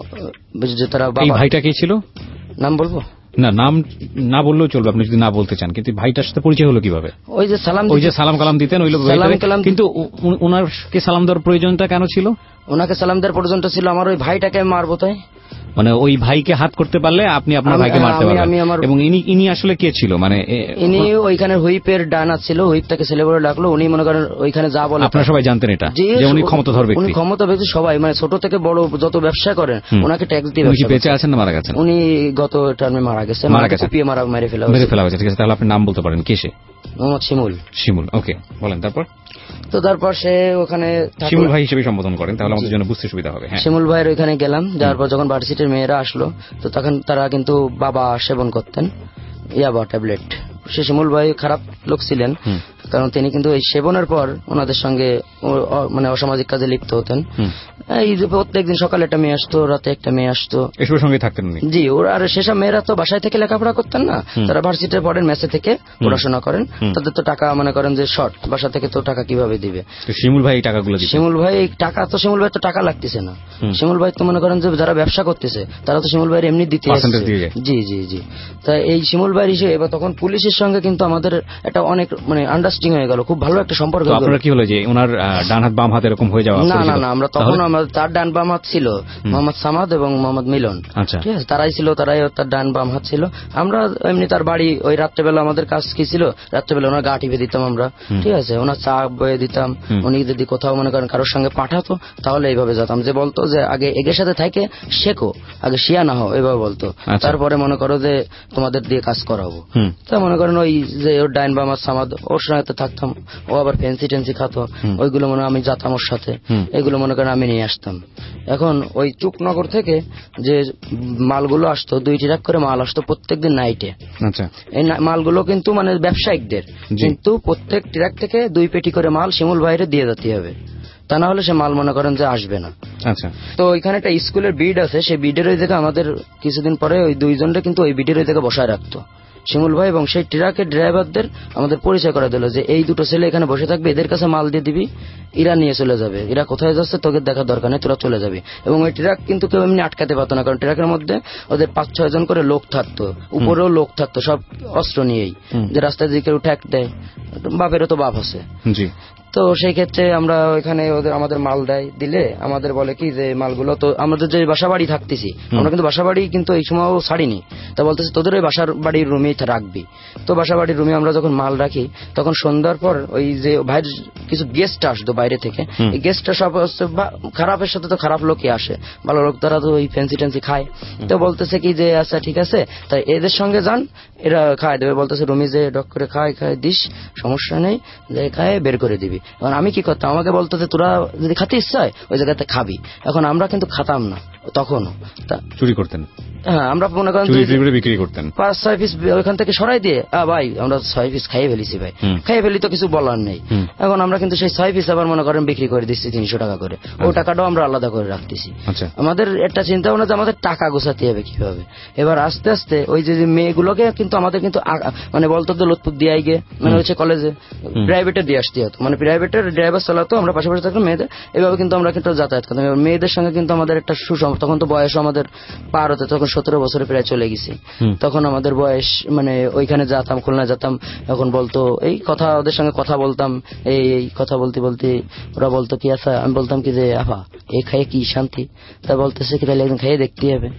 তারা ভাইটা কে ছিল নাম বলবো না? নাম না বললেও চলবে আপনি যদি না বলতে চান, কিন্তু ভাইটার সাথে পরিচয় হলো কিভাবে? ওই যে সালাম ওই যে সালাম কালাম দিতেন ওই লোক, কিন্তু ওনাকে সালাম দেওয়ার প্রয়োজনটা কেন ছিল? ওনাকে সালাম দেওয়ার প্রয়োজনটা ছিল আমার ওই ভাইটাকে মারবো তাই, মানে ওই ভাইকে হাত করতে পারলে আপনি আপনার ভাইকে মারতে পারবেন। এবং ইনি ইনি আসলে কে ছিল? মানে ইনি ওইখানে হুইপের ডানা ছিল, হুইপটাকে ছেলে বলে ডাকলো। উনি মনে করেন ওইখানে যা বলে আপনারা সবাই জানতেন এটা যে উনি ক্ষমতাধর ব্যক্তি। উনি ক্ষমতা ব্যক্তি, সবাই মানে ছোট থেকে বড় যত ব্যবসা করেন ওনাকে ট্যাক্স দিয়ে। উনি কি বেঁচে আছেন না মারা গেছেন? উনি গত টার্মে মারা গেছে, মারা গেছে কুপিয়ে মারা মেরে ফেলা মেরে ফেলা হয়েছে। ঠিক আছে, তাহলে আপনি নাম বলতে পারেন কে সে? মোহাম্মদ শিমুল। শিমুল, ওকে বলেন। তারপর তো তারপর সে ওখানে শিমুল ভাই হিসেবে সম্বোধন করেন, তাহলে আমাদের জন্য বুঝতে সুবিধা হবে। শিমুল ভাইয়ের ওইখানে গেলাম, যাওয়ার পর যখন ভার্সিটির মেয়েরা আসলো তো তখন তারা কিন্তু বাবা সেবন করতেন ইয়াবা ট্যাবলেট। সে শিমুল ভাই খারাপ লোক ছিলেন, কারণ তিনি কিন্তু এই সেবনের পর ওনাদের সঙ্গে মানে অসামাজিক কাজে লিপ্ত হতেন। এই যে প্রত্যেকদিন সকালে একটা মেয়ে আসতো, রাতে একটা মেয়ে আসতো, এসবের সঙ্গে থাকতেন উনি। জি, ওরা আর সেসব মেয়েরা তো বাসায় থেকে লেখাপড়া করতেন না, তারা ভার্সিটিতে পড়েন, মেসে থেকে পড়াশোনা করেন, তাদের তো টাকা মনে করেন যে শর্ট, বাসা থেকে তো টাকা কিভাবে দিবে। শিমুল ভাই এই টাকাগুলো দিতেন। শিমুল ভাই এই টাকা তো শিমুল ভাই তো টাকা লাগতেছে না, শিমুল ভাই তো মনে করেন যে যারা ব্যবসা করতেছে তারা তো শিমুল ভাইয়ের এমনি দিতে আসছে। জি জি জি তাই এই শিমুল ভাইয়ের হিসেবে এবার তখন পুলিশের সঙ্গে কিন্তু আমাদের একটা অনেক মানে আন্ডারস্ট্যান্ডিং হয়ে গেল, খুব ভালো একটা সম্পর্ক। আপনারা কি হলো যে ওনার ডান হাত বাম হাত এরকম হয়ে যাওয়া? না না না, আমরা তখন আমাদের তার ডান বাম হাত ছিল মোহাম্মদ সামাদ এবং মোহাম্মদ মিলন, ঠিক আছে, তারাই ছিল, তারাই তার ডান বাম হাত ছিল। আমরা এমনি তার বাড়ি ওই রাত্রেবেলা আমাদের কাজ কি ছিল, রাত্রেবেলা ওনার গা টিপে দিতাম আমরা, ঠিক আছে, ওনার চা বয়ে দিতাম। উনি যদি কোথাও মনে করেন কারোর সঙ্গে পাঠাতো তাহলে এইভাবে যেতাম, যে বলতো যে আগে এগের সাথে থাকে শেখো, আগে শিয়া না হও, এইভাবে বলতো। তারপরে মনে করো যে তোমাদের দিয়ে কাজ করাবো। তা মনে করেন ওই যে ওর ডাইন বাম হাত সামাদ, ওর সঙ্গে থাকতাম, ও আবার ফেন্সি টেন্সি খাতো, ওইগুলো মনে আমি যেতাম ওর সাথে, এগুলো মনে করেন আমি নিয়ে আসতাম। এখন ওই চুকনগর থেকে যে মালগুলো আসতো, দুই ট্রাক করে মাল আসতো প্রত্যেকদিন নাইটে। এই মালগুলো কিন্তু মানে ব্যবসায়িকদের, কিন্তু প্রত্যেক ট্রাক থেকে দুই পেটি করে মাল শিমুল বাইরে দিয়ে যেতে হবে, তা না হলে সে মাল মনে করেন যে আসবে না। আচ্ছা, তো ওইখানে একটা স্কুলের বিড আছে, সেই বিডের ওই জায়গায় আমাদের কিছুদিন পরে ওই দুইজনটা কিন্তু ওই বিডের ওই জায়গায় বসায় রাখতো শিমুল ভাই, এবং সেই ট্রাকের ড্রাইভারদের আমাদের পরিচয় করে দিল যে এই দুটো ছেলে এখানে বসে থাকবে, এদের কাছে মাল দিয়ে দিবি, এরা নিয়ে চলে যাবে, এরা কোথায় যাচ্ছে তোকে দেখার দরকার নেই, তোরা চলে যাবি। এবং ওই ট্রাক কিন্তু কেউ এমনি আটকাতে পারতো না, কারণ ট্রাকের মধ্যে ওদের পাঁচ ছয় জন করে লোক থাকতো, উপরেও লোক থাকতো, সব অস্ত্র নিয়েই, যে রাস্তায় যে কেউ ঠ্যাক দেয়, বাপেরও তো বাপ আছে। জি, তো সেই ক্ষেত্রে আমরা ওইখানে ওদের আমাদের মাল দেয়, দিলে আমাদের বলে কি যে মালগুলো তো আমাদের যে বাসা বাড়ি থাকতেছি আমরা কিন্তু বাসা বাড়ি কিন্তু এই সময় ছাড়িনি, তা বলতেছে তোদের ওই বাসার বাড়ির রুমেই রাখবি। তো বাসা বাড়ির রুমে আমরা যখন মাল রাখি তখন সন্ধ্যার পর ওই যে ভাইয়ের কিছু গেস্ট আসতো বাইরে থেকে, এই গেস্টটা সব খারাপের সাথে তো খারাপ লোকই আসে, ভালো লোক তারা তো ওই ফ্যান্সি ট্যান্সি খায়। তো বলতেছে কি যে আচ্ছা ঠিক আছে, তাই এদের সঙ্গে যান, এরা খায় দেবে। বলতেছে রুমে যে ডক করে খায় খায় দিস, সমস্যা নেই, যে খায় বের করে দিবি। এখন আমি কি করতাম, আমাকে বলতো যে তোরা যদি খাতে ইচ্ছা হয় ওই জায়গাতে খাবি। এখন আমরা কিন্তু খাতাম না তখনও, চুরি করতেন। হ্যাঁ, আমরা মনে করেন বিক্রি করতেন, পাঁচ ছয় পিস ওইখান থেকে সরাই দিয়ে ভাই আমরা ছয় পিস খাইয়ে ফেলেছি, ভাই খাইয়ে ফেলি তো কিছু বলার নেই। এখন আমরা কিন্তু সেই ছয় পিস আবার মনে করেন বিক্রি করে দিচ্ছি তিনশো টাকা করে, ওই টাকাটাও আমরা আলাদা করে রাখতেছি। আমাদের একটা চিন্তা ভাবনা যে আমাদের টাকা গোছাতে হবে কিভাবে। এবার আস্তে আস্তে ওই যে মেয়েগুলোকে কিন্তু আমাদের কিন্তু মানে বলতো যে লোকপুর দিয়ে গিয়ে মানে হচ্ছে কলেজে প্রাইভেটে দিয়ে আসতে হতো, মানে প্রাইভেটের ড্রাইভার চালাতো, আমরা পাশাপাশি থাকতাম মেয়েদের, এভাবে কিন্তু আমরা কিন্তু যাতায়াত করতাম। এবার মেয়েদের সঙ্গে কিন্তু আমাদের একটা সুসম, তখন তো বয়স আমাদের পার হতে, তখন সতেরো বছরে প্রায় চলে গেছি, তখন আমাদের বয়স মানে ওইখানে যেতাম, খুলনা যেতাম, এখন বলতো এই কথা, ওদের সঙ্গে কথা বলতাম, এই এই কথা বলতে বলতে ওরা বলতো কি আচ্ছা, আমি বলতাম কি যে আফা এই খাইয়ে কি শান্তি, তা বলতেছে কি তাহলে একদিন খাইয়ে দেখতে হবে।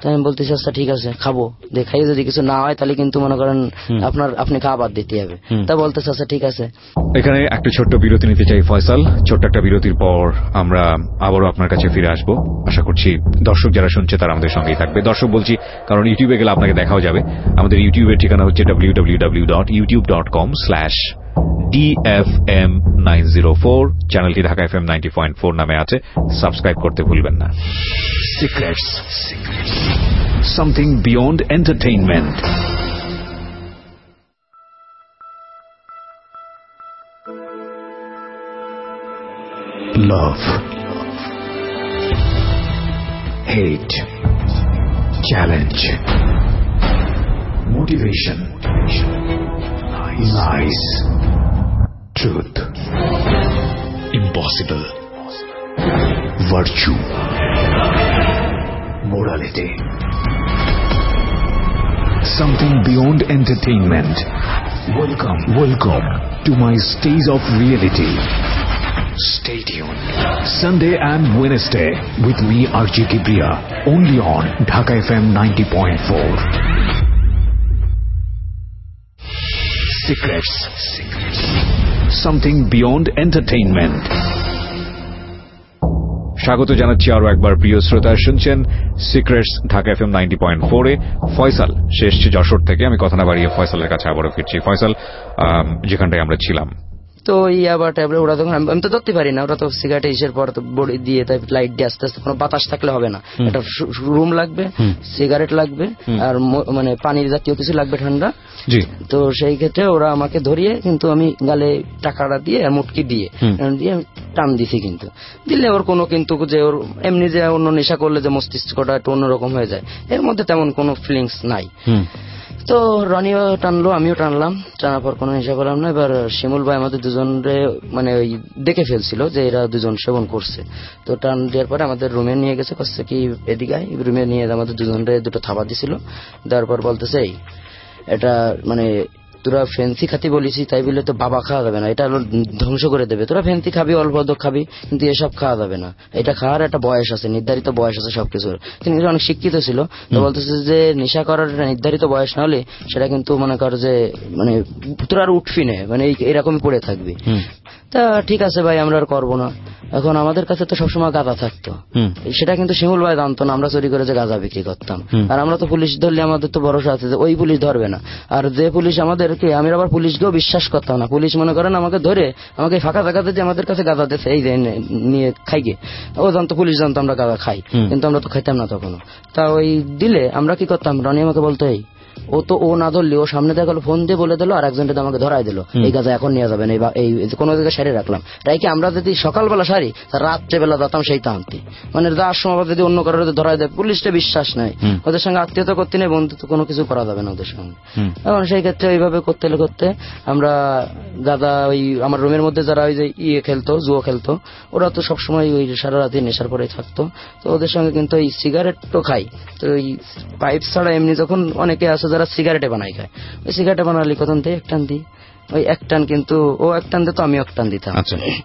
তাই আমি বলতেছি আচ্ছা ঠিক আছে খাবো, দেখাই যদি কিছু না হয় তাহলে কিন্তু মনে করেন আপনার আপনি খাবার দিতে হবে। তা বলতেছে আচ্ছা ঠিক আছে। এখানে একটা ছোট্ট বিরতি নিতে চাই ফয়সাল। ছোট্ট একটা বিরতির পর আমরা আবারও আপনার কাছে ফিরে আসবো। আশা করছি দর্শক যারা শুনছে তারা আমাদের সঙ্গেই থাকবে। দর্শক বলছি কারণ ইউটিউবে গেলে আপনাকে দেখাও যাবে। আমাদের ইউটিউবের ঠিকানা হচ্ছে W W W dot YouTube dot com slash D F M nine zero four. চ্যানেলটি Dhaka F M ninety point four নামে আছে, সাবস্ক্রাইব করতে ভুলবেন না। Secrets, something beyond entertainment. Love, hate, challenge, motivation, lies, truth, impossible, virtue, morality, something beyond entertainment. Welcome, welcome to my stage of reality. Stay tuned. Sunday and Wednesday with me R J Kibriya, only on Dhaka F M ninety point four. Secrets, something beyond entertainment. স্বাগত জানাচ্ছি আরো একবার প্রিয় শ্রোতা, শুনছেন secrets Dhaka F M ninety point four এ। ফয়সাল সে এসছে যশোর থেকে। আমি কথা না বাড়িয়ে ফয়সালের কাছে আবারও ফিরছি। ফয়সাল, যেখানটায় আমরা ছিলাম, তো ইয়াবা ট্যাবলেট ওরা তখন আমি তো ধরতে পারি না, ওরা তো সিগারেট এসের পর তো বডি দিয়ে তাই লাইট দিয়ে আস্তে আস্তে, কোনো বাতাস থাকলে হবে না, একটা রুম লাগবে, সিগারেট লাগবে, আর মানে পানির জাতীয় কিছু লাগবে ঠান্ডা। তো সেই ক্ষেত্রে ওরা আমাকে ধরিয়ে কিন্তু আমি গালে টাকাটা দিয়ে মুটকি দিয়ে দিয়ে আমি টান দিছি, কিন্তু দিলে ওর কোনো কিন্তু যে ওর এমনি যে অন্য নেশা করলে যে মস্তিষ্কটা একটু অন্যরকম হয়ে যায়, এর মধ্যে তেমন কোনো ফিলিংস নাই। তো রনিও টানলো, আমিও টানলাম, টানার পর কোনো নেশা করলাম না। এবার শিমুল ভাই আমাদের দুজনে মানে ওই দেখে ফেলছিল যে এরা দুজন সেবন করছে। তো টান দেওয়ার পরে আমাদের রুমে নিয়ে গেছে, করছে কি এদিকে রুমে নিয়ে আমাদের দুজনে দুটো থাবা দিছিল। দেওয়ার পর বলতেছে এই এটা মানে তোরা ফ্যান্সি খাতি বলিছি তাই বলে তো বাবা খাওয়া যাবে না, এটা ধ্বংস করে দেবে। তোরা ফ্যান্সি খাবি, অল্প অল্প খাবি, কিন্তু এসব খাওয়া যাবে না, এটা খাওয়ার একটা বয়স আছে, নির্ধারিত বয়স আছে সবকিছুর। তিনি অনেক শিক্ষিত ছিল, তো বলতেছে যে নেশা করার একটা নির্ধারিত বয়স না হলে সেটা কিন্তু মনে কর যে মানে তোরা আর উঠবি না, মানে এরকমই পড়ে থাকবি। তা ঠিক আছে ভাই, আমরা আর করবো না। এখন আমাদের কাছে তো সবসময় গাঁজা থাকতো, সেটা কিন্তু শিমুল ভাই জানতো না, আমরা চুরি করে যে গাঁজা বিক্রি করতাম। আর আমরা তো পুলিশ ধরলে আমাদের তো ভরসা আছে যে ওই পুলিশ ধরবে না, আর যে পুলিশ আমাদেরকে, আমি আবার পুলিশকেও বিশ্বাস করতাম না। পুলিশ মনে করেন আমাকে ধরে আমাকে ফাঁকা জায়গাতে যে আমাদের কাছে গাঁজা দিচ্ছে এই যে নিয়ে খাই গে, ও জানতো, পুলিশ জানতো আমরা গাঁজা খাই, কিন্তু আমরা তো খাইতাম না তখনও। তা ওই দিলে আমরা কি করতাম, রনি আমাকে বলতো এই ও তো ও না ধরলি ও সামনে দেখালো, ফোন দিয়ে বলে দিল, আর একজনটা আমাকে ধরাই দিল এই গাঁজা এখন নিয়ে যাবেন, এই কোনো জায়গায় সারি রাখলাম। তাই কি আমরা যদি সকালবেলা সারি রাত্রেবেলা যেতাম সেই টানতে, মানে যার সময় যদি অন্য কারোর ধরাই দেয়, পুলিশটা বিশ্বাস নাই, ওদের সঙ্গে আত্মীয়তা করতে নেই, বন্ধুত্ব কোনো কিছু করা যাবে না ওদের সঙ্গে। এখন সেই ক্ষেত্রে এইভাবে করতে করতে আমরা দাদা ওই আমার রুমের মধ্যে যারা ওই যে ইয়ে খেলতো, জুয়ো খেলতো, ওরা তো সবসময় ওই সারা রাতে নেশার পরে থাকতো। তো ওদের সঙ্গে কিন্তু ওই সিগারেট তো খাই, তো ওই পাইপ ছাড়া এমনি যখন অনেকে আছে যারা সিগারেটে বানাই খায়, ওই সিগারেটে বানালি কখন দিয়ে এক টান দিই, ওই এক টান কিন্তু ও এক টান দিত, আমি এক টান দিতাম।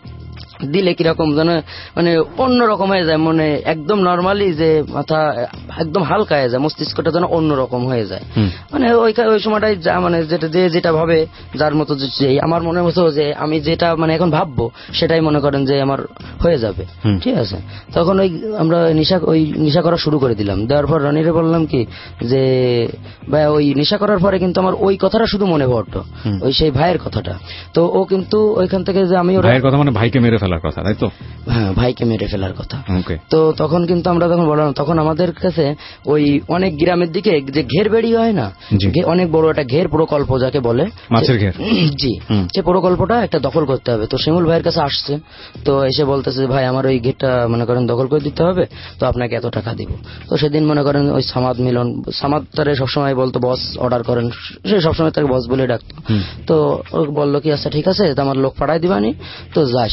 দিলে কিরকম যেন মানে অন্যরকম হয়ে যায়, মানে একদম নর্মালি যে মাথা একদম হালকা হয়ে যায়, মস্তিষ্কটা যেন অন্যরকম হয়ে যায়। মানে ওই ওই সময়টাই যা মানে যেটা যে যেটা ভাবে যার মতো, যে আমার মনে হতো যে আমি যেটা মানে এখন ভাববো সেটাই মনে করেন যে আমার হয়ে যাবে, ঠিক আছে। তখন ওই আমরা নেশা ওই নেশা করা শুরু করে দিলাম। দেওয়ার পর রনিরে বললাম কি যে ভাই ওই নেশা করার পরে কিন্তু আমার ওই কথাটা শুধু মনে পড়তো, ওই সেই ভাইয়ের কথাটা। তো ও কিন্তু ওইখান থেকে যে আমি ভাইয়ের কথা মানে ভাইকে মেরে ফেলার কথা, তাই তো? হ্যাঁ, ভাইকে মেরে ফেলার কথা। তো তখন কিন্তু আমরা যখন বললাম, তখন আমাদের কাছে ওই অনেক গ্রামের দিকে যে ঘের বেড়ি হয় না, অনেক বড় একটা ঘের প্রকল্প যাকে বলে, মাছের ঘের, জি, সে প্রকল্পটা একটা দখল করতে হবে। তো শিমুল ভাইয়ের কাছে আসছে, তো এসে বলতেছে ভাই আমার ওই ঘেরটা মনে করেন দখল করে দিতে হবে, তো আপনাকে এত টাকা দিব। তো সেদিন মনে করেন ওই সামাদ মিলন, সামাদ তারে সবসময় বলতো বস অর্ডার করেন, সে সবসময় তাকে বস বলে ডাকতো। তো ও বললো কি আচ্ছা ঠিক আছে, আমার লোক পাঠাই দিবানি, তো যাস কেন। এবার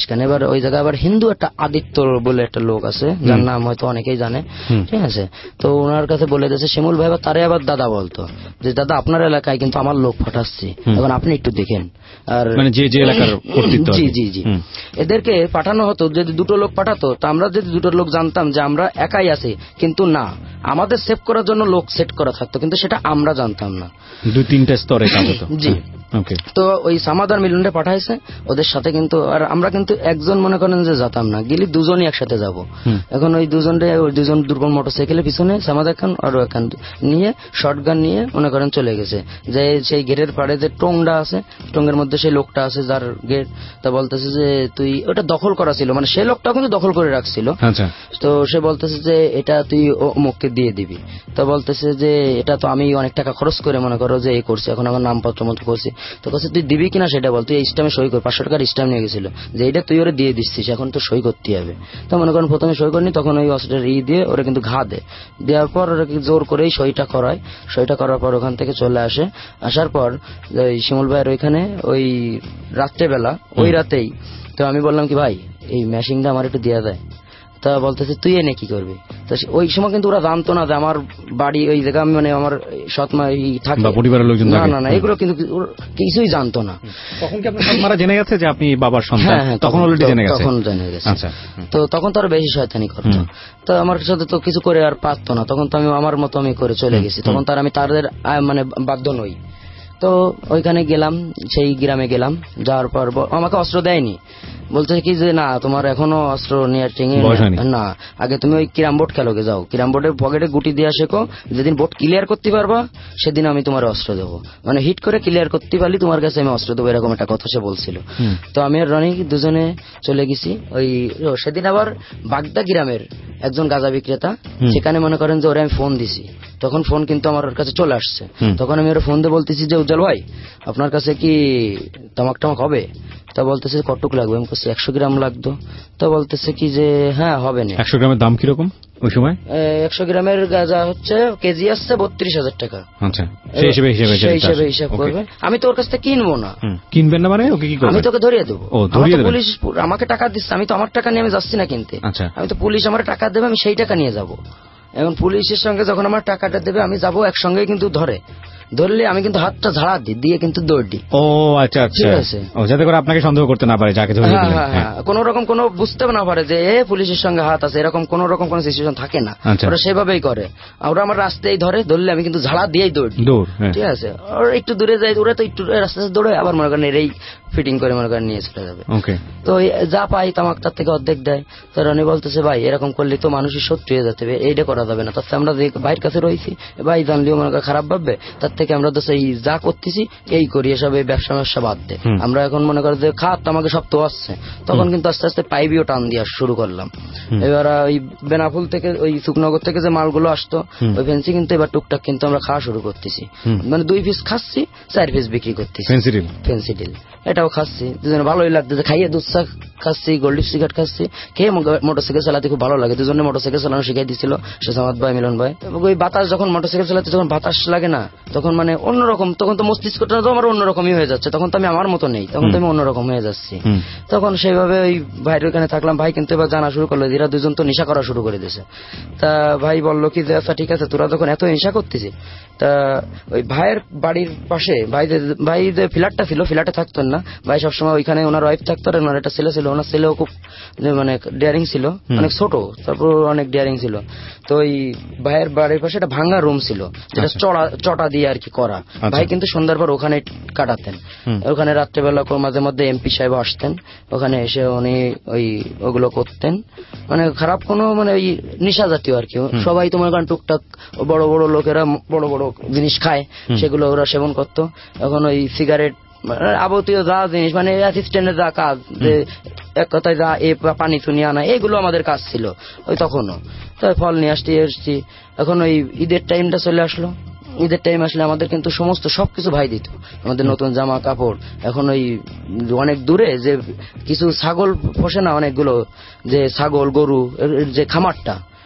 ওই জায়গায় আবার হিন্দু একটা আদিত্য বলে একটা লোক আছে, যার নাম হয়তো অনেকেই জানে, ঠিক আছে। তো ওনার কাছে বলে দিয়েছে শিমুল ভাই, তারে আবার দাদা বলতো যে দাদা আপনার এলাকায় কিন্তু আমার লোক পাঠাচ্ছি, এখন আপনি একটু দেখেন। আর মানে যে যে এলাকার কর্তৃত্ব, জি জি জি এদেরকে পাঠানো হতো, যদি দুটো লোক পাঠাতো তো আমরা যদি দুটো লোক জানতাম যে আমরা একাই আছি, কিন্তু না, আমাদের সেভ করার জন্য লোক সেট করা থাকতো, কিন্তু সেটা আমরা জানতাম না। দুই তিনটা স্তরে কাজ হতো। জি ওকে। তো ওই সামাদার মিলনটা পাঠাইছে ওদের সাথে, কিন্তু আর আমরা কিন্তু একজন মনে করেন যে যেতাম না, গেলি দুজনই একসাথে যাব। এখন ওই দুজনরে ওই দুজন দুর্বল মোটরসাইকেলের পিছনে সামাদ খান আর এখান নিয়ে শর্টগান নিয়ে মনে করেন চলে গেছে, যে সেই গেটের পাড়ে যে টোংটা আছে, টোঙ্গের মধ্যে সেই লোকটা আছে যার গেট, তা বলতেছে যে তুই ওটা দখল করা ছিল, মানে সেই লোকটা কিন্তু দখল করে রাখছিল। তো সে বলতেছে যে এটা তুই অমুককে দিয়ে দিবি। তো বলতেছে যে এটা তো আমি অনেক টাকা খরচ করে মনে করো যে এই করছি, এখন আমার নামপত্র মতো করছি। তো কাছে তুই দিবি কিনা সেটা বল, তুই এই স্টামে সই কর, পাঁচশো টাকার স্টাম নিয়ে গেছিল, যে এটা তুই ওরা দিয়ে দিচ্ছিস, এখন তো সই করতে হবে। তো মনে করেন প্রথমে সই করিনি, তখন ওই অস্ট্রের ই দিয়ে ওরা কিন্তু ঘা দেয়, দেওয়ার পর ওরা জোর করেই সইটা করায়, সইটা করার পর ওখান থেকে চলে আসে। আসার পর ওই শিমুল ভাইয়ের ওইখানে ওই রাত্রেবেলা ওই রাতেই তো আমি বললাম কি ভাই এই মেশিনটা আমার একটু দেওয়া যায়। তা বলতেছে তুই এনে কি করবি। তো ওই সময় কিন্তু ওরা জানতো না যে আমার বাড়ি ওই জায়গা, মানে আমার সৎমা থাকে, পরিবারের লোকজন না না না এগুলো কিন্তু কিছুই জানতো না। তখন কি আপনার সৎমারা জেনে গেছে যে আপনি বাবার সন্তান? হ্যাঁ, তখন অলরেডি জেনে গেছে। তখন জেনে গেছে। আচ্ছা। তো তখন তো আরো বেশি শয়তানি করতো। তো আমার সাথে তো কিছু করে আর পারতো না, তখন তো আমি আমার মতো আমি করে চলে গেছি, তখন তার আমি তাদের মানে বাধ্য নই। তো ওইখানে গেলাম, সেই গ্রামে গেলাম, যাওয়ার পর আমাকে অস্ত্র দেয়নি, বলছে কি যে না তোমার এখনো অস্ত্র নিয়ে টেঙে না, আগে তুমি ওই ক্যারাম বোর্ড খেলোগে যাও, ক্যারাম বোর্ডের পকেটে গুটি দিয়ে শেখো, যেদিন বোর্ড ক্লিয়ার করতে পারবা সেদিন আমি তোমার অস্ত্র দেবো, মানে হিট করে ক্লিয়ার করতে পারলি তোমার কাছে আমি অস্ত্র দেবো, এরকম একটা কথা সে বলছিল। তো আমি আর রনি দুজনে চলে গেছি। ওই সেদিন আবার বাগদা গ্রামের একজন গাঁজা বিক্রেতা, সেখানে মনে করেন যে ওরা আমি ফোন দিছি, তখন ফোন কিন্তু আমার কাছে চলে আসছে, তখন আমি ওরা ফোন দিয়ে বলতেছি যে উজ্জ্বল ভাই আপনার কাছে কি তামাক টামাক হবে। তা বলতেছে কটুক লাগবে, আমি বলছি একশো গ্রাম লাগতো। তো বলতেছে কি যে হ্যাঁ হবে না। একশো গ্রামের দাম কিরকম ওই সময়? একশো গ্রামের গাঁজা হচ্ছে কেজি আসছে বত্রিশ হাজার টাকা। আচ্ছা, সেই হিসেবে হিসেবে হিসাব করবে। আমি তোর কাছ থেকে কিনবো না। কিনবেন না মানে ওকে কি করবে? আমি তোকে ধরিয়ে দেবো। পুলিশ আমাকে টাকা দিচ্ছে, আমি তো আমার টাকা নিয়ে আমি যাচ্ছি না কিনতে, আমি তো পুলিশ আমার টাকা দেবে, আমি সেই টাকা নিয়ে যাবো। এখন পুলিশের সঙ্গে যখন আমার টাকাটা দেবে আমি যাবো, একসঙ্গে কিন্তু ধরে ধরলে আমি কিন্তু হাতটা ঝাড়া দিই, দিয়ে কিন্তু দৌড় দিই। ও আচ্ছা আচ্ছা, যাতে করে আপনাকে সন্দেহ করতে না পারে যাকে ধরিয়ে দিলেন। হ্যাঁ, কোন রকম কোন বুঝতে না পারে যে এ পুলিশের সঙ্গে হাত আছে, এরকম কোন রকম কোন সিচুয়েশন থাকে না, ওরা সেভাবেই করে। ওরা আমার রাস্তায় ধরে, ধরলে আমি কিন্তু ঝাড়া দিয়েই দৌড় দৌড় ঠিক আছে। ওরা একটু দূরে যায়, ওরা তো একটু রাস্তায় দৌড়ে, আবার মনে করেন এই ফিটিং করে মনে করেন নিয়ে চলে যাবে। তো যা পাই তামাক তার থেকে অর্ধেক দেয়। তো রনি বলতেছে ভাই এরকম করলে তো মানুষের শত্রু হয়ে যেতে হবে, এইটা করা যাবে না, তার থেকে আমরা যে ভাইয়ের কাছে রয়েছি, ভাই জানলেও মনে করেন খারাপ ভাববে, তার থেকে আমরা তো সেই যা করতেছি এই করি, এসব এই ব্যবসা ব্যবসা বাদ দে। আমরা এখন মনে করি যে খাত আমাকে সব তো আসছে, তখন কিন্তু আস্তে আস্তে পাইবিও টান দিয়ে শুরু করলাম। এবার ওই বেনাফুল থেকে ওই সুকনগর থেকে যে মালগুলো আসতো ওই ফেন্সি কিন্তু এবার টুকটাক কিন্তু আমরা খাওয়া শুরু করতেছি, মানে দুই পিস খাচ্ছি, চার পিস বিক্রি করতেছি ফেন্সি ডিল, এটাও খাচ্ছি, দুজনে ভালোই লাগতেছে, খাইয়ে দুধ চা খাচ্ছি, গোল্ড সিগারেট খাচ্ছি, খেয়ে মোটরসাইকেল চালাতে খুব ভালো লাগে। দুজনে মোটরসাইকেল চালানো শিখাই দিচ্ছিল শেষামাদ ভাই, মিলন ভাই। ওই বাতাস যখন মোটরসাইকেল চালাতে যখন বাতাস লাগে না, তখন মানে অন্যরকম, তখন তো মস্তিষ্কটা তো আমার অন্যরকমই হয়ে যাচ্ছে, তখন তো আমি আমার মতো নেই, তখন তো আমি অন্যরকম হয়ে যাচ্ছি। তখন সেইভাবে ওই ভাইয়ের ওখানে থাকলাম। ভাই কিন্তু এবার জানা শুরু করলো, এরা দুজন তো নেশা করা শুরু করে দিয়েছে। তা ভাই বললো কি যে আচ্ছা ঠিক আছে, তোরা যখন এত নেশা করতেছি, তা ওই ভাইয়ের বাড়ির পাশে ভাই ভাই যে ফ্ল্যাটটা ছিল, ফ্ল্যাটে থাকতেন না ভাই, সবসময় ওইখানে ওনার ওয়াইফ থাকতো, আর ওনার একটা ছেলে ছিল, ওনার ছেলেও খুব মানে ডেয়ারিং ছিল, অনেক ছোট, তারপর অনেক ডেয়ারিং ছিল। তো ওই ভাইয়ের বাড়ির পাশে একটা ভাঙা রুম ছিল, যেটা চড়া চটা দিয়ে আর কি করা। ভাই কিন্তু সন্ধ্যার পর ওখানে কাটাতেন, ওখানে রাত্রেবেলা মাঝে মধ্যে এমপি সাহেব আসতেন, ওখানে এসে উনি ওই ওগুলো করতেন, মানে খারাপ কোনো মানে ওই নেশা জাতীয় আর কি। সবাই তোমার গান টুকটাক বড় বড় লোকেরা বড় বড় জিনিস খায়, সেগুলো ওরা সেবন করতো। এখন ওই সিগারেট আবতীয় যা জিনিস, মানে অ্যাসিস্ট্যান্টের যা কাজ, যে এক কথায় যা এ পানি চুনি আনা, এইগুলো আমাদের কাজ ছিল ওই তখনও। তো ফল নিয়ে আসতে এসছি। এখন ওই ঈদের টাইমটা চলে আসলো, ঈদের টাইম আসলে আমাদের কিন্তু সমস্ত সবকিছু ভাই দিত, আমাদের নতুন জামা কাপড়। এখন ওই অনেক দূরে যে কিছু ছাগল পোষে না অনেকগুলো, যে ছাগল গরু যে খামারটা,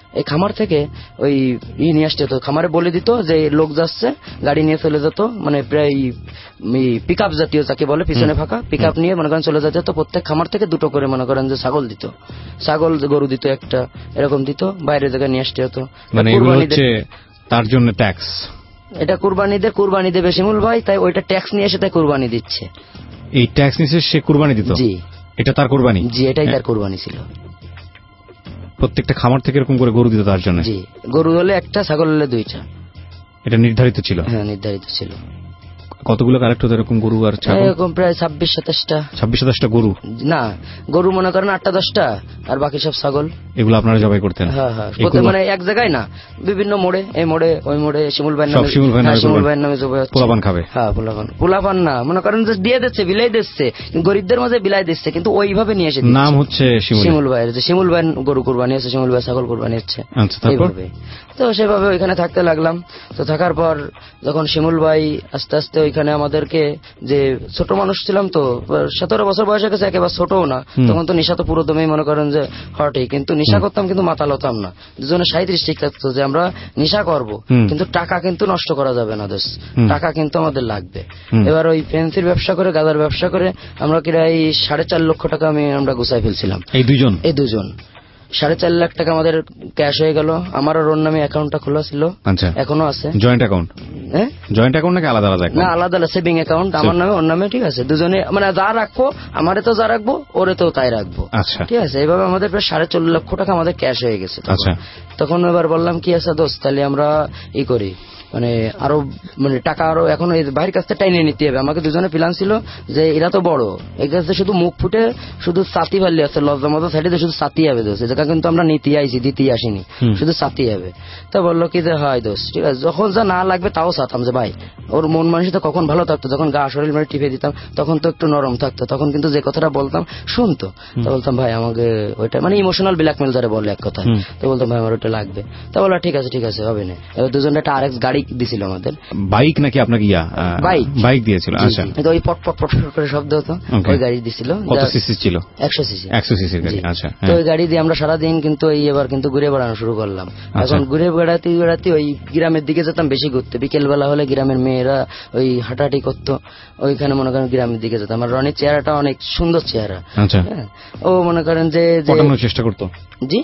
এই খামার থেকে ওই ই নিয়ে আসতে হতো, খামারে বলে দিত যে লোক যাচ্ছে, গাড়ি নিয়ে চলে যেত, মানে প্রায় পিক আপ জাতীয় যাকে বলে, পিছনে ফাঁকা পিক আপ নিয়ে মনে করেন চলে যেত। তো প্রত্যেক খামার থেকে দুটো করে মনে করেন যে ছাগল দিত, ছাগল গরু দিত একটা, এরকম দিত, বাইরের জায়গায় নিয়ে আসতে হতো। মানে এগুলো হচ্ছে তার জন্য ট্যাক্স, এটা কুরবানিদের কুরবানি দেবে শিমুল ভাই, তাই ওইটা ট্যাক্স নিয়ে এসে তাই কুরবানি দিচ্ছে। এই ট্যাক্স নিয়ে সে কুরবানি দিত? জি, এটা তার কুরবানি? জি, এটাই তার কুরবানি ছিল। প্রত্যেকটা খামার থেকে এরকম করে গরু দিত তার জন্য? জি, গরু হলে একটা, ছাগল হলে দুইটা। এটা নির্ধারিত ছিল? হ্যাঁ, নির্ধারিত ছিল। কতগুলো কালেক্ট হতো এরকম গরু আর ছাগল? এরকম প্রায় ছাব্বিশ সাতাশটা। ছাব্বিশ সাতাশটা গরু? না, গরু মনে করেন আটটা দশটা, আর বাকি সব ছাগল। এগুলো আপনারা জবাই করতেন? হ্যাঁ হ্যাঁ, মানে এক জায়গায় না, বিভিন্ন মোড়ে, এই মোড়ে ওই মোড়ে, শিমুল ভাইয়ের নামে, শিমুল ভাইয়ের নামে জবাই হচ্ছে। পোলাপান খাবে? হ্যাঁ, পোলাপান পোলাপান না, মনে করেন যে দিয়ে দিচ্ছে, বিলাই দিচ্ছে, গরিবদের মাঝে বিলাই দিচ্ছে, কিন্তু ওইভাবে নিয়ে এসে নাম হচ্ছে শিমুল ভাইয়ের, যে শিমুল ভাই গরু কুরবানি হচ্ছে, শিমুল ভাই ছাগল কুরবানি হচ্ছে। এইভাবে তো সেভাবে ওইখানে থাকতে লাগলাম। তো থাকার পর যখন শিমুল ভাই আস্তে আস্তে ওইখানে আমাদেরকে, যে ছোট মানুষ ছিলাম তো, সতেরো বছর বয়স হয়ে গেছে, একেবারে ছোটও না তখন, তো নেশা তো পুরো দমেই মনে করেন যে হটে, কিন্তু নেশা করতাম কিন্তু মাথা লতাম না। দুজনে সাঁত্রিশ ঠিক থাকতো যে আমরা নেশা করব, কিন্তু টাকা কিন্তু নষ্ট করা যাবে না দোষ, টাকা কিন্তু আমাদের লাগবে। এবার ওই ফেন্সির ব্যবসা করে, গাদার ব্যবসা করে আমরা কিনা এই সাড়ে চার লক্ষ টাকা আমি আমরা গুছাই ফেলছিলাম। এই দুজন এই দুজন সাড়ে চার লাখ টাকা আমাদের ক্যাশ হয়ে গেল। আমার আর ওর নামে অ্যাকাউন্টটা খোলা ছিল, এখনো আছে। Joint account? হ্যাঁ, জয়েন্ট অ্যাকাউন্ট নাকি আলাদা আলাদা? না, আলাদা আলাদা সেভিং অ্যাকাউন্ট, আমার নামে ওর নামে, ঠিক আছে। দুজনে মানে যা রাখবো, আমারে তো যা রাখবো, ওরে তো তাই রাখবো, ঠিক আছে। এইভাবে আমাদের প্রায় সাড়ে চার লক্ষ টাকা আমাদের ক্যাশ হয়ে গেছে। তখন এবার বললাম কি আছে দোস্ত, তাহলে আমরা ই করি, মানে আরো মানে টাকা আরো এখন বাইরের কাছ থেকে টাইনে নিতে হবে। আমাকে দুজনে প্ল্যান ছিল যে এরা তো বড়, এই কাছে শুধু মুখ ফুটে শুধু সাতি ভালি আছে, লজ্জা মজা সাইডে শুধু সাতি হবে দোষ, এটা কিন্তু আমরা নিতে আইছি, দিতে আসিনি, শুধু সাতি হবে। তো বললো কি যে হয় দোষ, ঠিক আছে, যখন যা না লাগবে তাও সাতাম, যে ভাই ওর মন মানসিকতা কখন ভালো থাকতো, যখন গা শরীর মানে টিপে দিতাম তখন তো একটু নরম থাকতো, তখন কিন্তু যে কথাটা বলতাম শুনতো। তো বলতাম ভাই আমাকে ওইটা, মানে ইমোশনাল ব্ল্যাকমেল যারা বলে এক কথা, তো বলতাম ভাই আমার ওইটা লাগবে। তা বললো ঠিক আছে ঠিক আছে, হবে না। এবার দুজন একটা আর এক্স গাড়ি দিছিল আমাদের, বাইক নাকি আপনাকে? ইয়া বাইক, বাইক দিয়েছিল। আচ্ছা, ওই পট পট পট করে শব্দ হতো, ওই গাড়ি দিছিল। কত সিসি ছিল? একশো সিসি। একশো সিসির গাড়ি। আচ্ছা, তো ওই গাড়ি দিয়ে আমরা সারাদিন কিন্তু এই এবার কিন্তু ঘুরে বেড়ানো শুরু করলাম। এখন ঘুরে বেড়াতে বেড়াতে ওই গ্রামের দিকে যেতাম বেশি ঘুরতে, বিকেল বেলা হলে গ্রামের মেয়েরা ওই হাঁটাহাঁটি করতো, ওইখানে মনে করেন গ্রামের দিকে যেতাম। আর রনির চেহারাটা অনেক সুন্দর চেহারা, ও মনে করেন যে চেষ্টা করতো। জি,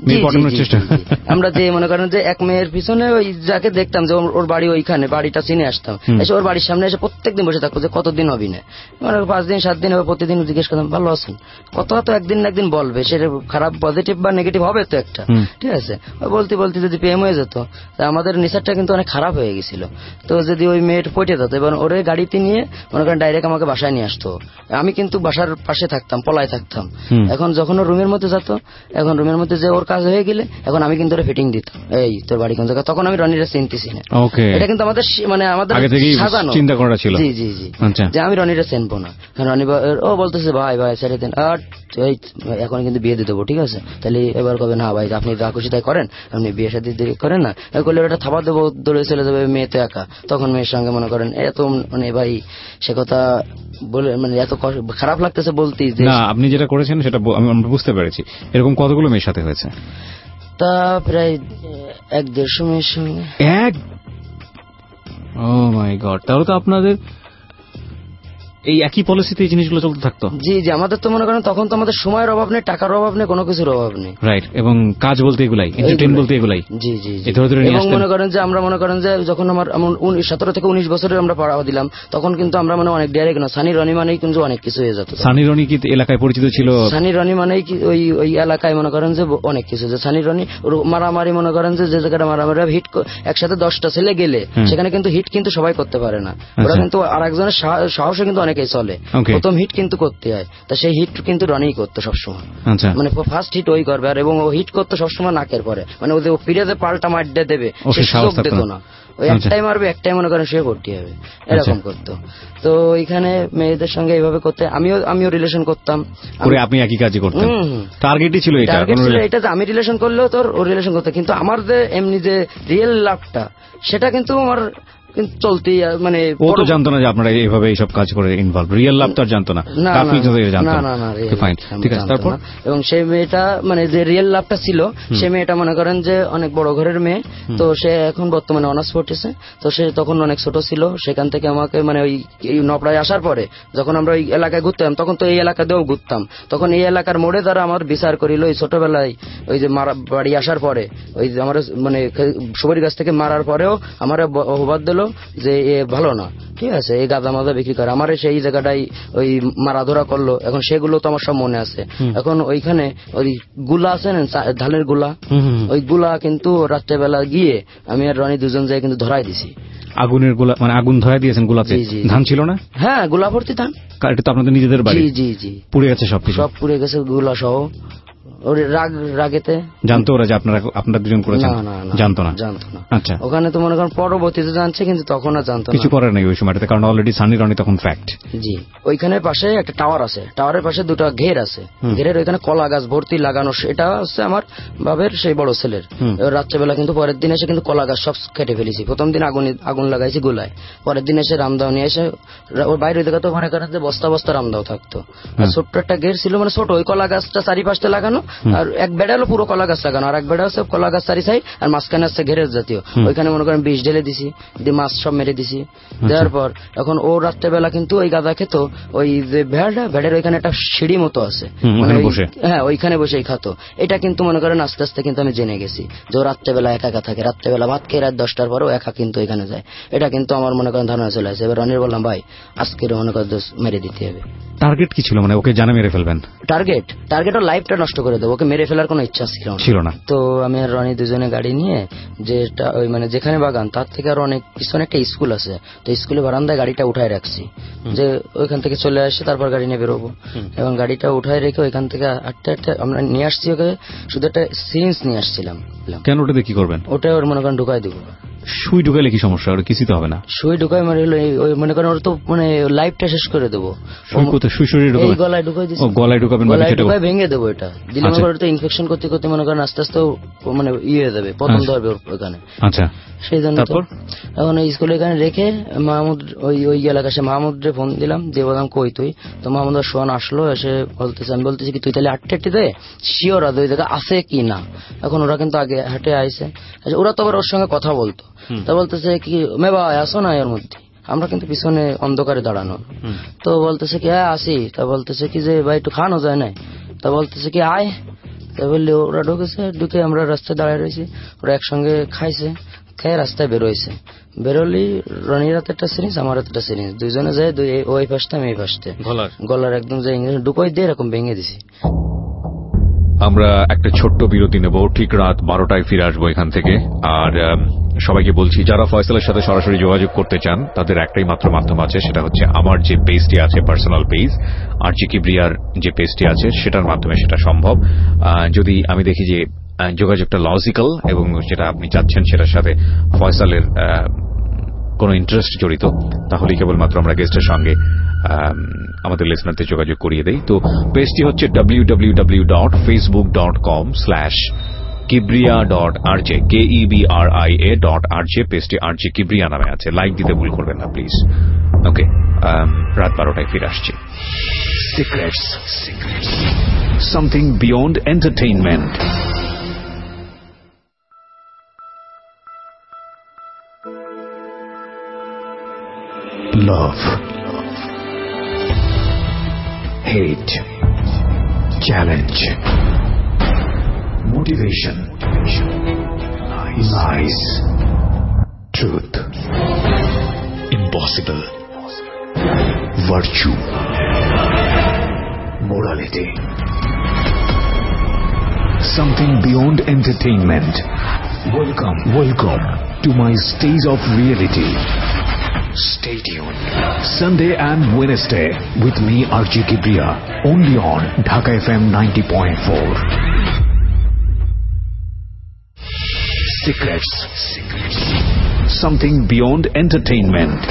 আমরা যে মনে করেন যে এক মেয়ের পিছনে ওই যাকে দেখতাম যে ওর বাড়ি ওইখানে, বাড়িটা চিনে আসতাম, এসে ওর বাড়ির সামনে এসে প্রত্যেকদিন বসে থাকতো যে কতদিন হবি না, মানে পাঁচ দিন সাত দিন হবে, প্রতিদিন জিজ্ঞেস করতাম ভালো আছেন, কত তো একদিন না একদিন বলবে, সেটা খারাপ পজিটিভ বা নেগেটিভ হবে তো একটা, ঠিক আছে। বলতে বলতে যদি প্রেম হয়ে যেত, আমাদের নেচারটা কিন্তু অনেক খারাপ হয়ে গেছিল। তো যদি ওই মেয়েটা পটে যেত, এবার ওরে গাড়িতে নিয়ে মনে করেন ডাইরেক্ট আমাকে বাসায় নিয়ে আসতো, আমি কিন্তু বাসার পাশে থাকতাম, পলায় থাকতাম। এখন যখন ও রুমের মধ্যে যেত, এখন রুমের মধ্যে যে ওর কাজ হয়ে গেলে এখন আমি কিন্তু ফিটিং দিতাম, এই তোর বাড়ি কোন জায়গা, তখন আমি রনিরা চিনতেছি না। এটা কিন্তু আমাদের মানে আমাদের সাজানো চিন্তা করা ছিল। জি জি জি, যে আমি রনিরা চিনবো না। রনি ও বলতেছে ভাই ভাই ছেড়ে দেন, আর এখন কিন্তু বিয়ে দিয়ে দেবো, ঠিক আছে। তাহলে এবার কবে না ভাই আপনি যা খুশি তাই করেন, আপনি বিয়ে সাথে করেন না, করলে ওটা থাবা দেবো, দৌড়ে চলে যাবে, মেয়ে তো একা। তখন মেয়ের সঙ্গে মনে করেন এত মানে ভাই সে কথা বলে মানে এত খারাপ লাগতেছে বলতে, যে না আপনি যেটা করেছেন সেটা আমি বুঝতে পেরেছি। এরকম কতগুলো মেয়ের সাথে হয়েছে? তা প্রায় এক দেড়শো মেয়ের সঙ্গে। এক ও মাই গড, তাহলে তো আপনাদের এই একই পলিসিতে এই জিনিসগুলো চলতে থাকতো? জি জি, আমাদের তো মনে করেন তখন তো আমাদের সময়ের অভাব নেই, টাকার অভাব নেই, কোনো কিছুর অভাব নেই। রাইট, এবং কাজ বলতে এগুলাই, এন্টারটেইন বলতে এগুলাই। জি জি, এবং মনে করেন যে আমরা মনে করেন যে যখন আমার সতেরো থেকে উনিশ বছরের আমরা পড়া দিলাম, তখন কিন্তু আমরা মানে অনেক ডাইরেক্ট না, সানি রনি মানেই কিন্তু অনেক কিছু হয়ে যেত। সানি রনি কি এলাকায় পরিচিত ছিল? সানি রনি মানেই কি ওই ওই এলাকায় মনে করেন যে অনেক কিছু, যে সানি রনি মারামারি মনে করেন যে যে জায়গাটা মারামারি হিট একসাথে দশটা ছেলে গেলে সেখানে কিন্তু হিট কিন্তু সবাই করতে পারে না, ওরা কিন্তু আর একজনের সাহসে কিন্তু অনেকেই চলে, প্রথম হিট কিন্তু করতে হয়। তা সেই হিট কিন্তু রনিই করতো সবসময়, মানে ফার্স্ট হিট ওই করবে, আর এবং ও হিট করতো সবসময় নাকের পরে, মানে ওদের ফিরে যে পাল্টা মারতে দেবে সে সুযোগ দিত না, ওই একটাই মারবে একটাই মনে করেন সে ভর্তি হবে, এরকম করতো। তো এখানে মেয়েদের সঙ্গে এইভাবে করতে আমিও আমিও রিলেশন করতাম। আপনি একই কাজই করতেন? টার্গেটই ছিল এটা, টার্গেট ছিল এটা যে আমি রিলেশন করলেও তোর ও রিলেশন করতে, কিন্তু আমার যে এমনি যে রিয়েল লাভটা সেটা কিন্তু আমার কিন্তু চলতি মানে ও তো জানতো না যে আপনারা এইভাবে এইসব কাজ করে ইনভলভ, রিয়েল লাভ তো আর জানতো না, না না না ফাইন, ঠিক আছে। তারপর এবং সেই মেয়েটা মানে যে রিয়েল লাভটা ছিল, সে মেয়েটা মনে করেন যে অনেক বড় ঘরের মেয়ে, তো সে এখন বর্তমানে অনার্স পড়তেছে। তো সে তখন অনেক ছোট ছিল, সেখান থেকে আমাকে মানে ওই নপড়ায় আসার পরে যখন আমরা ওই এলাকায় ঘুরতাম, তখন তো এই এলাকাতেও ঘুরতাম, তখন এই এলাকার মোড়ে তারা আমার বিচার করিল ওই ছোটবেলায় ওই যে মারা বাড়ি আসার পরে ওই আমার মানে সুপারি গাছ থেকে মারার পরেও আমার অপবাদ দিল যে এ ভালো না, ঠিক আছে, এই গাঁজা মাজা বিক্রি করে। আমার সেই জায়গাটাই ওই মারা ধরা করলো, এখন সেগুলো তো আমার সব মনে আছে। এখন ওইখানে ওই গুলা আছে না ধানের গুলা, ওই গুলা কিন্তু রাত্রেবেলা গিয়ে আমি আর রনি দুজন যাই কিন্তু ধরাই দিছি। আগুনের গোলা মানে আগুন ধরাই দিয়েছেন গোলাতে? ধান ছিল না? হ্যাঁ, গোলা ভর্তি ধান। এটা তো আপনাদের নিজেদের বাড়ি? জি জি জি, পুড়ে গেছে সব কিছু? সব পুড়ে গেছে, গোলা সহ। রাগ রাগেতে জানতো ওরা যে আপনারা আপনারা দুজন করেছেন? জানতো না, জানতো না। আচ্ছা, ওখানে তো মনে করেন পরবর্তীতে জানছে, কিন্তু তখন আর জানতো না, কিছু করার নেই ওই সময়টাতে, কারণ অলরেডি সানি রনি তখন ফ্যাক্ট। জি, ওইখানে পাশে একটা টাওয়ার আছে, টাওয়ারের পাশে দুটো ঘের আছে, ঘেরের ওইখানে কলা গাছ ভর্তি লাগানো, এটা হচ্ছে আমার বাবের সেই বড় ছেলের। রাত্রেবেলা কিন্তু পরের দিন এসে কিন্তু কলা গাছ সব কেটে ফেলেছি। প্রথম দিন আগুন আগুন লাগাইছি গোলায়, পরের দিন এসে রামদাও নিয়ে এসে ওর বাইরে দেখে তো মনে করেন যে বস্তা বস্তা রামদাও থাকতো। ছোট্ট একটা ঘের ছিল, মানে ছোট, ওই কলা গাছটা চারিপাশে লাগানো, আর এক বেড়া হলো পুরো কলা গাছ লাগানো, আর এক বেড়া হচ্ছে কলা গাছ চারি সাইড, আর মাঝখানে আছে ঘেরের জাতীয়। ওইখানে মনে করেন বিষ ঢেলে দিছি, দিয়ে মাছ সব মেরে দিছি। দেওয়ার পর এখন ও রাত্রেবেলা কিন্তু ওই গাঁদা খেত, ওই যে ভেড়াটা, ভেড়ের ওইখানে একটা সিঁড়ি মতো আছে, হ্যাঁ ওইখানে বসেই খাতো। এটা কিন্তু মনে করেন আস্তে আস্তে কিন্তু আমি জেনে গেছি যে ও রাত্রেবেলা একা একা থাকে, রাত্রেবেলা ভাত খেয়ে রাত দশটার পরেও একা কিন্তু এখানে যায়। এটা কিন্তু আমার মনে করেন ধারণা চলে আসে। এবার রনির বললাম, ভাই আজকের মনে করেন মেরে দিতে হবে। টার্গেট কি ছিল, মানে ওকে জানা মেরে ফেলবেন? টার্গেট টার্গেট ওর লাইফটা নষ্ট করে দেবো, ওকে মেরে ফেলার কোনো ইচ্ছা ছিল ছিল না। তো আমি আর রনি দুজনে গাড়ি নিয়ে যেটা ওই মানে যেখানে বাগান তার থেকে আরো অনেক পিছনে একটা স্কুল আছে, তো স্কুলে বারান্দায় গাড়িটা উঠায় রাখছি যে ওইখান থেকে চলে আসে, তারপর গাড়ি নিয়ে বেরোবো। এবং গাড়িটা উঠায় রেখে ওইখান থেকে আটটা আটটা আমরা নিয়ে আসছি ওকে, শুধু একটা সিরিঞ্জ নিয়ে আসছিলাম। কেন? ওটাতে কি করবেন? ওটা ওর মনে করেন ঢুকাই দেবো। সুই ঢুকাইলে কি সমস্যা? ওর কিছু তো হবে না। সুই ঢুকাই মানে ওই মনে করেন ওর তো মানে লাইফটা শেষ করে দেবো। গলায় ঢুকাই দিচ্ছি, গলায় ঢুকাবেন, গলায় ঢুকাই ভেঙে দেবো। এটা দিলে মনে করেন তো ইনফেকশন করতে করতে মনে করেন আস্তে আস্তে মানে ইয়ে হয়ে যাবে, পতন ধরবে ওখানে। আচ্ছা, সেই জন্য এখন ওই স্কুলে এখানে রেখে মাহমুদ ওই ওই এলাকা সে মাহমুদরে ফোন দিলাম, যে বললাম কই তুই? তো মাহমুদ সোহান আসলো, এসে বলতেছে, আমি বলতেছি কি তুই তাহলে আটটা আটটি দে, শিওর ওই জায়গা আছে কি না। এখন ওরা কিন্তু আগে হাটে আইসে, ওরা তো আবার ওর সঙ্গে কথা বলতো। তা বলতেছে কি মে ভাই আসো না এর মধ্যে, আমরা কিন্তু পিছনে অন্ধকারে দাঁড়ানো। তো বলতেছে কি হ্যাঁ আসি। তা বলতেছে কি যে ভাই একটু খানো যায় না? তা বলতেছে কি আয়। তা বললে ওরা ঢুকেছে, ঢুকে আমরা রাস্তায় দাঁড়ায় রয়েছি, ওরা একসঙ্গে খাইছে, খেয়ে রাস্তায় বেরোইছে। বেরোলি রনির হাতে একটা সিরিঞ্জ, আমার হাতে একটা সিরিঞ্জ, দুইজনে যায় ওই ফার্স্টে আমি এই ফার্স্টে, গলার একদম যে ঢুকোই দিয়ে এরকম ভেঙে দিছি। আমরা একটা ছোট্ট বিরতি নেব, ঠিক রাত বারোটায় ফিরে আসবো এখান থেকে। আর সবাইকে বলছি, যারা ফয়সালের সাথে সরাসরি যোগাযোগ করতে চান তাদের একটাই মাত্র মাধ্যম আছে, সেটা হচ্ছে আমার যে পেজটি আছে, পার্সোনাল পেজ আরজি কিবরিয়ার যে পেজটি আছে, সেটার মাধ্যমে সেটা সম্ভব। যদি আমি দেখি যে যোগাযোগটা লজিক্যাল এবং যেটা আপনি চাচ্ছেন সেটার সাথে ফয়সালের কোন ইন্টারেস্ট জড়িত, তাহলেই কেবলমাত্র আমরা গেস্টের সঙ্গে আমাদের লিসনারদের যোগাযোগ করিয়ে দেই। তো পেজটি হচ্ছে W W W dot Facebook dot com slash Kibria dot RJ, K E B R I A dot RJ. পেজটি আরজে কিবরিয়া নামে আছে, লাইক দিতে ভুল করবেন না প্লিজ। ওকে, রাত বারোটায় ফিরে আসছি। Secrets, secrets, something beyond entertainment. Love, hate, challenge, motivation, lies, truth, impossible, virtue, morality, something beyond entertainment. Welcome, welcome to my stage of reality. Stay tuned. Sunday and Wednesday with me R J Kibriya, only on Dhaka F M ninety point four. Secrets, secrets, something beyond entertainment.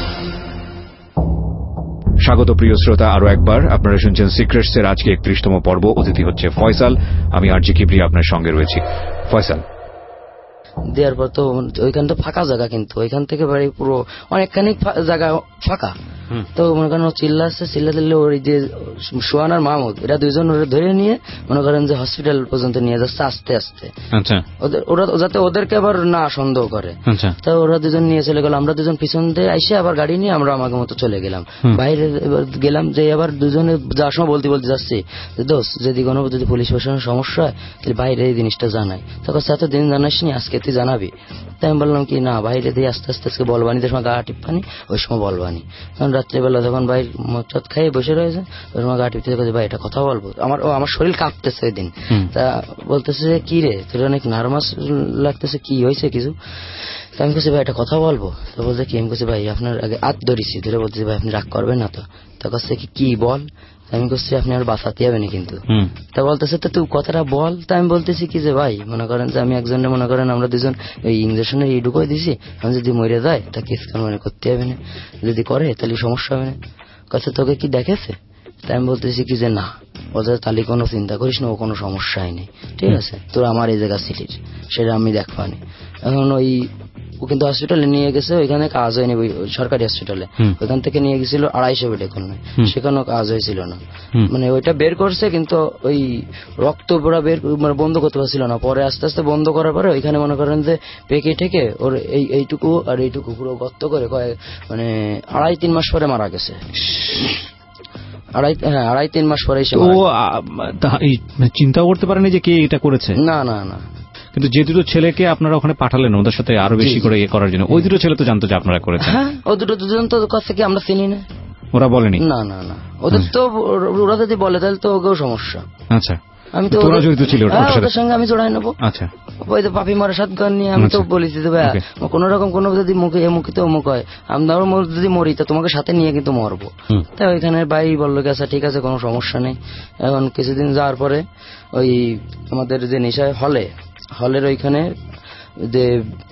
স্বাগত প্রিয় শ্রোতা, আরো একবার আপনারা শুনছেন সিক্রেটস এর আজকে একত্রিশতম পর্ব। অতিথি হচ্ছে ফয়সাল, আমি আর জি কিবরিয়া আপনার সঙ্গে রয়েছি। ফয়সাল, দেওয়ার পর তো ওইখান তো ফাঁকা জায়গা, কিন্তু ওইখান থেকে বাড়ি পুরো অনেকখানি জায়গা ফাঁকা। তো মনে করেন ও চিল্লাচ্ছে, চিল্লা চিল্লে ওই যে সোহান আর মাহমুদ এরা দুইজন ওরা ধরে নিয়ে মনে করেন যে হসপিটাল পর্যন্ত নিয়ে যাচ্ছে আস্তে আস্তে, ওরা যাতে ওদেরকে আবার না সন্দেহ করে। তা ওরা দুজন নিয়ে চলে গেল, আমরা দুজন পিছন দিয়ে আইসে আবার গাড়ি নিয়ে আমরা আমাকে মতো চলে গেলাম বাইরে। এবার গেলাম যে আবার দুজনে যাওয়ার সময় বলতে বলতে যাচ্ছি যে দোস্ত যদি কোনো যদি পুলিশ প্রশাসনের সমস্যা হয় তাহলে বাইরে এই জিনিসটা জানাই। তখন এত দিন জানাসনি, আজকে তুই জানাবি। তাই আমি বললাম কি না বাইরে দিয়ে আস্তে আস্তে আজকে বলবানি, যে সময় গা টিপ্পানি ওই সময় বলবানি। কারণ রাত্রেবেলা যখন ভাই মদ খাইয়ে বসে রয়েছে ওই সময় গা টিপতে ভাই এটা কথা বলবো। আমার আমার শরীর কাঁপতেছে ওই দিন। তা বলতেছে যে কি রে তোর অনেক নার্ভাস লাগতেছে, কি হয়েছে কিছু? তো আমি বলছি ভাই একটা কথা বলবো। তো বলছে কি? আমি বলছি ভাই আপনার আগে হাত ধরেছি, ধরে বলতেছি ভাই আপনি রাগ করবেন না তো? তা কাছে কি কি বল? আমি বলছি আপনি আর বাঁচাতে হবে না কিন্তু। তা বলতেছে তো তুই কথাটা বল। তা আমি বলতেছি কি যে ভাই মনে করেন যে আমি একজনের মনে করেন আমরা দুজন এই ইঞ্জেকশনের এই ঢুকাই দিছি, আমি যদি মরে যায় তা কেস মনে করতে হবে না, যদি করে তাহলে সমস্যা হবে না। কথা তোকে কি দেখেছে? তাই আমি বলতেছি কি যে না ওদের তাহলে কোনো চিন্তা করিস না, ও কোনো সমস্যাই নেই, ঠিক আছে তোর আমার এই জায়গা ছিলিস সেটা আমি দেখবানি। এখন ওই ও কিন্তু হসপিটালে নিয়ে গেছে, ওইখানে কাজ হয়নি সরকারি হসপিটালে, ওইখান থেকে নিয়ে গেছিল আড়াইশো বেডে কোনো, সেখানেও কাজ হয়েছিল না। মানে ওইটা বের করছে কিন্তু ওই রক্ত পুরা বের মানে বন্ধ করতে পারছিল না। পরে আস্তে আস্তে বন্ধ করার পরে ওইখানে মনে করেন যে পেকে ঠেকে ওর এই এইটুকু আর এইটুকু পুরো গর্ত করে কয়েক মানে আড়াই তিন মাস পরে মারা গেছে। আড়াই হ্যাঁ আড়াই তিন মাস পরে চিন্তাও করতে পারেনি যে কে এটা করেছে? না না না। কিন্তু যে দুটো ছেলেকে আপনারা ওখানে পাঠালেন ওদের সাথে আরো বেশি করে ইয়ে করার জন্য, ওই দুটো ছেলে তো জানতো যে আপনারা করেছেন? হ্যাঁ ও দুটো দুজন তো কাছ থেকে আমরা চিনি না। ওরা বলেনি? না না না, ওদের তো ওরা যদি বলে তাহলে তো ওকেও সমস্যা। আচ্ছা আমি তো ওরা জড়িত ছিল ওদের সঙ্গে আমি জড়াই নেবো। আচ্ছা ওই তো পাপি মারা সাত গান নিয়ে আমি তো বলেছি যে ভাই কোন রকম কোন যদি মুখে মুখে তো অমুক হয় আমরা যদি মরি তা তোমাকে সাথে নিয়ে কিন্তু মরবো। তাই ওইখানে ভাই বললো আচ্ছা ঠিক আছে কোনো সমস্যা নেই। এখন কিছুদিন যাওয়ার পরে ওই আমাদের যে নেশায় হলে হলের ওইখানে যে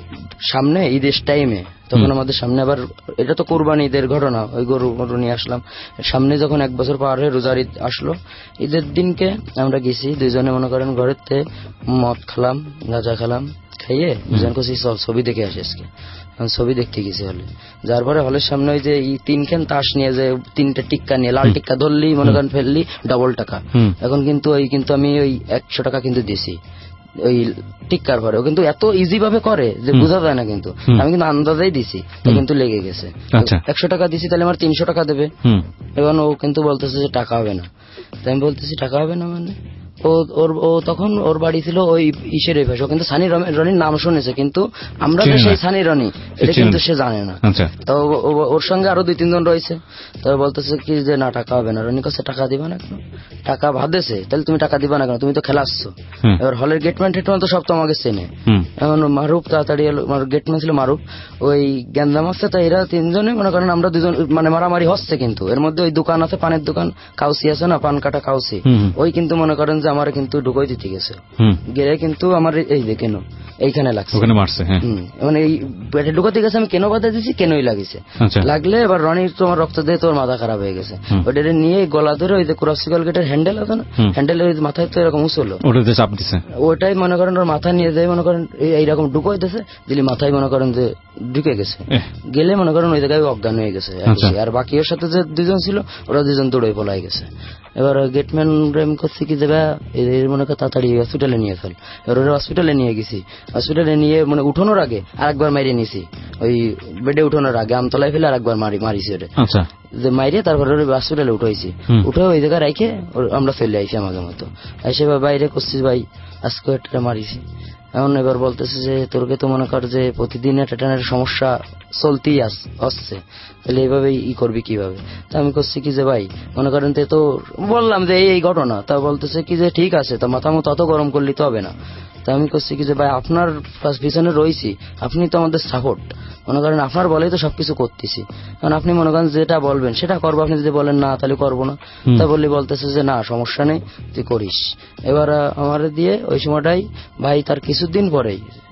সামনে ঈদের টাইমে তখন আমাদের সামনে আবার এটা তো কোরবানি ঈদের ঘটনা, ওই গরু গরু নিয়ে আসলাম সামনে যখন এক বছর পার হয়ে রোজার ঈদ আসলো, ঈদের দিনকে আমরা গেছি দুইজনে মনে করেন ঘরেতে মদ খেলাম গাঁজা খেলাম, খাইয়ে দুজন কছি চল ছবি দেখে আসি আজকে। ছবি দেখতে গেছি হলে, যার পরে হলের সামনে ওই যে তিনখান তাস নিয়ে যে তিনটা টিক্কা নিয়ে লাল টিক্কা ধরলি মনে করেন ফেললি ডবল টাকা। এখন কিন্তু ওই কিন্তু আমি ওই একশো টাকা কিন্তু দিছি ওই টিক্কার পরে, ও কিন্তু এত ইজি ভাবে করে যে বোঝা যায় না, কিন্তু আমি কিন্তু আন্দাজেই দিছি কিন্তু লেগে গেছে। একশো টাকা দিছি তাহলে আমার তিনশো টাকা দেবে। এবং ও কিন্তু বলতেছে যে টাকা হবে না। তাই আমি বলতেছি টাকা হবে না মানে ও ওর ও তখন ওর বাড়ি ছিল ওই ইসের ওই ভাষা, কিন্তু সানি রনির নাম শুনেছে কিন্তু আমরা তো সেই সানি রনি এটা কিন্তু সে জানে না। তো ওর সঙ্গে আরো দুই তিনজন রয়েছে, তো বলতেছে কি যে না টাকা হবে না। রনির কাছে টাকা দিবা না কেন? টাকা ভাদেছে তাহলে তুমি টাকা দিবা না কেন? তুমি তো খেলাচ্ছ। এবার হলের গেটম্যান টেটম্যান তো সব তো আমাকে চেনে। এখন মারুফ তাড়াতাড়ি এলো, গেটম্যান ছিল মারুফ, ওই গ্যান্দাম হচ্ছে। তো এরা তিনজনে মনে করেন আমরা দুজন মানে মারামারি হচ্ছে, কিন্তু এর মধ্যে ওই দোকান আছে পানের দোকান কাউসি আছে না পান কাটা কাউসি, ওই কিন্তু মনে করেন যে আমার কিন্তু ঢুকোই দিতে গেছে গেলে কিন্তু আমার এই যে কেন এইখানে লাগছে ওখানে মারছে। হ্যাঁ মানে এই পেটে ঢুকোতে গেছে আমি কেন বাধা দিছি কেনই লাগিছে লাগলে এবার রনির তোমার রক্ত দিয়ে তোর মাথা খারাপ হয়ে গেছে। ওটা নিয়ে গলা ধরে ওই যে ক্রসিক্যাল গেটের হ্যান্ডেল আছে না, হ্যান্ডেল ওই মাথায় তো এরকম উঁচলো ওটাতে চাপ দিছে, ওটাই মনে করেন ওর মাথা নিয়ে যায় মনে করেন এইরকম ঢুকোই দিছে দিলি মাথায় মনে করেন যে ঢুকে গেছে, গেলে মনে করেন ওই জায়গায় অজ্ঞান হয়ে গেছে। আর বাকি ওর সাথে যে দুজন ছিল ওরা দুজন দৌড়ে পলাই গেছে। এবার গেটম্যান রেম করছি কি দেবে মনে কর তাড়াতাড়ি হসপিটালে নিয়ে ফেল। এবার ওরা হসপিটালে নিয়ে গেছি, হসপিটালে নিয়ে মানে উঠানোর আগে আরেকবার মারিয়ে নিছি, ওই বেডে উঠানোর আগে আমতলায় ফেলে আরেকবার মারি মারিছি ওটা যে মাইরে, তারপরে হসপিটালে উঠাইছি, উঠে ওই জায়গায় রেখে আমরা ফেলে আইছি আমাদের মতো এসে বাইরে করছি ভাই আজকে একটা মারিছি। এখন এবার বলতেছে যে তোরকে তো মনে কর যে প্রতিদিন একটা সমস্যা চলতেই আসছে, তাহলে এইভাবে ই করবি কিভাবে? তা আমি করছি কি যে ভাই মনে করেন তো বললাম যে এই এই ঘটনা, তা বলতেছে কি যে ঠিক আছে তা মাথা মতো অত গরম করলি তো হবে না। তা আমি করছি কি যে ভাই আপনার পিছনে রয়েছি, আপনি তো আমাদের সাপোর্ট, মনে করেন আপনার বলেই তো সবকিছু করতেছি, কারণ আপনি মনে করেন যেটা বলবেন সেটা করবো, আপনি যদি বলেন না তাহলে করবো না। তা বললি বলতেছে যে না সমস্যা নেই তুই করিস। এবার আমার দিয়ে ওই সময়টাই ভাই তার কিছুদিন পরেই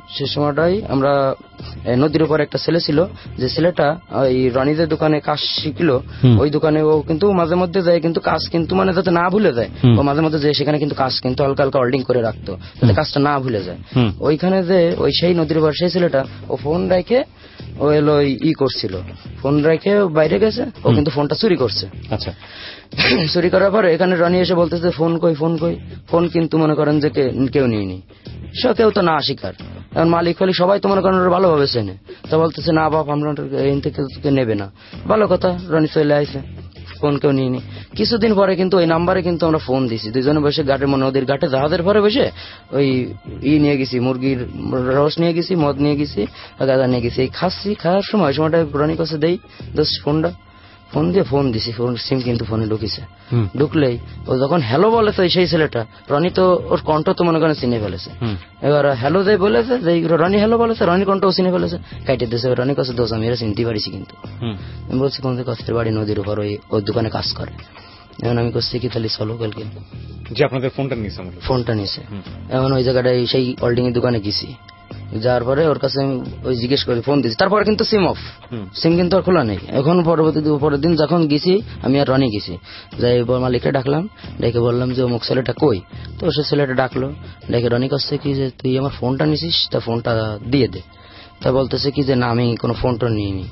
সে সময়টাই আমরা নদীর উপর একটা ছেলে ছিল, যে ছেলেটা ওই রনিদের দোকানে কাজ শিখলো, ওই দোকানে ও কিন্তু মাঝে মধ্যে যায়, কিন্তু কাজ কিন্তু মানে যাতে না ভুলে যায়, ও মাঝে মধ্যে যায় সেখানে কিন্তু কাজ কিন্তু হালকা হালকা হোল্ডিং করে রাখতো যাতে কাজটা না ভুলে যায়। ওইখানে যে ওই সেই নদীর উপর সেই ছেলেটা ও ফোন রেখে ও এলো ই করছিল, ফোন রেখে বাইরে গেছে, ও কিন্তু ফোনটা চুরি করছে। আচ্ছা, চুরি করার পর এখানে রনি এসে বলতেছে ফোন কই ফোন কই ফোন কিন্তু মনে করেন যে কেউ নিয়নি, সে কেউ তো না স্বীকার। এখন মালিক ফালিক সবাই তো মনে করেন ভালোভাবে চেনে, তো বলতেছে না বাপ আমরা এখান থেকে নেবে না। ভালো কথা, রনি চলে আইছে, ফোন কেউ নিয়নি। কিছুদিন পরে কিন্তু ওই নাম্বারে কিন্তু আমরা ফোন দিছি, দুজনে বসে ঘাটে নদীর ঘাটে জাহাজের পরে বসে ওই ই নিয়ে গেছি, মুরগির রস নিয়ে গেছি, মদ নিয়ে গেছি, গাঁজা নিয়ে গেছি, এই খাচ্ছি। খাওয়ার সময় সময়টা রনি কাছে দেই দোষ ফোনটা, ফোন দিয়ে ফোন দিছি, ফোন সিম কিন্তু ফোনে ঢুকিছে। ঢুকলেই ও যখন হ্যালো বলে তো সেই ছেলেটা রনি তো ওর কণ্ঠ তো মনে করেন চিনে ফেলেছে। এবার হ্যালো যে বলেছে যে রনি হ্যালো বলেছে, রনি কণ্ঠও চিনে ফেলেছে, কাইটে দিয়েছে। রনি কাছে দোষ আমি এরা চিনতে পারিছি, কিন্তু আমি বলছি কোন কাছের বাড়ি নদীর উপর ওই ওর দোকানে কাজ করে। এখন আমি করছি কি তাহলে চলো কালকে, যে আপনাদের ফোনটা নিয়েছে ফোনটা নিয়েছে। এখন ওই জায়গাটায় সেই হোল্ডিং এর দোকানে গেছি, যাওয়ার পরে ওর কাছে আমি ওই জিজ্ঞেস করি ফোন দিচ্ছি, তারপরে কিন্তু সিম অফ, সিম কিন্তু আর খোলা নেই। এখন পরবর্তী পরের দিন যখন গেছি আমি আর রনি গেছি, যাই মালিককে ডাকলাম, ডেকে বললাম যে অমুক ছেলেটা কই, তো সে ছেলেটা ডাকলো, ডেকে রনি কাছে কি যে তুই আমার ফোনটা নিছিস, তা ফোনটা দিয়ে দে। তা বলতেছে কি যে না আমি কোনো ফোনটা নিইনি।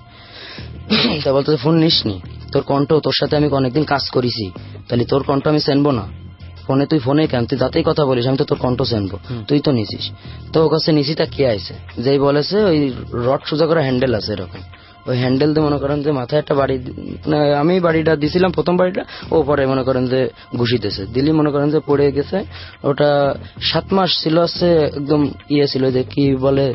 তা বলতেছে ফোন নিসনি, তোর কণ্ঠ, তোর সাথে আমি অনেকদিন কাজ করেছি, তাহলে তোর কণ্ঠ আমি চেনবো না ফোনে, তুই ফোনে কেন, তুই যাতেই কথা বলিস আমি তো তোর কণ্ঠ চেনবো, তুই তো নিছিস। তো ওর কাছে নিছি, তা কে আইছে, যেই বলেছে ওই রড সোজা করে হ্যান্ডেল আছে এরকম, ওই হ্যান্ডেল দিয়ে মনে করেন যে মাথায় একটা বাড়ি, আমি বাড়িটা দিছিলাম প্রথম বাড়িটা, ও পরে মনে করেন যে ঘুষিতেছে দিলি, মনে করেন যে পড়ে গেছে। ওটা সাত মাস ছিল, আছে একদম ইয়ে ছিল যে কি বলে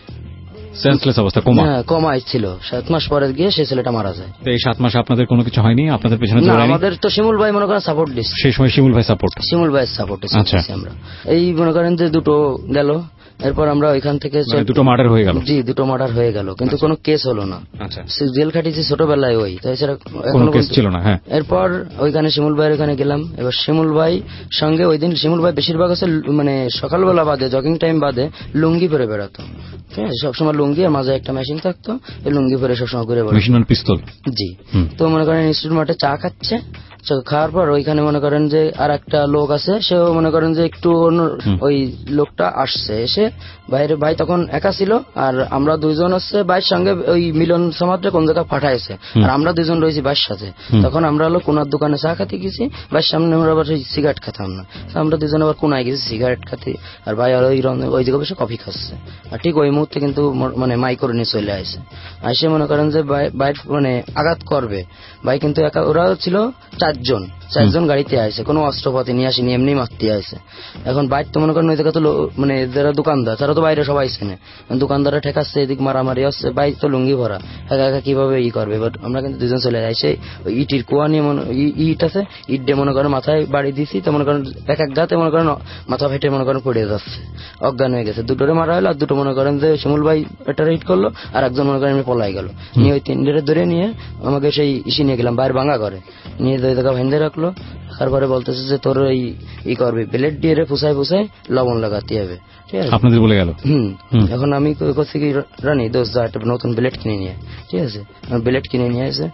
সেন্সলেস অবস্থা, কোমা, হ্যাঁ কোমায় ছিল। সাত মাস পরে গিয়ে সেই ছেলেটা মারা যায়। এই সাত মাস আপনাদের কোনো কিছু হয়নি, আপনাদের পেছনে না, আমাদের তো শিমুল ভাই মনে করেন সাপোর্ট দিচ্ছে, সেই সময় শিমুল ভাই সাপোর্ট, শিমুল ভাই সাপোর্ট দিচ্ছি আমরা। এই মনে করেন যে দুটো গেল, এরপর আমরা ওইখান থেকে দুটো মার্ডার হয়ে গেল। জি, দুটো মার্ডার হয়ে গেল, কিন্তু কোনো কেস হলো না। আচ্ছা, জেল খাটিয়েছি ছোটবেলায়, ওই তাছাড়া কোনো কেস ছিল না। হ্যাঁ, এরপর ওইখানে শিমুল ভাইয়ের ওখানে গেলাম। এবার শিমুল ভাই সঙ্গে ওই দিন শিমুল ভাই বেশিরভাগ আছে মানে সকালবেলা বাদে জগিং টাইম বাদে লুঙ্গি পরে বেড়াতো, ঠিক আছে, সবসময় লুঙ্গি, আর মাঝে একটা মেশিন থাকতো, এই লুঙ্গি পরে সবসময় ঘুরে বেড়াতো, মেশিন আর পিস্তল। জি, তো মনে করেন ইনস্টিটিউট মাঠে চা খাচ্ছে, খাওয়ার পর ওইখানে মনে করেন যে আর একটা লোক আছে, সেও মনে করেন যে একটু ওই লোকটা আসছে, এসে বাইরে, ভাই তখন একা ছিল, আর আমরা দুইজন হচ্ছে ভাইয়ের সঙ্গে ওই মিলন সমাজে কোন জায়গায় পাঠাইছে, আর আমরা দুইজন রয়েছি ভাইয়ের সাথে। তখন আমরা হলো কোনার দোকানে চা খাতে গেছি, ভাইয়ের সামনে আমরা আবার সিগারেট খেতাম না, আমরা দুজন আবার কোনায় গেছি সিগারেট খাতে, আর ভাই আর ওই ওই জায়গায় বসে কফি খাচ্ছে। আর ঠিক ওই মুহূর্তে কিন্তু মানে মাইক্রো নিয়ে চলে আসে, আসে মনে করেন যে বাইর মানে আঘাত করবে, ভাই কিন্তু একা, ওরা ছিল চারজন, চারজন গাড়িতে আসে, কোনো অস্ত্রপাতি নিয়ে আসেনি, এমনি মারতে আসে। এখন বাইরে তো মনে করেন ওই জায়গা তো মানে যারা দোকানদার তারা তো বাইরে সবাই চেনে, দোকানদাররা ঠেকাচ্ছে, এদিক মারামারি হচ্ছে, বাইক তো লুঙ্গি ভরা, একা একা কিভাবে ই করবে। বাট আমরা কিন্তু দুজন চলে যাই, সেই ইটির কুয়া নিয়ে ইট আছে, ইট দিয়ে মনে করেন মাথায় বাড়ি দিছি, তো মনে করেন এক এক গাতে মনে করেন মাথা ফেটে মনে করেন পড়ে যাচ্ছে, অজ্ঞান হয়ে গেছে। দুটোরে মারা হলো, আর দুটো মনে করেন যে শিমুল ভাই একটা হিট করলো, আর একজন মনে করেন পলাই গেল, নিয়ে ওই তিনটে ধরে নিয়ে আমাকে সেই ইসি নিয়ে গেলাম বাইরে ভাঙা করে, নিয়ে ওই জায়গা ভেঙে রাখলো। তারপরে বলতেছে যে তোর ওই ই করবি, প্লেট দিয়ে ফুসাই ফুসাই লবণ লাগাতে হবে, ঠিক আছে, আপনাদের বলে গেল। হুম, এখন আমি করছি কি রানি দোষ যা একটা নতুন ব্লেড কিনে নিয়ে, ঠিক আছে, ব্লেড কিনে নিয়ে আসে,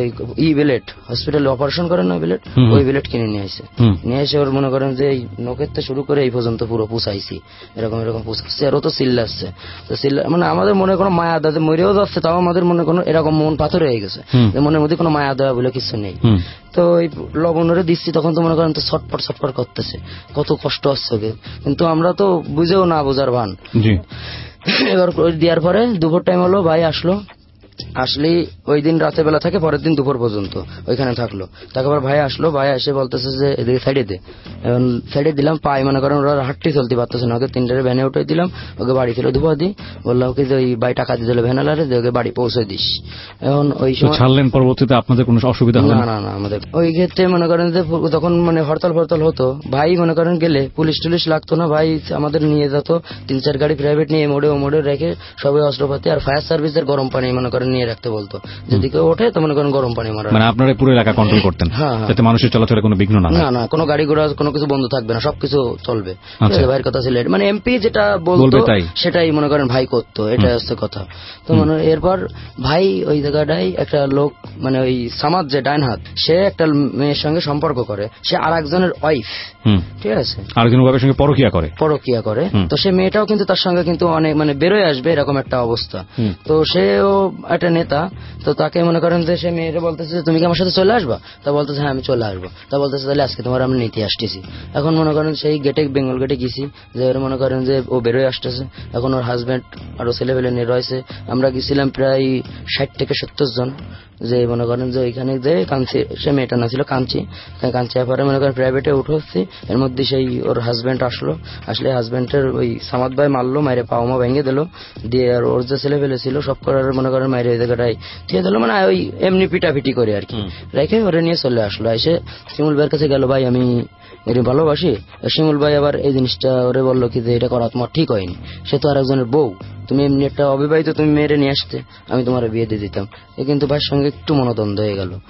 ই ব্লেড হসপিটালে অপারেশন করেন না ব্লেড, ওই ব্লেড কিনে নিয়ে আসে, নিয়ে এসে ওর মনে করেন যে এই নখের থেকে শুরু করে এই পর্যন্ত পুরো পুষাইছি, এরকম এরকম পুষাচ্ছে, আর ও তো চিল্লাচ্ছে, তো চিল্লা মানে আমাদের মনে কোনো মায়া দাদা মরেও যাচ্ছে, তাও আমাদের মনে কোনো এরকম মন পাথর হয়ে গেছে, মনের মধ্যে কোনো মায়া দেওয়া বলে কিছু নেই। তো ওই লবণরে দিচ্ছি, তখন তো মনে করেন তো ছটপট ছটপট করতেছে, কত কষ্ট হচ্ছে, কিন্তু আমরা তো বুঝেও না বোঝার ভান। এবার দেওয়ার পরে দুপুর টাইম হলো, ভাই আসলো, আসলে ওই দিন রাতের বেলা থাকে, পরের দিন দুপুর পর্যন্ত ওইখানে থাকলো। তারপর ভাই আসলো, ভাই এসে বলতেছে যে এদিকে সাইডে দে, এখন সাইডে দিলাম, পায়ে মনে করেন ওরা হাঁটতে চলতে পারতেছে না, ওকে তিনটারে ভ্যানে উঠে দিলাম, ওকে বাড়ি ফেলে ধুপা দিই, বললাম ওকে যে ওই ভাই টাকা দিয়ে দিল ভ্যানালারে, ওকে বাড়ি পৌঁছে দিস। এখন ওই সময় ছাড়লেন, পরবর্তীতে আপনাদের কোনো অসুবিধা হবে না? না না, আমাদের ওই ক্ষেত্রে মনে করেন যে তখন মানে হরতাল ফরতাল হতো, ভাই মনে করেন গেলে পুলিশ টুলিশ লাগতো না, ভাই আমাদের নিয়ে যেত তিন চার গাড়ি প্রাইভেট নিয়ে মোড়ে ও মোড়ে রেখে সবাই অস্ত্রপাতি আর ফায়ার সার্ভিসের গরম পানি মনে করেন নিয়ে রাখতে বলতো, যদি কেউ ওঠে তো মনে করেন গরম পানি মারা। মানে আপনারা পুরো এলাকা কন্ট্রোল করতেন যাতে মানুষের চলাচলে কোনো বিঘ্ন না হয়? না না, কোনো গাড়ি ঘোড়া কোনো কিছু বন্ধ থাকবে না, সবকিছু চলবে। ভাইয়ের কথা ছিল, মানে এমপি যেটা বলতো সেটাই মনে করেন ভাই করতো, এটা হচ্ছে কথা। তো মানে এরপর ভাই ওই জায়গাটাই একটা লোক, মানে ওই সামাদ যে ডাইন হাত, সে একটা মেয়ের সঙ্গে সম্পর্ক করে, সে আর একজনের ওয়াইফ, ঠিক আছে, আরেকজন ওয়াইফের সঙ্গে পরকিয়া করে পরকিয়া করে তো সে মেয়েটাও কিন্তু তার সঙ্গে কিন্তু অনেক মানে বেরোয় আসবে এরকম একটা অবস্থা। তো সেও একটা নেতা, তো তাকে মনে করেন যে সে মেয়েটা বলতেছে তুমি কি আমার সাথে চলে আসবা, তা বলতেছে হ্যাঁ আমি চলে আসবো, তা বলতেছে তাহলে আজকে তোমার আমি নিতে আসতেছি। এখন মনে করেন সেই গেটে বেঙ্গল গেটে গেছি, যে মনে করেন যে ও বেরোয় আসতেছে, এখন ওর হাজবেন্ড আরো ছেলে পেলে নিয়ে রয়েছে, আমরা গেছিলাম প্রায় ষাট থেকে সত্তর জন, যে মনে করেন যে ওইখানে যে কাঞ্চি, সে মেয়েটা না ছিল কাঞ্চি, কাঞ্চি পরে মনে করেন প্রাইভেটে উঠে হচ্ছে, এর মধ্যে সেই ওর হাজবেন্ড আসলো, আসলে হাজবেন্ডের ওই সামাদ ভাই মারলো, মাইরে পাওমা ভেঙে দিল, দিয়ে আর ওর যে ছেলে পেলে ছিল সব করার মনে করেন মাইরে ওই জায়গাটাই দিয়ে দিল, মানে ওই এমনি পিটাপিটি করে আর কি রেখে ওরে নিয়ে চলে আসলো। এসে শিমুল ভাইয়ের কাছে গেল, ভাই আমি এর ভালোবাসি। শিমুল ভাই আবার এই জিনিসটা ওরে বললো কি যে এটা করা তোমার ঠিক হয়নি, সে তো আর একজনের বউ, তুমি এমনি একটা অবিবাহিত তুমি মেয়েরে নিয়ে আসতে, আমি তোমার বিয়ে দিয়ে দিতাম। কিন্তু ভাইয়ের সঙ্গে একটু মনোদ্বন্দ্ব হয়ে গেল।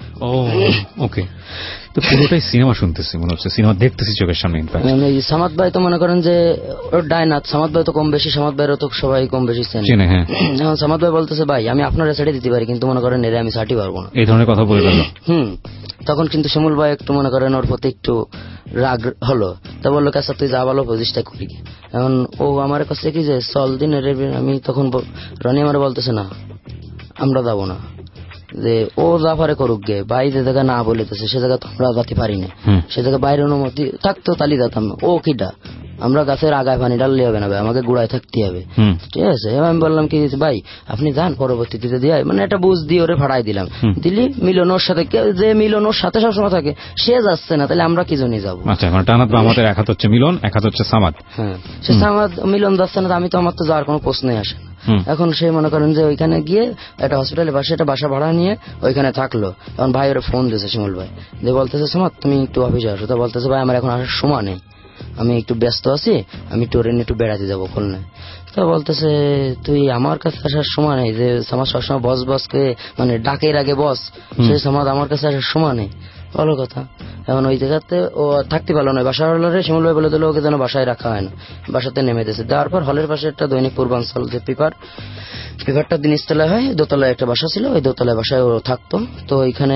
ওকে, তো পুরোটাই সিনেমা শুনতেছি মনে হচ্ছে, সিনেমা দেখতেছি চোখের সামনে। সামাদ ভাই তো মনে করেন যে ওর ডাইনাথ, সামাদ ভাই তো কম বেশি, সামাদ ভাইয়েরও তো সবাই কম বেশি চেনে। এখন সামাদ ভাই বলতেছে ভাই আমি আপনারা ছেড়ে দিতে পারি, কিন্তু মনে করেন এরে আমি ছাড়তে পারবো না, এই ধরনের কথা বলে গেল। হুম তখন কিন্তু শিমুল ভাই একটু মনে করেন ওর প্রতি একটু রাগ হলো, তা বললো কাছে তুই যা ভালো প্রতিষ্ঠা করি। এখন ও আমার কাছে কি যে চল দিন, আমি তখন রনি আমার বলতেছে না আমরা যাবো না, যে ও যা পারে করুক গে, ভাই যে জায়গা না বলেতেছে সে জায়গা তোমরা যেতে পারি না, সে জায়গায় বাইরের অনুমতি থাকতো তালি যেতাম। ও কিটা আমরা গাছের আগায় পানি ডাললে হবে না ভাই, আমাকে গুড়ায় থাকতে হবে, ঠিক আছে। আমি বললাম কি ভাই আপনি যান, পরবর্তীতে দিয়ে মানে একটা বুঝ দিয়ে ওরে ভাড়াই দিলাম, দিলি মিলন ওর সাথে, যে মিলন ওর সাথে সবসময় থাকে সে যাচ্ছে না, তাহলে আমরা কি জন্যই যাবো। আচ্ছা, টানাত আমাদের এক হাত হচ্ছে মিলন, এক হাত হচ্ছে সামাদ। হ্যাঁ, সে সামাদ মিলন যাচ্ছে না, আমি তো আমার তো যাওয়ার কোনো প্রশ্নই আসে না। এখন সে মনে করেন যে ওইখানে গিয়ে একটা হসপিটালে পাশে একটা বাসা ভাড়া নিয়ে ওইখানে থাকলো। তখন ভাই ওরা ফোন দিয়েছে শিমুল ভাই, যে বলতেছে সামাদ তুমি একটু অফিসে আসো, তো বলতেছে ভাই আমার এখন আসার সময় নেই, আমি একটু ব্যস্ত আছি, আমি টোরে নিয়ে একটু বেড়াতে যাবো খুলনায়। তো বলতেছে তুই আমার কাছে আসার সময় নেই, যে আমার সবসময় বস বসকে মানে ডাকের আগে বস, সেই সমাজ আমার কাছে আসার সময় নেই, ভালো কথা। এখন ওই জায়গাতে ও থাকতে পারলো না, বাসা হলে শিমুল ভাই বলে দিল ওকে যেন বাসায় রাখা হয় না, বাসাতে নেমে দিয়েছে। দেওয়ার পর হলের পাশে একটা দৈনিক পূর্বাঞ্চল যে পেপার, পেপারটা দিনিস্তলায় হয়, দোতলায় একটা বাসা ছিল, ওই দোতলায় বাসায় ও থাকতো। তো ওইখানে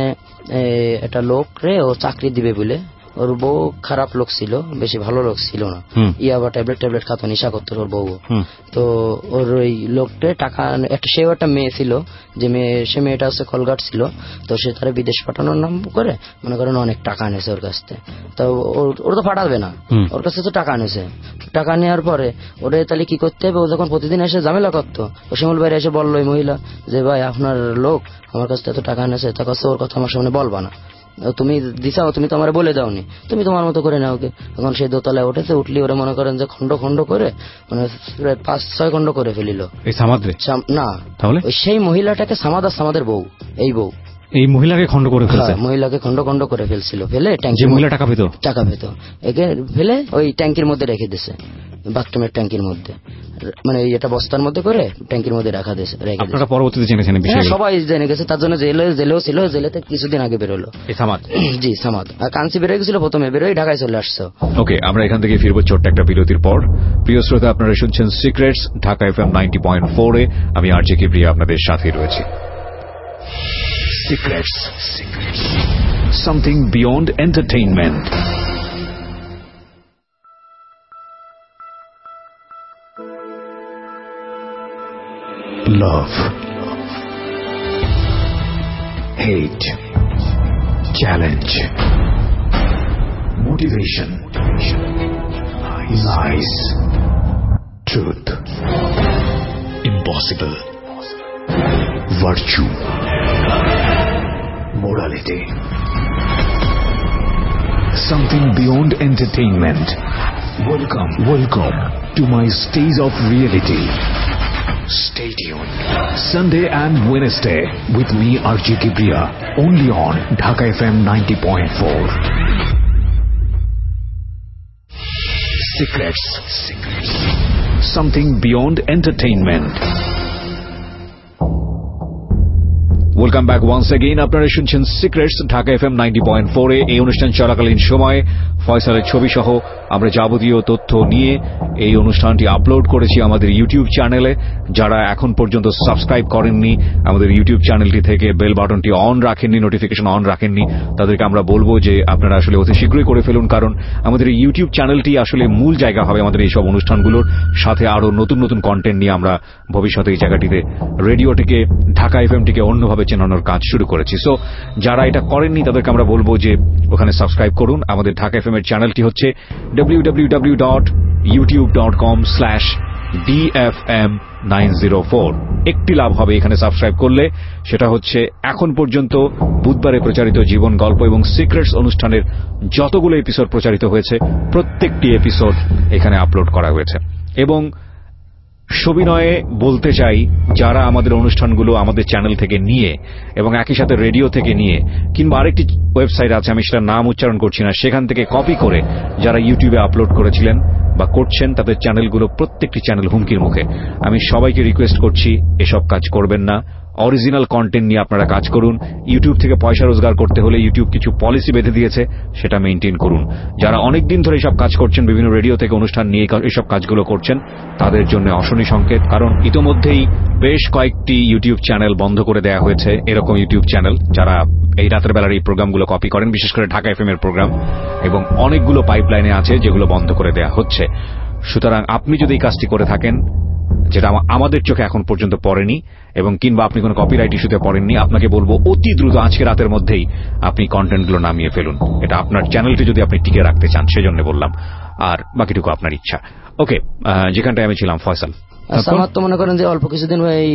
একটা লোক রে ও চাকরি দিবে বলে, ওর বউ খারাপ লোক ছিল, বেশি ভালো লোক ছিল না, ইয়াবা ট্যাবলেট ট্যাবলেট খাতো, নেশা করতো ওর বউ। তো ওর ওই লোকটা টাকা একটা, সেও একটা মেয়ে ছিল, যে মেয়ে সে মেয়েটা হচ্ছে কলগাট ছিল, তো সে তারা বিদেশ পাঠানোর নাম করে মনে করেন অনেক টাকা এনেছে ওর কাছ থেকে। তো ওর তো পাঠাবে না, ওর কাছে তো টাকা এনেছে, টাকা নেওয়ার পরে ওরে তাহলে কি করতে হবে, ও যখন প্রতিদিন এসে ঝামেলা করতো, ও শিমুল ভাই এসে বললো ওই মহিলা যে ভাই আপনার লোক আমার কাছ থেকে এত টাকা এনেছে, তার কাছে ওর কথা আমার সামনে বলবা না, তুমি দিছাও, তুমি তো আমার বলে দাওনি, তুমি তোমার মতো করে নাও। এখন সেই দোতলায় উঠেছে, উঠলি ওরা মনে করেন যে খন্ড খন্ড করে মানে পাঁচ ছয় খন্ড করে ফেলিল। না তাহলে ওই সেই মহিলাটাকে সামাদ আর সামাদের বউ, এই বউ এই মহিলাকে খন্ড করে ফেলছে, মহিলাকে খন্ড খন্ড করে ফেলছিল, ফেলে ট্যাঙ্কি, মহিলা টাকা পেত টাকা পেত একে ফেলে ওই ট্যাঙ্কির মধ্যে রেখে দিছে, বাথরুমের ট্যাঙ্কির মধ্যে, মানে এটা বস্তার মধ্যে করে ট্যাঙ্কির মধ্যে রাখা দিয়েছে। আপনারা পরবর্তীতে জেনেছেন বিষয়, সবাই জেনে গেছে, তার জন্য জেলে জেলেও ছিল, জেলেতে কিছুদিন আগে বেরোলো সামাদ। জি সামাদ, আর কাঞ্চি বেরোয় গেছিল প্রথমে, বেরোয় ঢাকায় চলে আসছে। ওকে, আমরা এখান থেকে ফিরবো ছোট্ট একটা বিরতির পর। প্রিয় শ্রোতা, আপনারা শুনছেন secrets Dhaka FM ninety point four এ, আমি আরজে কিবরিয়া আপনাদের সাথে রয়েছি। Secrets. Secrets. Something beyond entertainment. Love. Hate. Challenge. Motivation. Lies. Truth. Impossible. Virtue. Morality. Something beyond entertainment. Welcome, welcome to my stage of reality. Stay tuned. Sunday and Wednesday with me R J Kibriya, only on Dhaka F M ninety point four. Secrets. Secrets. Something beyond entertainment. Welcome back once again. আপনারা শুনছেন secrets Dhaka FM ninety point four এ। এই অনুষ্ঠান চলাকালীন সময়ে ফয়সালের ছবি সহ আমরা যাবতীয় তথ্য নিয়ে এই অনুষ্ঠানটি আপলোড করেছি আমাদের ইউটিউব চ্যানেলে। যারা এখন পর্যন্ত সাবস্ক্রাইব করেননি, আমাদের ইউটিউব চ্যানেলটি থেকে বেল বাটনটি অন রাখেননি, নোটিফিকেশন অন রাখেননি, তাদেরকে আমরা বলবো যে আপনারা আসলে অতি শীঘ্রই করে ফেলুন, কারণ আমাদের এই ইউটিউব চ্যানেলটি আসলে মূল জায়গা হবে আমাদের এইসব অনুষ্ঠানগুলোর সাথে। আরো নতুন নতুন কন্টেন্ট নিয়ে আমরা ভবিষ্যতে এই জায়গাটিতে রেডিওটিকে, ঢাকা এফএমটিকে অন্যভাবে চেনানোর কাজ শুরু করেছি। সো যারা এটা করেননি তাদেরকে আমরা বলবো যে ওখানে সাবস্ক্রাইব করুন। আমাদের ঢাকা এফএম এর চ্যানেলটি হচ্ছে W W W dot YouTube dot com slash D F M nine zero four. একটি লাভ হবে এখানে সাবস্ক্রাইব করলে, সেটা হচ্ছে এখন পর্যন্ত বুধবারে প্রচারিত জীবন গল্প এবং সিক্রেটস অনুষ্ঠানের যতগুলো এপিসোড প্রচারিত হয়েছে প্রত্যেকটি এপিসোড এখানে আপলোড করা হয়েছে। এবং সবিনয়ে বলতে চাই, যারা আমাদের অনুষ্ঠানগুলো আমাদের চ্যানেল থেকে নিয়ে এবং একই সাথে রেডিও থেকে নিয়ে কিংবা আরেকটি ওয়েবসাইট আছে, আমি সেটার নাম উচ্চারণ করছি না, সেখান থেকে কপি করে যারা ইউটিউবে আপলোড করেছিলেন বা করছেন, তাদের চ্যানেলগুলো প্রত্যেকটি চ্যানেল হুমকির মুখে। আমি সবাইকে রিকোয়েস্ট করছি এসব কাজ করবেন না। অরিজিনাল কন্টেন্ট নিয়ে আপনারা কাজ করুন। ইউটিউব থেকে পয়সা রোজগার করতে হলে ইউটিউব কিছু পলিসি বেঁধে দিয়েছে, সেটা মেইনটেইন করুন। যারা অনেকদিন ধরে এসব কাজ করছেন, বিভিন্ন রেডিও থেকে অনুষ্ঠান নিয়ে এসব কাজগুলো করছেন, তাদের জন্য অশনি সংকেত। কারণ ইতোমধ্যেই বেশ কয়েকটি ইউটিউব চ্যানেল বন্ধ করে দেওয়া হয়েছে, এরকম ইউটিউব চ্যানেল যারা এই রাতের বেলার এই প্রোগ্রামগুলো কপি করেন, বিশেষ করে ঢাকা এফএম এর প্রোগ্রাম, এবং অনেকগুলো পাইপলাইনে আছে যেগুলো বন্ধ করে দেওয়া হচ্ছে। সুতরাং আপনি যদি এই কাজটি করে থাকেন, যেটা আমাদের চোখে এখন পর্যন্ত পড়েনি, এবং কিংবা আপনি কোনো কপিরাইট ইস্যুতে পড়েননি, আপনাকে বলবো অতি দ্রুত আজকে রাতের মধ্যেই আপনি কন্টেন্টগুলো নামিয়ে ফেলুন। এটা আপনার চ্যানেলটি যদি আপনি টিকে রাখতে চান, সেজন্য বললাম। আর বাকিটুকু আপনার ইচ্ছা। ওকে, যেখানটায় আমি ছিলাম, ফয়সাল। আমার তো মনে করেন যে অল্প কিছুদিন এই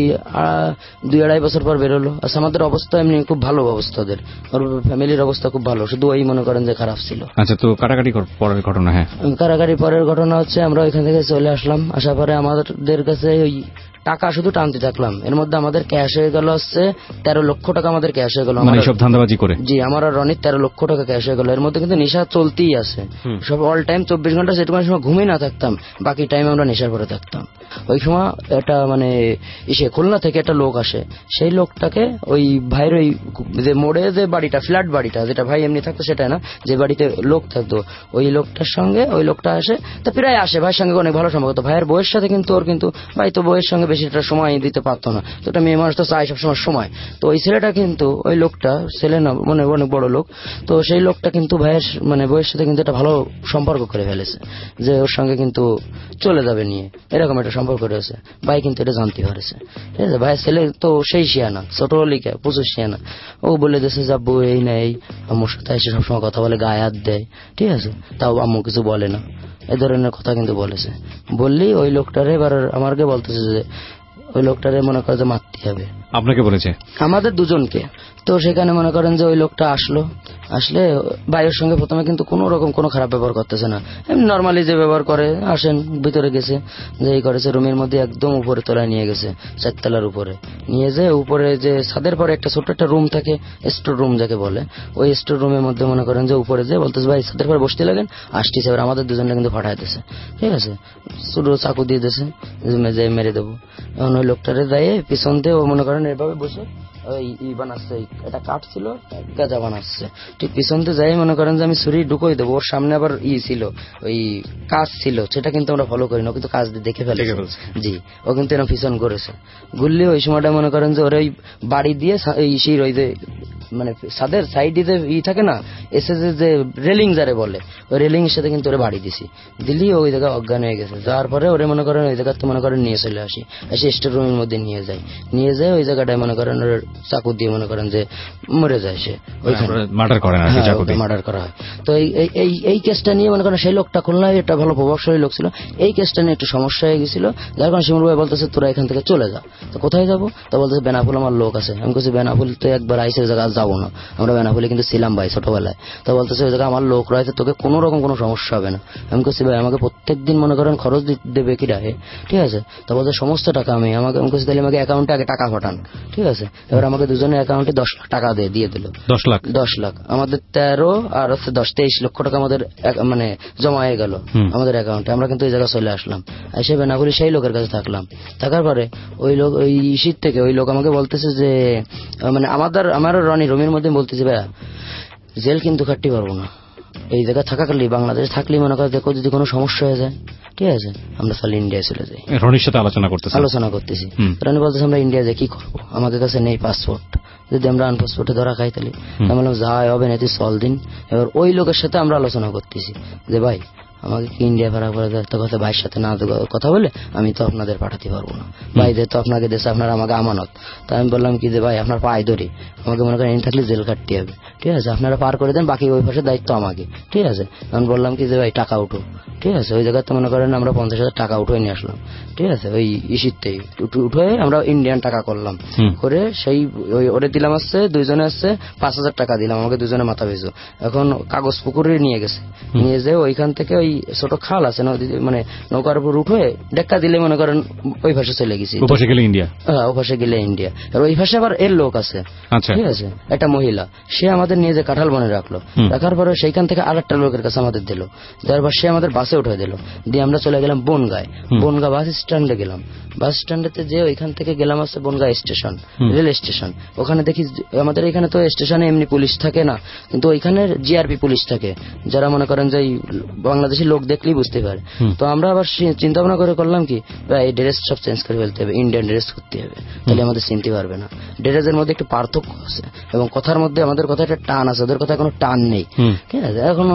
দুই আড়াই বছর পর বেরোলো। আচ্ছা, আমাদের অবস্থা এমনি খুব ভালো অবস্থা, ওদের ওর ফ্যামিলির অবস্থা খুব ভালো, শুধু ওই মনে করেন যে খারাপ ছিল। আচ্ছা, তো কাটাকাটি পরের ঘটনা? হ্যাঁ, কাটাকাটি পরের ঘটনা হচ্ছে আমরা ওইখান থেকে চলে আসলাম। আসার পরে আমাদের কাছে ওই টাকা শুধু টানতে থাকলাম। এর মধ্যে আমাদের ক্যাশ হয়ে গেল হচ্ছে তেরো লক্ষ টাকা আমাদের ক্যাশ হয়ে গেল, মানে সব ধান্দাবাজি করে। জি, আমার আর রনির তেরো লক্ষ টাকা ক্যাশ হয়ে গেল। এর মধ্যে কিন্তু নেশা চলতেই আছে, সব অল টাইম চব্বিশ ঘন্টা। সেটুকু সময় ঘুমিয়ে না থাকতাম, বাকি টাইম আমরা নেশার পরে থাকতাম। ওই সময় একটা মানে ইসে খুলনা থেকে একটা লোক আসে, সেই লোকটাকে ওই ভাইয়ের ওই যে মোড়ে যে বাড়িটা, ফ্ল্যাট বাড়িটা, যেটা ভাই এমনি থাকতো সেটা না, যে বাড়িতে লোক থাকতো, ওই লোকটার সঙ্গে ওই লোকটা আসে, তা প্রায় আসে ভাইয়ের সঙ্গে অনেক ভালো সম্পর্ক। ভাইয়ের বউয়ের সাথে কিন্তু ওর কিন্তু ভাই তো বউয়ের সঙ্গে বেশিটা সময় দিতে পারতো না, তো একটা মেয়ে মানুষ তো চায় সবসময় সময়। তো ওই ছেলেটা কিন্তু ওই লোকটা, ছেলে না মানে অনেক বড় লোক, তো সেই লোকটা কিন্তু ভাইয়ের মানে বউয়ের সাথে কিন্তু একটা ভালো সম্পর্ক করে ফেলেছে, যে ওর সঙ্গে কিন্তু চলে যাবে নিয়ে, এরকম একটা সম্পর্ক রয়েছে। ভাই কিন্তু এটা জানতে পারেছে, ঠিক আছে। ভাইয়ের ছেলে তো সেই শিয়ানা, ছোট লিখা প্রচুর শিয়ানা। ও বলে দিয়েছে যাবো এই না এই, আম্মুর সাথে এসে সবসময় কথা বলে, গায়ে হাত দেয়, ঠিক আছে, তাও আম্মু কিছু বলে না, এ ধরনের কথা কিন্তু বলেছে। বললি ওই লোকটারে এবার আমাকে বলতেছে যে ওই লোকটারে মনে করে যে মারতে হবে। আপনাকে বলেছে? আমাদের দুজনকে। তো সেখানে মনে করেন যে ওই লোকটা আসলো, আসলে ভাইয়ের সঙ্গে প্রথমে কিন্তু কোন রকম কোনো খারাপ ব্যবহার করতেছে না, এমনি নর্মালি যে ব্যবহার করে। আসেন ভিতরে গেছে, যে এই করেছে রুমের মধ্যে একদম উপরে তলায় নিয়ে গেছে, চারতলার উপরে নিয়ে যে উপরে যে ছাদের পরে একটা ছোট্ট একটা রুম থাকে, স্টোর রুম যাকে বলে, ওই স্টোর রুমের মধ্যে মনে করেন যে উপরে যে বলতেছে ভাই ছাদের পরে বসতে লাগেন, আসতেছে। এবার আমাদের দুজনটা কিন্তু ফাটাই দিয়েছে, ঠিক আছে, শুধু চাকু দিয়ে দিয়েছে যে মেরে দেবো। এখন ওই লোকটারে দেয় পিছন দিয়ে ও মনে করেন এভাবে বসে ওই ই বানাচ্ছে, এটা কাঠ ছিল, গাঁজা বানাচ্ছে, ঠিক পিছন দিয়ে যাই মনে করেন যে আমি ছুরি ঢুকোই দেবো। ওর সামনে আবার ই ছিল, ওই কাজ ছিল, সেটা কিন্তু আমরা ফলো করি না, কিন্তু কাজ দিয়ে দেখে ফেলে। জি, ও কিন্তু এরকম পিছন করেছে। গুললি ওই সময়টা মনে করেন যে ওর ওই বাড়ি দিয়ে ইসির ওই যে মানে ছাদের সাইডে যে ই থাকে না, এসে যে রেলিং যারে বলে, ওই রেলিং এর সাথে কিন্তু ওরে বাড়ি দিছি, দিলি ওই জায়গায় অজ্ঞান হয়ে গেছে। যাওয়ার পরে ওরে মনে করেন ওই জায়গাতে মনে করেন নিয়ে চলে আসি, এসে স্টোর রুমের মধ্যে নিয়ে যাই, নিয়ে যায় ওই জায়গাটায় মনে করেন ওর চাকু দিয়ে মনে করেন যে মরে যায় সে, মার্ডার করেন আর কি, চাকু দিয়ে মার্ডার করা হয়। তো এই এই কেসটা নিয়ে মনে করেন সেই লোকটা খুলনায় একটা ভালো প্রভাবশালী লোক ছিল, এই কেসটা নিয়ে একটু সমস্যা হয়ে গেছিল, যার কারণে শিমুল ভাই বলতেছে তোরা এখান থেকে চলে যা। তো কোথায় যাবো? তো বলতেছে বেনাফুল আমার লোক আছে। আমি বলছি বেনাফুল তো একবার আইসে ওই জায়গায় যাবো না, আমরা বেনাফুলে কিন্তু ছিলাম ভাই ছোটবেলায়। তো বলতেছে ওই জায়গায় আমার লোক রয়েছে, তোকে কোনো রকম কোনো সমস্যা হবে না। আমি বলছি ভাই আমাকে প্রত্যেক দিন মনে করেন খরচ দেবে কি রাখে, ঠিক আছে। তো বলতে সমস্ত টাকা আমি আমাকে আমি বলছি তাহলে আমাকে অ্যাকাউন্টে আগে টাকা পাঠান, ঠিক আছে। এবার আমাকে দুজনের অ্যাকাউন্টে দশ লাখ টাকা দিয়ে দিয়ে দিল। দশ লাখ দশ লাখ আমাদের তেরো আর হচ্ছে দশ তেইশ লক্ষ টাকা আমাদের মানে জমা হয়ে গেল আমাদের অ্যাকাউন্টে। আমরা কিন্তু এই জায়গায় চলে আসলাম, এসে বেনাপুরি সেই লোকের কাছে থাকলাম। থাকার পরে ওই লোক ওই শীত থেকে ওই লোক আমাকে বলতেছে যে মানে আমাদের আমার রনি রমির মধ্যে বলতেছে ভাইয়া জেল কিন্তু কাটতে পারবো না, এই জায়গায় থাকাকালি বাংলাদেশে থাকলেই মনে করে দেখো যদি কোনো সমস্যা হয়ে যায় ঠিক আছে আমরা তাহলে ইন্ডিয়া চলে যাই। রনির সাথে আলোচনা করতেছি আলোচনা করতেছি রনি বলতেছে আমরা ইন্ডিয়া যাই কি করবো, আমাদের কাছে নেই পাসপোর্ট, যদি আমরা আনপাসপোর্টে ধরা খাই তাহলে আমি বললাম যা হবে না তুই চল দিন। এবার ওই লোকের সাথে আমরা আলোচনা করতেছি যে ভাই আমাকে কি ইন্ডিয়া ভাড়া করে দেয়, তো কথা ভাইয়ের সাথে না কথা বলে আমি তো আপনাদের পাঠাতে পারবো না, ভাইদের তো আপনাকে দেশে আপনার আমাকে আমানত। তা আমি বললাম কি যে ভাই আপনার পায়ে ধরি আমাকে মনে করেন থাকলে জেল কাটতে হবে ঠিক আছে, আপনারা পার করে দেন বাকি ওই পাশে দায়িত্ব আমাকে ঠিক আছে। আমি বললাম কি যে ভাই টাকা উঠো ঠিক আছে, ওই জায়গায় তো মনে করেন আমরা পঞ্চাশ হাজার টাকা উঠে নিয়ে আসলাম ঠিক আছে, ওই ইসিতেই উঠে আমরা ইন্ডিয়ান টাকা করলাম করে সেই ওই ওরে দিলাম আসছে দুইজনে আসছে পাঁচ হাজার টাকা দিলাম আমাকে দুজনে মাথা বেজো। এখন কাগজ পুকুরে নিয়ে গেছে, নিয়ে যে ওইখান থেকে ওই ছোট খাল আছে মানে নৌকার উপর উঠে ডেক্কা দিলে মনে করেন ওই ভাষে চলে গেছি, ও পাশে গেলে ইন্ডিয়া। হ্যাঁ ও পাশে গেলে ইন্ডিয়া। আর ওই ভাষে আবার এর লোক আছে ঠিক আছে, একটা মহিলা সে আমাদের নিয়ে যে কাঁঠাল বনে রাখলো, রাখার পরে সেইখান থেকে আর একটা লোকের কাছে আমাদের দিল, দেওয়ার পর সে আমাদের বাসে উঠে দিল, দিয়ে আমরা চলে গেলাম বনগাঁয়। বনগাঁ বাস স্ট্যান্ডে গেলাম, বাস স্ট্যান্ডেতে যে ওইখান থেকে গেলাম আছে বনগাঁ স্টেশন রেল স্টেশন। ওখানে দেখি আমাদের এখানে তো স্টেশনে এমনি পুলিশ থাকে না, কিন্তু ওইখানে জিআরপি পুলিশ থাকে যারা মনে করেন যে বাংলাদেশি লোক দেখলেই বুঝতে পারে। তো আমরা আবার চিন্তা ভাবনা করে করলাম কি এই ড্রেস সব চেঞ্জ করে ফেলতে হবে, ইন্ডিয়ান ড্রেস করতে হবে, তাহলে আমাদের চিনতে পারবে না। ড্রেসের মধ্যে একটু পার্থক্য আছে এবং কথার মধ্যে আমাদের কথা একটা টান আছে, ওদের কথা কোনো টান নেই ঠিক আছে। এখন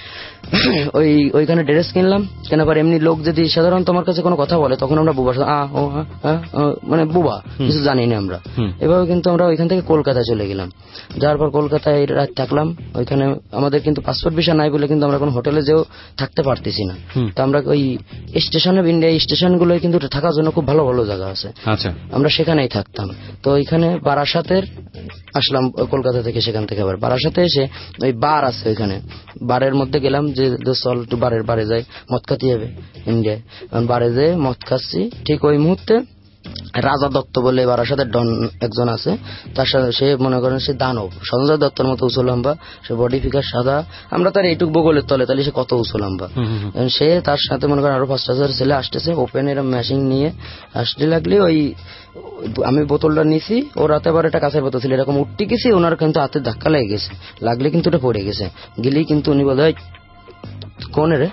ওই ওইখানে ড্রেস কিনলাম, কেনার পর এমনি লোক যদি সাধারণত আমার কাছে কোনো কথা বলে তখন আমরা বুবা আ ও মানে বুবা কিছু জানি না আমরা। এভাবে কিন্তু আমরা ওইখান থেকে কলকাতায় চলে গেলাম, যাওয়ার পর কলকাতায় রাত থাকলাম। ওইখানে আমাদের কিন্তু পাসপোর্ট ভিসা নাই বলে কিন্তু আমরা কোনো হোটেলে যেও থাকতে পারতেছি না। তো আমরা ওই স্টেশনে ইন্ডিয়া স্টেশনগুলোয় কিন্তু থাকার জন্য খুব ভালো ভালো জায়গা আছে, আমরা সেখানেই থাকতাম। তো ওইখানে বারাসাতের আসলাম কলকাতা থেকে, সেখান থেকে আবার বারাসাতে এসে ওই বার আছে ওইখানে বারের মধ্যে গেলাম যে চল একটু বারের বারে যাই মদ খাতে হবে ইন্ডিয়ায়। বারে যেয়ে মদ খাচ্ছি, ঠিক ওই মুহূর্তে রাজা দত্ত বলে বারাসাতের ডন একজন আছে, তার সাথে সে মনে করেন সে দানব সঞ্জয় দত্তর মতো উঁচু লম্বা, সে বডি ফিগার সাদা, আমরা তার এইটুক বগলের তলে, তাহলে সে কত উঁচু লম্বা। সে তার সাথে মনে করেন আরো পাঁচটা হাজার ছেলে আসতেছে ওপেন এর মেশিন নিয়ে আসতে লাগলে ওই আমি বোতলটা নিছি, ও রাতে আবার একটা কাঁচের বোতল ছিল এরকম উঠতে গেছি, ওনার কিন্তু হাতে ধাক্কা লেগে গেছে, লাগলে কিন্তু ওটা পড়ে গেছে। গেলেই কিন্তু উনি বলে কোন রে,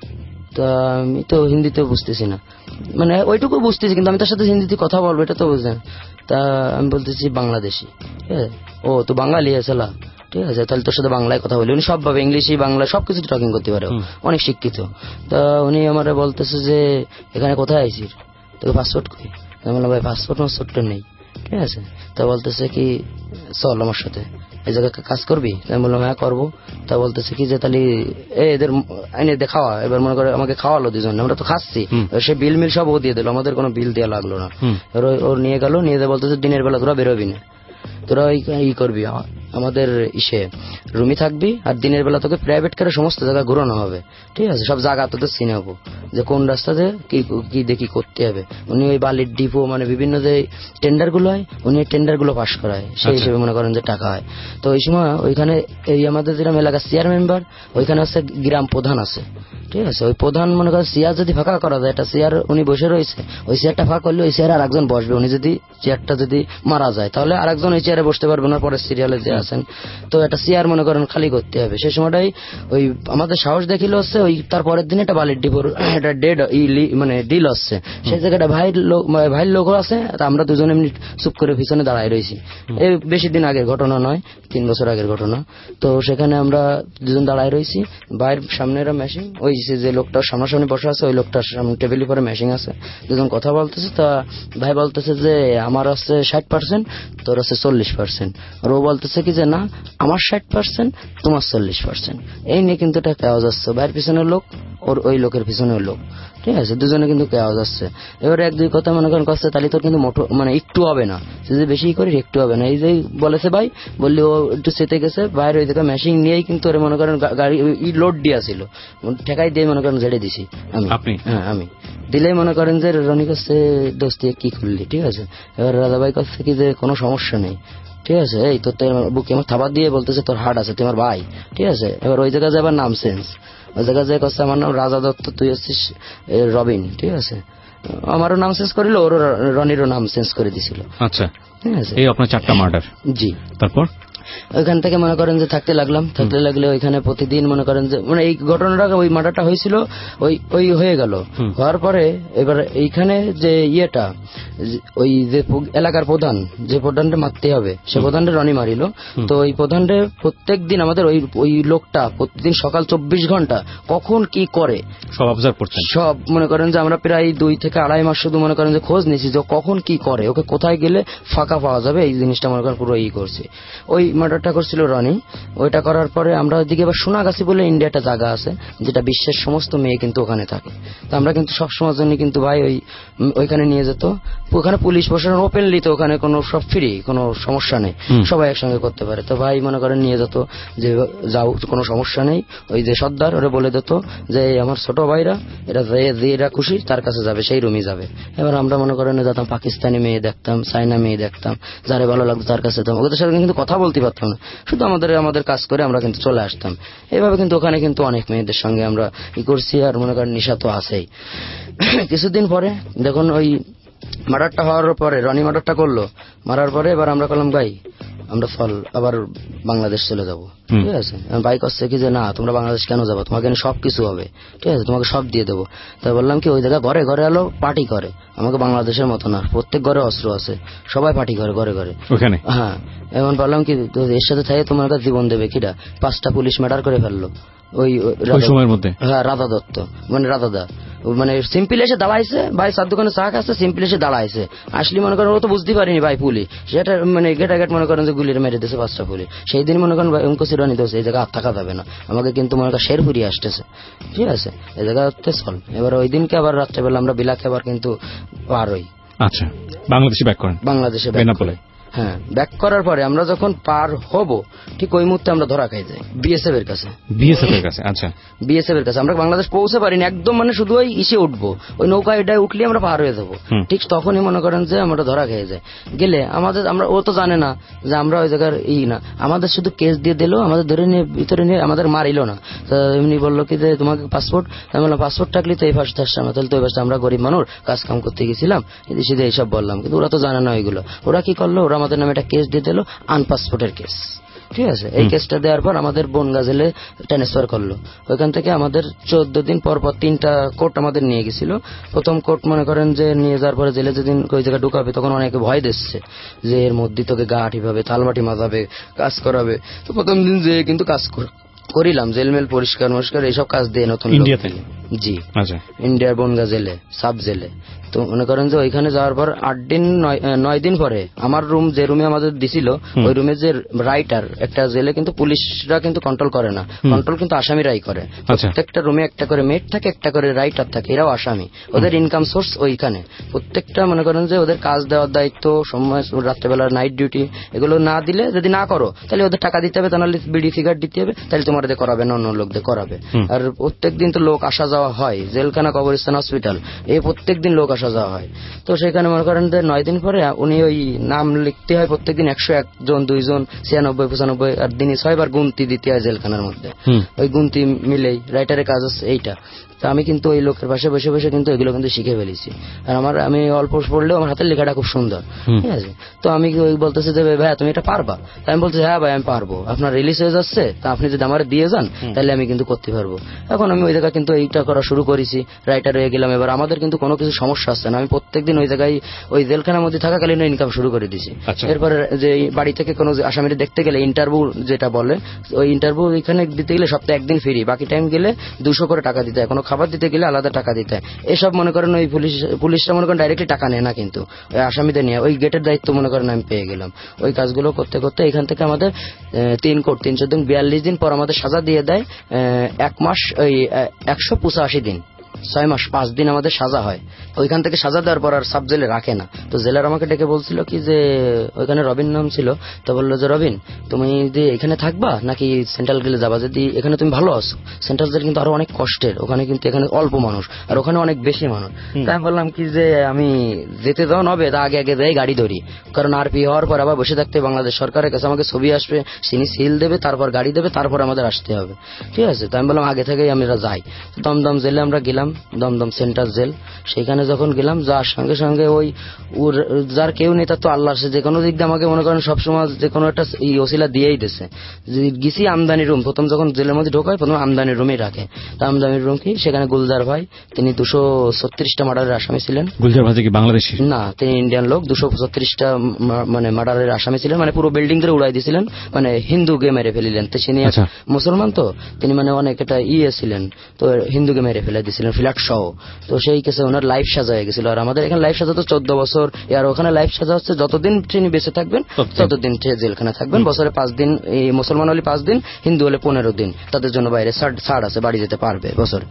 তা আমি তো হিন্দিতে বুঝতেছি না, মানে ওইটুকু বুঝতেছি কিন্তু আমি তার সাথে হিন্দিতে কথা বলবো এটা তো বুঝলেন। তা আমি বলতেছি বাংলাদেশি, ঠিক আছে, ও তো বাঙালি আসলা ঠিক আছে, তাহলে তোর সাথে বাংলায় কথা বলি। উনি সবভাবে ইংলিশই বাংলা সবকিছু টকিং করতে পারে, অনেক শিক্ষিত। তা উনি আমার বলতেছে যে এখানে কোথায় আইসির, তোকে পাসপোর্ট করি। আমি বললাম ভাই পাসপোর্ট মাসপোর্টটা নেই ঠিক আছে। তা বলতেছে কি চল আমার সাথে এই জায়গায় কাজ করবি, আমি বললাম হ্যাঁ করবো। তা বলতেছে কি যে তাহলে এদের এনে খাওয়া, এবার মনে করে আমাকে খাওয়ালো দুজন, আমরা তো খাচ্ছি, সে বিল মিল সব ও দিয়ে দিল, আমাদের কোনো বিল দেওয়া লাগলো না। ওর নিয়ে গেল, নিয়ে যা বলতেছে দিনের বেলা তোরা বেরোবি না, তোরা ই করবি আমাদের ইসে রুমই থাকবি, আর দিনের বেলা তোকে প্রাইভেট কারে সমস্ত জায়গা ঘুরানো হবে ঠিক আছে, সব জায়গা তোদের চিনাবো যে কোন রাস্তাতে কি কি দেখি করতে হবে। উনি ওই বালির ডিপো মানে বিভিন্ন যে টেন্ডার গুলো হয় উনি টেন্ডার গুলো পাস করায়, সেই হিসেবে মনে করেন যে টাকা হয়। তো ওই সময় ওইখানে এই আমাদের যেরকম এলাকার চেয়ার মেম্বার, ওইখানে হচ্ছে গ্রাম প্রধান আছে ঠিক আছে। ওই প্রধান মনে করেন চেয়ার যদি ফাঁকা করা যায়, একটা চেয়ার উনি বসে রয়েছে, ওই চেয়ারটা ফাঁকা করলে ওই চেয়ারে আর একজন বসবে, উনি যদি চেয়ারটা যদি মারা যায় তাহলে আর একজন ওই চেয়ারে বসতে পারবে না পরের সিরিয়ালে যে আছেন। তো একটা চেয়ার মনে করেন খালি করতে হবে। সেই সময়টাই ওই আমাদের সাহস দেখিল হচ্ছে ওই তার পরের দিন একটা বালির ডিপোর একটা ডেড মানে ডিল হচ্ছে, সেই জায়গাটা ভাইয়ের লোক ভাইয়ের লোক আছে, আমরা দুজন এমনি চুপ করে পিছনে দাঁড়ায় রয়েছি। এই বেশি দিন আগের ঘটনা নয়, তিন বছর আগের ঘটনা। তো সেখানে আমরা দুজন দাঁড়ায় রয়েছি, ভাইয়ের সামনে একটা মেশিন, ওই যে লোকটার সামনাসামনি বসে আছে ওই লোকটার সামনে টেবিলের পরে মেশিন আছে, দুজন কথা বলতেছে। তা ভাই বলতেছে যে আমার আছে ষাট পার্সেন্ট, তোর আছে চল্লিশ পার্সেন্ট। আর ও বলতেছে কি যে না আমার ষাট পার্সেন্ট তোমার চল্লিশ পার্সেন্ট। এই নিয়ে কিন্তু এটা কেওয়া যাচ্ছে, ভাইয়ের পিছনের লোক ওর ওই লোকের পিছনের লোক ঠিক আছে, দুজনে কিন্তু কেওয়া যাচ্ছে। এবারে এক দুই কথা মনে করেন করছে, তাহলে তোর কিন্তু মোটো মানে একটু হবে না, যদি বেশি করি একটু হবে না। এই যে বলেছে ভাই বললি ও একটু চেতে গেছে, বাইরে ওই জায়গায় মেশিন নিয়েই কিন্তু ওরে মনে করেন গাড়ি লোড দিয়া ছিল, ঠেকাই দিয়ে মনে করেন ঝেড়ে দিছি আমি। হ্যাঁ আমি দিলেই মনে করেন যে রনি কাছে দোস্তি কি করলি, ঠিক আছে। এবার রাজাভাই কাছে কি যে কোনো সমস্যা নেই, ঠিক আছে, এই তোর বুকে আমার থাবা দিয়ে বলতেছে তোর হাট আছে, তোমার ভাই, ঠিক আছে। এবার ওই জায়গায় যাবার নাম চেঞ্জ, ওই জায়গায় যে কথা আমার নাম রাজা দত্ত, তুই হচ্ছিস রবিন, ঠিক আছে। আমারও নাম চেঞ্জ করিল, ওরও রনিরও নাম চেঞ্জ করে দিছিল। আচ্ছা, ঠিক আছে, এই আপনার চারটা মার্ডার। জি, তারপর ওইখান থেকে মনে করেন যে থাকতে লাগলাম, থাকতে লাগলে ওইখানে প্রতিদিন মনে করেন যে মানে এই ঘটনাটা ওই মার্ডারটা হয়েছিল, ওই ওই হয়ে গেল। হওয়ার পরে এবার এইখানে যে ইয়েটা ওই যে এলাকার প্রধান, যে প্রধানটা মারতে হবে সে প্রধানটা রনি মারিল। তো ওই প্রধানটা প্রত্যেক দিন আমাদের ওই ওই লোকটা প্রতিদিন সকাল চব্বিশ ঘন্টা কখন কি করে সব অবজার্ভ করছেন, সব মনে করেন যে আমরা প্রায় দুই থেকে আড়াই মাস শুধু মনে করেন যে খোঁজ নিয়েছি যে কখন কি করে, ওকে কোথায় গেলে ফাঁকা পাওয়া যাবে, এই জিনিসটা মনে করেন পুরো ই করছে। ওই মার্ডারটা করছিল রনি। ওইটা করার পরে আমরা ওইদিকে এবার সোনাগাছি বলে ইন্ডিয়া একটা জায়গা আছে, যেটা বিশ্বের সমস্ত মেয়ে কিন্তু ওখানে থাকে। তো আমরা কিন্তু সবসময় জন্য কিন্তু ভাই ওই ওইখানে নিয়ে যেত, ওখানে পুলিশ প্রশাসন ওপেনলি, তো ওখানে কোনো সব ফ্রি, কোনো সমস্যা নেই, সবাই একসঙ্গে করতে পারে। তো ভাই মনে করেন নিয়ে যেত যে যাও কোনো সমস্যা নেই, ওই যে সর্দার ওরা বলে দিত যে আমার ছোট ভাইরা এটা যেটা খুশি তার কাছে যাবে, সেই রুমই যাবে। এবার আমরা মনে করেন যেতাম পাকিস্তানি মেয়ে দেখতাম, চাইনা মেয়ে দেখতাম, যারে ভালো লাগতো তার কাছে যেতাম, ওদের সাথে কিন্তু কথা বলতে পারতাম না, শুধু আমাদের আমাদের কাজ করে আমরা কিন্তু চলে আসতাম। এইভাবে কিন্তু ওখানে কিন্তু অনেক মেয়েদের সঙ্গে আমরা ই করছি। আর মনে করেন নিশা তো আছেই। কিছুদিন পরে দেখুন ওই মার্ডারটা হওয়ার পরে, রনি মার্ডারটা করলো, মারার পরে এবার আমরা করলাম ভাই আমরা ফল আবার বাংলাদেশ চলে যাবো, ঠিক আছে। বাইক আসছে কি যে না তোমরা বাংলাদেশ কেন যাবো, তোমাকে সব কিছু হবে, ঠিক আছে, তোমাকে সব দিয়ে দেবো। তাই বললাম কি ওই জায়গায় ঘরে ঘরে আলো পার্টি করে, আমাকে বাংলাদেশের মতো না, প্রত্যেক ঘরে অস্ত্র আছে, সবাই পার্টি করে ঘরে ঘরে ওখানে। হ্যাঁ, এমন বললাম কি এর সাথে থাকে তোমার কাছে জীবন দেবে কিরা, পাঁচটা পুলিশ মার্ডার করে ফেললো ওই সময়ের মধ্যে। হ্যাঁ, রাধা দত্ত মানে রাধাদা মানে সিম্পল এসে দাঁড়াইছে, ভাই সাত দোকানে চা খাচ্ছে, সিম্পল এসে দাঁড়াইছে, আসলে মনে করেন ও তো বুঝতে পারিনি ভাই পুলিশ, সেটা মানে গেটা গেট মনে করেন যে গুলির মেরে দিয়েছে পাঁচটা পুলিশ। সেই দিন মনে করেন অঙ্কুশিরানি দোষ এই জায়গায় আর থাকা যাবে না, আমাকে কিন্তু মনে করেন শের ফুরিয়ে আসতেছে, ঠিক আছে, এই জায়গাতে চল। এবার ওই দিনকে আবার রাত্রেবেলা আমরা বিলাকে আবার কিন্তু পার হই। আচ্ছা, বাংলাদেশে ব্যাক করেন? বাংলাদেশে বেনাপোলে। হ্যাঁ, ব্যাক করার পরে আমরা যখন পার হব ঠিক ওই মুহূর্তে আমরা ধরা খাই যাই বিএসএফ এর কাছে। বিএসএফ এর কাছে? আচ্ছা, বিএসএফ এর কাছে আমরা বাংলাদেশ পৌঁছে পারিনি একদম, মানে শুধু ওই ইসে উঠবো, ওই নৌকা এটাই উঠলে আমরা পার হয়ে যাবো, ঠিক তখনই মনে করেন যে আমরা ধরা খেয়ে যাই। গেলে আমাদের আমরা ও তো জানে না যে আমরা ওই জায়গার ই না, আমাদের শুধু কেস দিয়ে দিল, আমাদের ধরে নিয়ে ভিতরে নিয়ে আমাদের মারিল না। এমনি বললো কি যে তোমাকে পাসপোর্ট, আমি বললাম পাসপোর্ট থাকলে তো এই ফার্স্ট আসছে না, তাহলে তো এই ফার্স্ট আমরা গরিব মানুষ কাজ কাম করতে গেছিলাম, এদিকে সিধে এইসব বললাম। কিন্তু ওরা তো জানে না ওইগুলো। ওরা কি করলো, ওরা আমাদের নামে একটা কেস দিয়ে দিল, আনপাসপোর্টের কেস, ঠিক আছে। এই কেসটা দেওয়ার পর আমাদের বনগা জেলে ট্রান্সফার করলো। ওইখান থেকে আমাদের চোদ্দ দিন পর পর তিনটা কোর্ট আমাদের নিয়ে গেছিল। প্রথম কোর্ট মনে করেন যে নিয়ে যাওয়ার পরে জেলে যেদিন ওই জায়গায় ঢুকাবে তখন অনেকে ভয় দিচ্ছে যে এর মধ্যে তোকে গা আঠিভাবে, তালমাটি মাজাবে, কাজ করাবে। তো প্রথম দিন যে কিন্তু কাজ করিলাম, জেলমেল পরিষ্কার মরিষ্কার এইসব কাজ দিয়ে নতুন ইন্ডিয়াতে। জি, আচ্ছা, ইন্ডিয়ার বনগা জেলে, সাব জেলে। তো মনে করেন যে ওইখানে যাওয়ার পর আট দিন নয় দিন পরে আমার রুম, যে রুমে আমাদের দিছিল ওই রুমে যে রাইটার, একটা জেলে কিন্তু পুলিশরা কিন্তু কন্ট্রোল করে না, কন্ট্রোল কিন্তু আসামিরাই করে। প্রত্যেকটা রুমে একটা করে মেট থাকে, একটা করে রাইটার থাকে, এরাও আসামি, ওদের ইনকাম সোর্স ওইখানে। প্রত্যেকটা মনে করেন যে ওদের কাজ দেওয়ার দায়িত্ব, সময় রাত্রেবেলা নাইট ডিউটি, এগুলো না দিলে যদি না করো তাহলে ওদের টাকা দিতে হবে, তাহলে বিডি সিগারেট দিতে হবে, তাহলে তোমার এদের করাবে না, অন্য লোকদের করাবে। আর প্রত্যেক দিন তো লোক আসা যাওয়া হয়, জেলখানা, কবরস্থান, হসপিটাল, এই প্রত্যেক দিন লোক আসা যাওয়া হয়। তো সেখানে মনে করেন যে নয় দিন পরে উনি ওই নাম লিখতে হয় প্রত্যেকদিন একশো একজন, দুইজন, ছিয়ানব্বই, পঁচানব্বই, আর দিনে ছয়বার গুনতি দিতে হয় জেলখানার মধ্যে। ওই গুনতি মিলেই রাইটারের কাজ আছে এইটা। তো আমি কিন্তু ওই লোকের পাশে বসে বসে কিন্তু এগুলো কিন্তু শিখে ফেলেছি। আর আমার আমি অল্প পড়লেও আমার হাতের লেখাটা খুব সুন্দর, ঠিক আছে। তো আমি ওই বলতেছি যে ভাই তুমি এটা পারবা? আমি বলতেছি হ্যাঁ ভাই আমি পারবো, আপনার রিলিজ হয়ে যাচ্ছে, তা আপনি যদি আমার দিয়ে যান তাহলে আমি কিন্তু করতে পারবো। এখন আমি ওই জায়গায় কিন্তু এইটা করা শুরু করেছি, রাইটার হয়ে গেলাম। এবার আমাদের কিন্তু কোনো কিছু সমস্যা আসছে না, আমি প্রত্যেকদিন ওই জায়গায় ওই জেলখানার মধ্যে থাকাকালীন ইনকাম শুরু করে দিছি। এরপরে যে বাড়ি থেকে কোনো আসামিটা দেখতে গেলে ইন্টারভিউ যেটা বলে, ওই ইন্টারভিউ এখানে দিতে গেলে সপ্তাহে একদিন ফ্রি, বাকি টাইম গেলে দুশো করে টাকা দিতে হয়, কোনো খাবার দিতে গেলে আলাদা টাকা দিতে হয়। এসব মনে করেন ওই পুলিশ পুলিশটা মনে করেন ডাইরেক্টলি টাকা নেয় না, কিন্তু ওই আসামিদের নিয়ে ওই গেটের দায়িত্ব মনে করেন আমি পেয়ে গেলাম। ওই কাজগুলো করতে করতে এখান থেকে আমাদের তিন কোট তিনশো দিন বিয়াল্লিশ দিন পর আমাদের সাজা দিয়ে দেয় এক মাস ওই একশো পঁচাশি দিন, ছয় মাস পাঁচ দিন আমাদের সাজা হয়। ওইখান থেকে সাজা দেওয়ার পর আর সাব জেলে রাখে না। তো জেলার আমাকে ডেকে বলছিল কি যে ওইখানে রবিন নাম ছিল, তো বললো যে রবিন তুমি যদি এখানে থাকবা নাকি সেন্ট্রাল গেলে যাবা, যদি এখানে তুমি ভালো আছো, সেন্ট্রাল জেল কিন্তু আরো অনেক কষ্টের, ওখানে কিন্তু এখানে অল্প মানুষ আর ওখানে অনেক বেশি মানুষ। তাই আমি বললাম কি যে আমি যেতে যাও নবে তা আগে আগে যাই গাড়ি ধরি, কারণ আরপি হওয়ার পর আবার বসে থাকতে বাংলাদেশ সরকারের কাছে আমাকে ছবি আসবে, তিনি সিল দেবে, তারপর গাড়ি দেবে, তারপর আমাদের আসতে হবে, ঠিক আছে। তো আমি বললাম আগে থেকেই আমরা যাই। দমদম জেলে আমরা গেলাম, দমদম সেন্ট্রাল জেল। সেখানে যখন গেলাম যার সঙ্গে সঙ্গে ওই যার কেউ নেই তার তো আল্লাহ, সে যে কোনো দিক দিয়ে আমাকে মনে করেন সবসময় যে কোনো একটা ওসিলা দিয়েই দিছে। গেছি আমদানি রুম, প্রথম যখন জেলের মধ্যে ঢোকায় প্রথম আমদানি রুমে রাখে। তা আমদানি রুম কি সেখানে গুলজার ভাই, তিনি দুশো ছত্রিশটা মার্ডারের আসামি ছিলেন। গুলজার ভাই কি বাংলাদেশি না, তিনি ইন্ডিয়ান লোক। দুশো ছত্রিশটা মানে মার্ডারের আসামি ছিলেন, মানে পুরো বিল্ডিং ধরে উড়াই দিয়েছিলেন, মানে হিন্দুকে মেরে ফেলিলেন। তো তিনি মুসলমান, তো তিনি মানে অনেক একটা ইয়ে ছিলেন, তো হিন্দুকে মেরে ফেলে দিয়েছিলেন ফ্ল্যাট সহ। তো সেই কেসে ওনার লাইফ সাজা হয়ে গেছিল। আর আমাদের এখানে লাইফ সাজা তো চোদ্দ বছর, আর ওখানে লাইফ সাজা হচ্ছে যতদিন তিনি বেঁচে থাকবেন ততদিন জেলখানে থাকবেন। বছরে পাঁচ দিন, এই মুসলমান হলে পাঁচ দিন, হিন্দু হলে পনেরো দিন, তাদের জন্য বাইরে ছাড় আছে, বাড়ি যেতে পারবে বছর।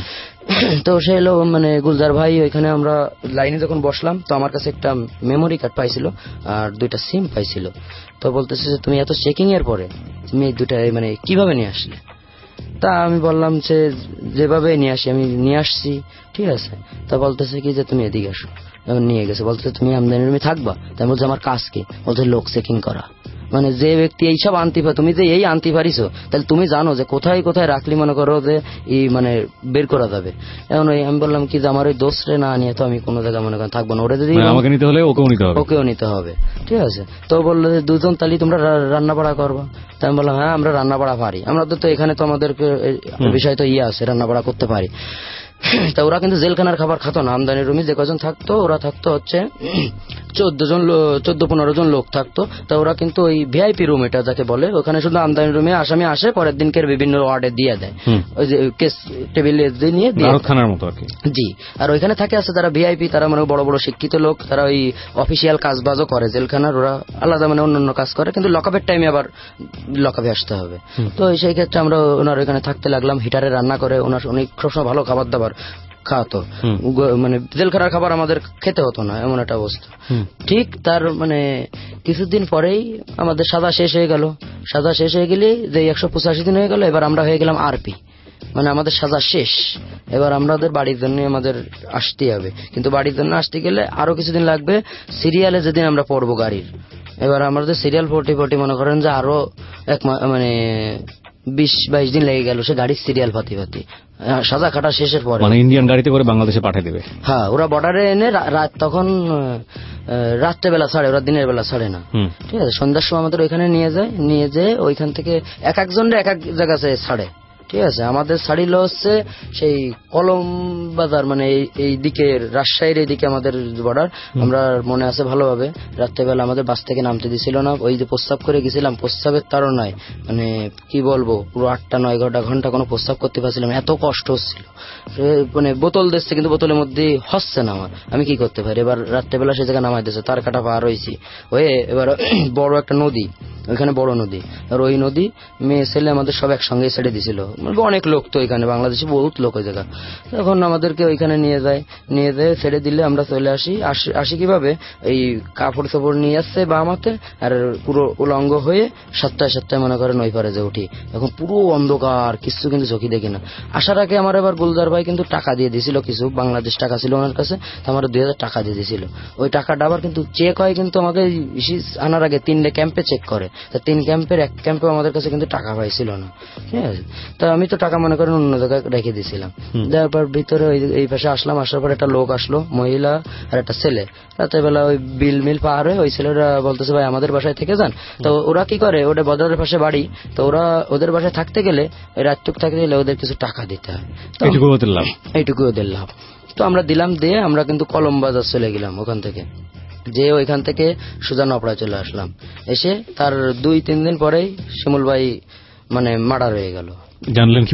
তো সে এলো মানে গুলজার ভাই, ওইখানে আমরা লাইনে যখন বসলাম তো আমার কাছে একটা মেমোরি কার্ড পাইছিল আর দুইটা সিম পাইছিল। তো বলতেছে যে তুমি এত চেকিং এর পরে তুমি এই দুটা মানে কিভাবে নিয়ে আসলে? তা আমি বললাম যে যেভাবে নিয়ে আসি আমি নিয়ে আসছি, ঠিক আছে। তা বলতেছে কি যে তুমি এদিকে আসো, নিয়ে গেছে। বলতেছে তুমি আমদানি রুমে থাকবা। তাই বলছে আমার কাজ কি? বলছে লোক চেকিং করা। মানে যে ব্যক্তি এইসব আনতে পারে, তুমি যে এই আনতে পারিছো তাহলে তুমি জানো যে কোথায় কোথায় রাখলি মনে করো যে এই মানে বের করা যাবে। এখন আমি বললাম কি যে আমার ওই দোষ রে না নিয়ে তো আমি কোনো জায়গায় মনে করেন থাকবো না, ওরা যদি আমাকে নিতে হলে ওকেও নিতে হবে, ওকেও নিতে হবে, ঠিক আছে। তো বললো যে দুজন তাহলে তোমরা রান্না বাড়া করবা। তাই আমি বললাম হ্যাঁ আমরা রান্না বাড়া পারি, আমরা তো এখানে তো আমাদেরকে বিষয় তো ইয়ে আছে, রান্না বাড়া করতে পারি। তা ওরা কিন্তু জেলখানার খাবার খাতো না, আমদানি রুমে যে কজন থাকতো ওরা থাকতো হচ্ছে চোদ্দ জন চোদ্দ পনেরো জন লোক থাকতো। তা ওরা কিন্তু ওই ভিআইপি রুম এটা যাকে বলে, ওখানে শুধু আমদানি রুমে আসামি আসে, পরের দিনকে বিভিন্ন ওয়ার্ডে দিয়ে দেয়, ওই যে কেস টেবিলে নিয়ে থানার মতো আর কি। জি, আর ওইখানে থাকে আছে তারা ভিআইপি, তারা মানে বড় বড় শিক্ষিত লোক, তারা ওই অফিসিয়াল কাজ বাজও করে জেলখানার, ওরা আলাদা মানে অন্যান্য কাজ করে, কিন্তু লকআপের টাইমে আবার লকআপে আসতে হবে। তো সেই ক্ষেত্রে আমরা ওনার ওইখানে থাকতে লাগলাম, হিটারে রান্না করে ওনার অনেক সবসময় ভালো খাবার দাবার খাওয়াতো, মানে জেলখানার খাবার আমাদের খেতে হতো না, এমন একটা অবস্থা। ঠিক তার মানে কিছুদিন পরেই আমাদের সাজা শেষ হয়ে গেল। সাজা শেষ হয়ে গেলে যে একশো পঁচাশি দিন হয়ে গেল, এবার আমরা হয়ে গেলাম আরপি, মানে আমাদের সাজা শেষ। এবার আমাদের বাড়ির জন্য আমাদের আসতে হবে, কিন্তু বাড়ির জন্য আসতে গেলে আরো কিছুদিন লাগবে। সিরিয়ালে যেদিন আমরা পড়বো গাড়ির, এবার আমাদের সিরিয়াল ফোর্টি ফোর্টি মনে করেন যে আরো এক মানে বিশ বাইশ দিন লেগে গেল সে গাড়ির সিরিয়াল পাতি পাতি সাজা কাটা শেষের পরে, মানে ইন্ডিয়ান গাড়িতে করে বাংলাদেশে পাঠিয়ে দেবে। হ্যাঁ, ওরা বর্ডারে এনে রাত তখন রাত্রে বেলা ছাড়ে, ওরা দিনের বেলা ছাড়ে না, ঠিক আছে। সন্ধ্যার সময় আমাদের ওইখানে নিয়ে যায়, নিয়ে যেয়ে ওইখান থেকে এক একজন এক এক জায়গা ছাড়ে, ঠিক আছে। আমাদের ছাড়িল হচ্ছে সেই কলম বাজার, মানে এই দিকে রাজশাহীর এই দিকে আমাদের বর্ডার। আমরা মনে আছে ভালোভাবে, রাত্রেবেলা আমাদের বাস থেকে নামতে দিছিল না, ওই যে প্রস্রাব করে গেছিলাম, প্রস্রাবের তাড়নায় মানে কি বলবো পুরো আটটা নয় ঘন্টা ঘন্টা কোনো প্রস্রাব করতে পারছিলাম, এত কষ্ট হচ্ছিল। মানে বোতল দিচ্ছে কিন্তু বোতলের মধ্যে হচ্ছে না আমার, আমি কি করতে পারি। এবার রাত্রেবেলা সে জায়গায় নামাই দিচ্ছে, তার কাটা পার হয়েছি হয়ে এবার বড় একটা নদী, ওইখানে বড় নদী, আর ওই নদী মেয়ে ছেলে আমাদের সব একসঙ্গে ছেড়ে দিছিল, অনেক লোক তো এখানে বাংলাদেশে বহুত লোক ওই জায়গা। তখন আমাদেরকে ওইখানে নিয়ে যায়, নিয়ে যায় ছেড়ে দিলে আমরা চলে আসি। আসি কিভাবে, এই কাপড় চাপড় নিয়ে আসছে বা আমাতে, আর পুরো উলঙ্গ হয়ে সাতটায় সাতটায় মনে করেন ওই পারে যে উঠি। এখন পুরো অন্ধকার, কিছু কিন্তু চোখে দেখি না। আসার আগে আমার এবার গুলজার ভাই কিন্তু টাকা দিয়ে দিছিল, কিছু বাংলাদেশ টাকা ছিল ওনার কাছে, আমার দুই হাজার টাকা দিয়ে দিয়েছিল। ওই টাকাটা আবার কিন্তু চেক হয়, কিন্তু আমাকে আনার আগে তিনটে ক্যাম্পে চেক করে, তিন ক্যাম্পের এক ক্যাম্পে আমাদের কাছে কিন্তু টাকা পাইছিল না, ঠিক আছে। তো আমি তো টাকা মনে করেন অন্য জায়গায় রেখে দিয়েছিলাম। তারপর ভিতরে এই পাশে আসলাম, আসার পর একটা লোক আসলো, মহিলা আর একটা ছেলে। রাতের বেলা ওই বিল মিল পার হয়ে ওই ছেলেরা বলতেছে ভাই আমাদের বাসায় থেকে যান। তো ওরা কি করে, ওটা বদরের পাশে বাড়ি, তো ওরা ওদের বাসায় থাকতে গেলে রাতটুক থাকতে গেলে ওদের কিছু টাকা দিতে হয়, এইটুকু ওদের লাভ, এইটুকু ওদের লাভ। তো আমরা দিলাম, দিয়ে আমরা কিন্তু কলম বাজার চলে গেলাম। ওখান থেকে যে ওইখান থেকে সুজা নপড়ায় চলে আসলাম। এসে তার দুই তিন দিন পরেই শিমুল ভাই মানে মার্ডার হয়ে গেল। জানলেন কিভাবে?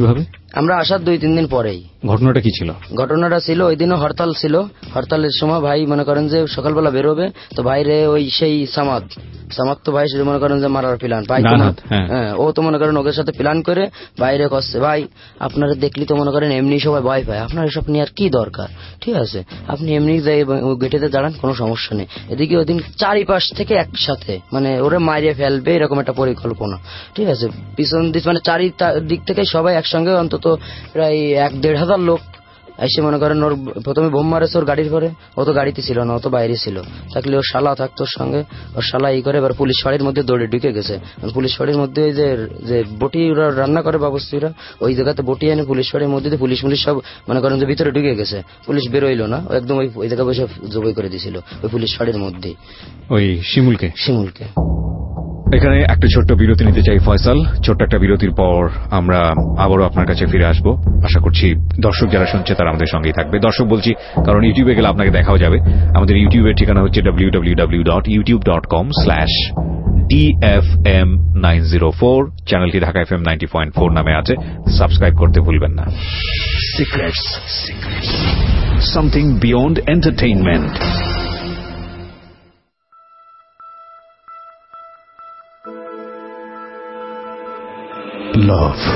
আমরা আসার দুই তিন দিন পরেই। ঘটনাটা কি ছিল? ঘটনাটা ছিল ওই দিনও হরতাল ছিল। হরতালের সময় ভাই মনে করেন যে সকালবেলা বেরোবে, তো বাইরে ওই সেই সামাদ সামাদ তো ভাই মনে করেন যে মারার প্ল্যান ভাই, হ্যাঁ ও তো মনে করেন ওদের সাথে প্ল্যান করে বাইরে করছে। ভাই আপনারা দেখলি তো মনে করেন এমনি সবাই ভয় পায়, আপনার এসব নিয়ে আর কি দরকার, ঠিক আছে আপনি এমনি গেটেতে দাঁড়ান, কোনো সমস্যা নেই। এদিকে ওই দিন চারিপাশ থেকে একসাথে মানে ওরা মারিয়ে ফেলবে এরকম একটা পরিকল্পনা, ঠিক আছে। পিছন দিক মানে চারি দিক থেকে সবাই একসঙ্গে অন্তত প্রায় এক দেড় হাজার লোক এসে মনে করেন ওর প্রথমে বোম মারেছে ওর গাড়ির পরে, ও তো গাড়িতে ছিল না, ও তো বাইরে ছিল। থাকলে ওর শালা থাকতো ওর সঙ্গে, ওর শালা ই করে এবার পুলিশ ফাঁড়ির মধ্যে দৌড়ে ঢুকে গেছে। পুলিশ ফাঁড়ির মধ্যে ওই যে যে বটি ওরা রান্না করে বাবুস্তিরা, ওই জায়গাতে বটি এনে পুলিশ ফাঁড়ির মধ্যে পুলিশ পুলিশ সব মনে করেন যে ভিতরে ঢুকে গেছে। পুলিশ বেরোইলো না, একদম ওই ওই জায়গায় বসে জবাই করে দিয়েছিল ওই পুলিশ ফাঁড়ির মধ্যেই ওই শিমুলকে শিমুলকে এখানে একটা ছোট্ট বিরতি নিতে চাই ফয়সাল। ছোট্ট একটা বিরতির পর আমরা আবারও আপনার কাছে ফিরে আসব। আশা করছি দর্শক যারা শুনছে তারা আমাদের সঙ্গেই থাকবে। দর্শক বলছি কারণ ইউটিউবে গেলে আপনাকে দেখাও যাবে। আমাদের ইউটিউবের ঠিকানা হচ্ছে W W W dot YouTube dot com slash D F M nine zero four. চ্যানেলটি Dhaka F M ninety point four নামে আছে, সাবস্ক্রাইব করতে ভুলবেন না। Secrets, something beyond entertainment. Love,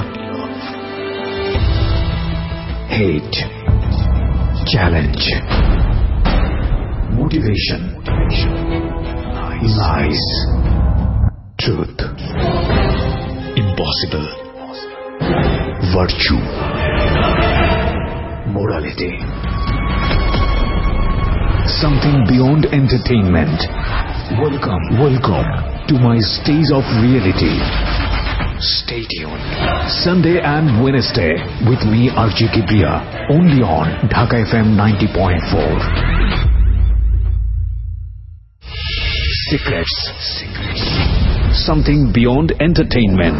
hate, challenge, motivation, lies, truth, impossible, virtue, morality, something beyond entertainment. Welcome, welcome to my stage of reality. Stay tuned. Sunday and Wednesday with me R J Kibriya, only on Dhaka F M ninety point four. Secrets, something beyond entertainment.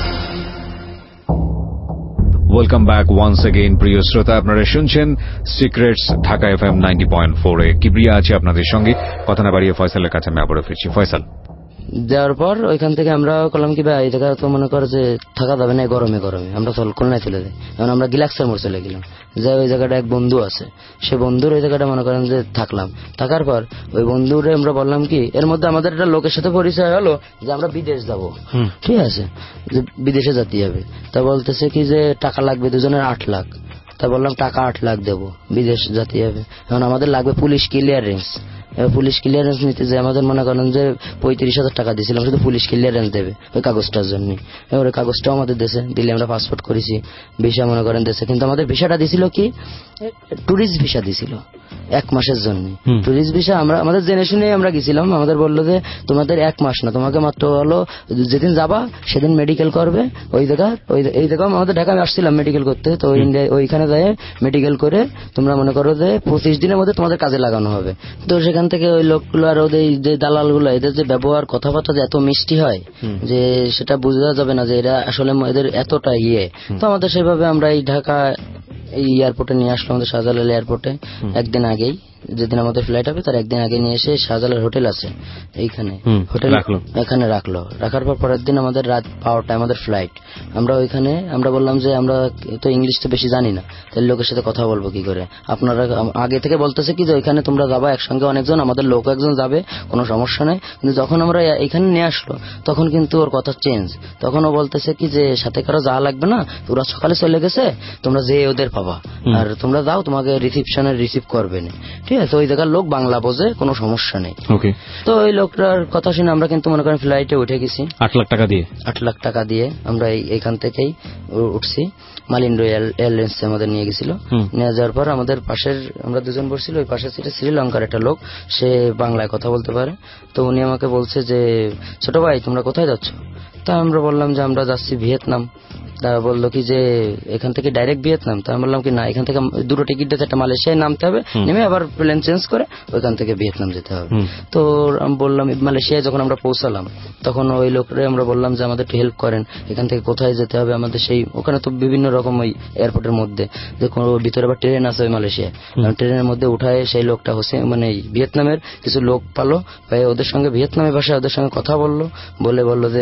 Welcome back once again প্রিয় শ্রোতা, আপনারা শুনছেন secrets Dhaka F M ninety point four এ। কিবরিয়া আছে আপনাদের সঙ্গে। কথা না বাড়িয়ে ফয়সালের কাছে আমি আবারও ফিরছি। ফয়সাল, দেওয়ার পর ওইখান থেকে আমরা করলাম কি ভাই এই জায়গা তো মনে কর যে থাকা যাবে না গরমে গরমে, আমরা চল খুলনায় চলে যাই। এখন আমরা গ্লাক্সের মোড় চলে গেলাম, যে ওই জায়গাটা এক বন্ধু আছে, সে বন্ধুর ওই জায়গাটা মনে করেন যে থাকলাম। থাকার পর ওই বন্ধুরে আমরা বললাম কি, এর মধ্যে আমাদের একটা লোকের সাথে পরিচয় হলো যে আমরা বিদেশ যাব, ঠিক আছে, যে বিদেশে যেতে হবে। তা বলতেছে কি যে টাকা লাগবে দুজনের আট লাখ। তা বললাম টাকা আট লাখ দেবো, বিদেশ যেতে হবে। এখন আমাদের লাগবে পুলিশ ক্লিয়ারেন্স। পুলিশ ক্লিয়ারেন্স নিতে যে আমাদের মনে করেন যে পঁয়ত্রিশ হাজার টাকা দিয়েছিলাম শুধু পুলিশ ক্লিয়ারেন্স দেবে ওই কাগজটার জন্য। এবার ওই কাগজটাও আমাদের দেশে দিলে, আমরা পাসপোর্ট করেছি, ভিসা মনে করেন দেশে। কিন্তু আমাদের ভিসাটা দিছিল কি ট্যুরিস্ট ভিসা দিছিল এক মাসের জন্য। ট্যুরিস্ট ভিসা আমরা আমাদের জেনে শুনে আমরা গেছিলাম। আমাদের বললো যে তোমাদের এক মাস না, তোমাকে মাত্র হলো যেদিন যাবা সেদিন মেডিকেল করবে ওই জায়গা, ওই এই জায়গা আমাদের ঢাকা আমি আসছিলাম মেডিকেল করতে। তো ওইখানে যায় মেডিকেল করে তোমরা মনে করো যে পঁচিশ দিনের মধ্যে তোমাদের কাজে লাগানো হবে। তো সেখান থেকে ওই লোকগুলো আর ওদের যে দালাল গুলো এদের যে ব্যবহার কথাবার্তা যে এত মিষ্টি হয় যে সেটা বোঝা যাবে না যে এরা আসলে এদের এতটা ইয়ে। তো আমাদের সেভাবে আমরা এই ঢাকা এই এয়ারপোর্টে নিয়ে আসলো, আমাদের শাহজালাল এয়ারপোর্টে একদিন আগেই, যেদিন আমাদের ফ্লাইট হবে তার একদিন আগে নিয়ে এসে শাহজালাল হোটেল আছে এইখানে, হোটেল এখানে রাখলো। রাখার পর পরের দিন আমাদের রাত বারোটায় আমাদের ফ্লাইট। আমরা ওইখানে আমরা বললাম যে আমরা তো ইংলিশ তো বেশি জানি না, তাহলে লোকের সাথে কথা বলবো কি করে। আপনারা আগে থেকে বলতেছে কি যে ওইখানে তোমরা যাবা একসঙ্গে অনেকজন, আমাদের লোক একজন যাবে, কোনো সমস্যা নেই। কিন্তু যখন আমরা এখানে নিয়ে আসলো তখন কিন্তু ওর কথা চেঞ্জ। তখন ও বলতেছে কি যে সাথে কারো যাওয়া লাগবে না, ওরা সকালে চলে গেছে, তোমরা যে ওদের পাবা, আর তোমরা যাও তোমাকে রিসিপশনে রিসিভ করবে না, ঠিক আছে। ওই জায়গার লোক বাংলা বোঝে, কোনো সমস্যা নেই। তো ওই লোকটার কথা শুনে আমরা কিন্তু মনে করেন ফ্লাইটে উঠে গেছি আট লাখ টাকা দিয়ে আট লাখ টাকা দিয়ে আমরা এইখান থেকেই উঠছি। মালিন্দ্র এয়ারলাইন্স আমাদের নিয়ে গেছিল। নিয়ে যাওয়ার পর আমাদের পাশের আমরা দুজন বসছিল, ওই পাশের সিটে শ্রীলঙ্কার একটা লোক, সে বাংলায় কথা বলতে পারে। তো উনি আমাকে বলছে যে ছোট ভাই তোমরা কোথায় যাচ্ছ? তা আমরা বললাম যে আমরা যাচ্ছি ভিয়েতনাম। তা বললো কি যে এখান থেকে ডাইরেক্ট ভিয়েতনাম? তা আমি বললাম কি না, এখান থেকে দুটো টিকিট দিতে একটা মালয়েশিয়ায় নামতে হবে, নেমে আবার প্লেন চেঞ্জ করে ওইখান থেকে ভিয়েতনাম যেতে হবে। তো আমি বললাম মালয়েশিয়ায় যখন আমরা পৌঁছালাম তখন ওই লোকরে আমরা বললাম যে আমাদের একটু হেল্প করেন, এখান থেকে কোথায় যেতে হবে আমাদের। সেই ওখানে তো বিভিন্ন রকম ওই এয়ারপোর্টের মধ্যে যে কোনো ভিতরে আবার ট্রেন আছে ওই মালয়েশিয়ায়, ট্রেনের মধ্যে উঠায় সেই লোকটা হোসে মানে ভিয়েতনামের কিছু লোক পালো, ওদের সঙ্গে ভিয়েতনামের ভাষায় ওদের সঙ্গে কথা বললো, বলে বললো যে হোসিমিন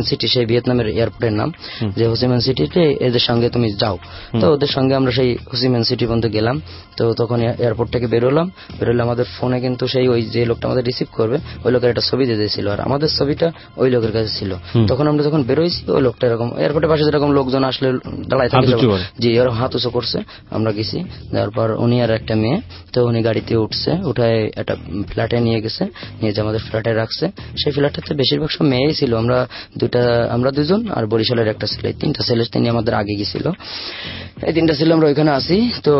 হোসিমিন সিটি, সেই ভিয়েতনামের এয়ারপোর্টের নাম, যে হোসিমিন সিটিতে এদের সঙ্গে তুমি যাও। তো ওদের সঙ্গে আমরা সেই হোসিমিন সিটি পর্যন্ত গেলাম। তো তখন এয়ারপোর্ট থেকে বেরোলাম, বেরোলে আমাদের ফোনে কিন্তু সেই ওই যে লোকটা আমাদের রিসিভ করবে ওই লোকের একটা ছবি দিয়ে দিয়েছিল, আর আমাদের ছবিটা ওই লোকের কাছে ছিল। তখন আমরা যখন বেরোইছি ওই লোকটা এরকম এয়ারপোর্টের পাশে যেরকম লোকজন আসলে দাঁড়ায় থাকে, জি এরকম হাত উঁচু করছে, আমরা গেছি। তারপর উনি আর একটা মেয়ে, তো উনি গাড়িতে উঠছে, উঠায় একটা ফ্ল্যাটে নিয়ে গেছে, নিয়ে যে আমাদের ফ্ল্যাটে রাখছে। সেই ফ্ল্যাটটাতে বেশিরভাগ সব মেয়েই ছিল, আমরা দুইটা আমরা দুজন আর বরিশালের একটা ছেলে, তিনটা ছেলে তিনি আমাদের আগে গেছিল। এই তিনটা ছেলে আমরা ওইখানে আসি। তো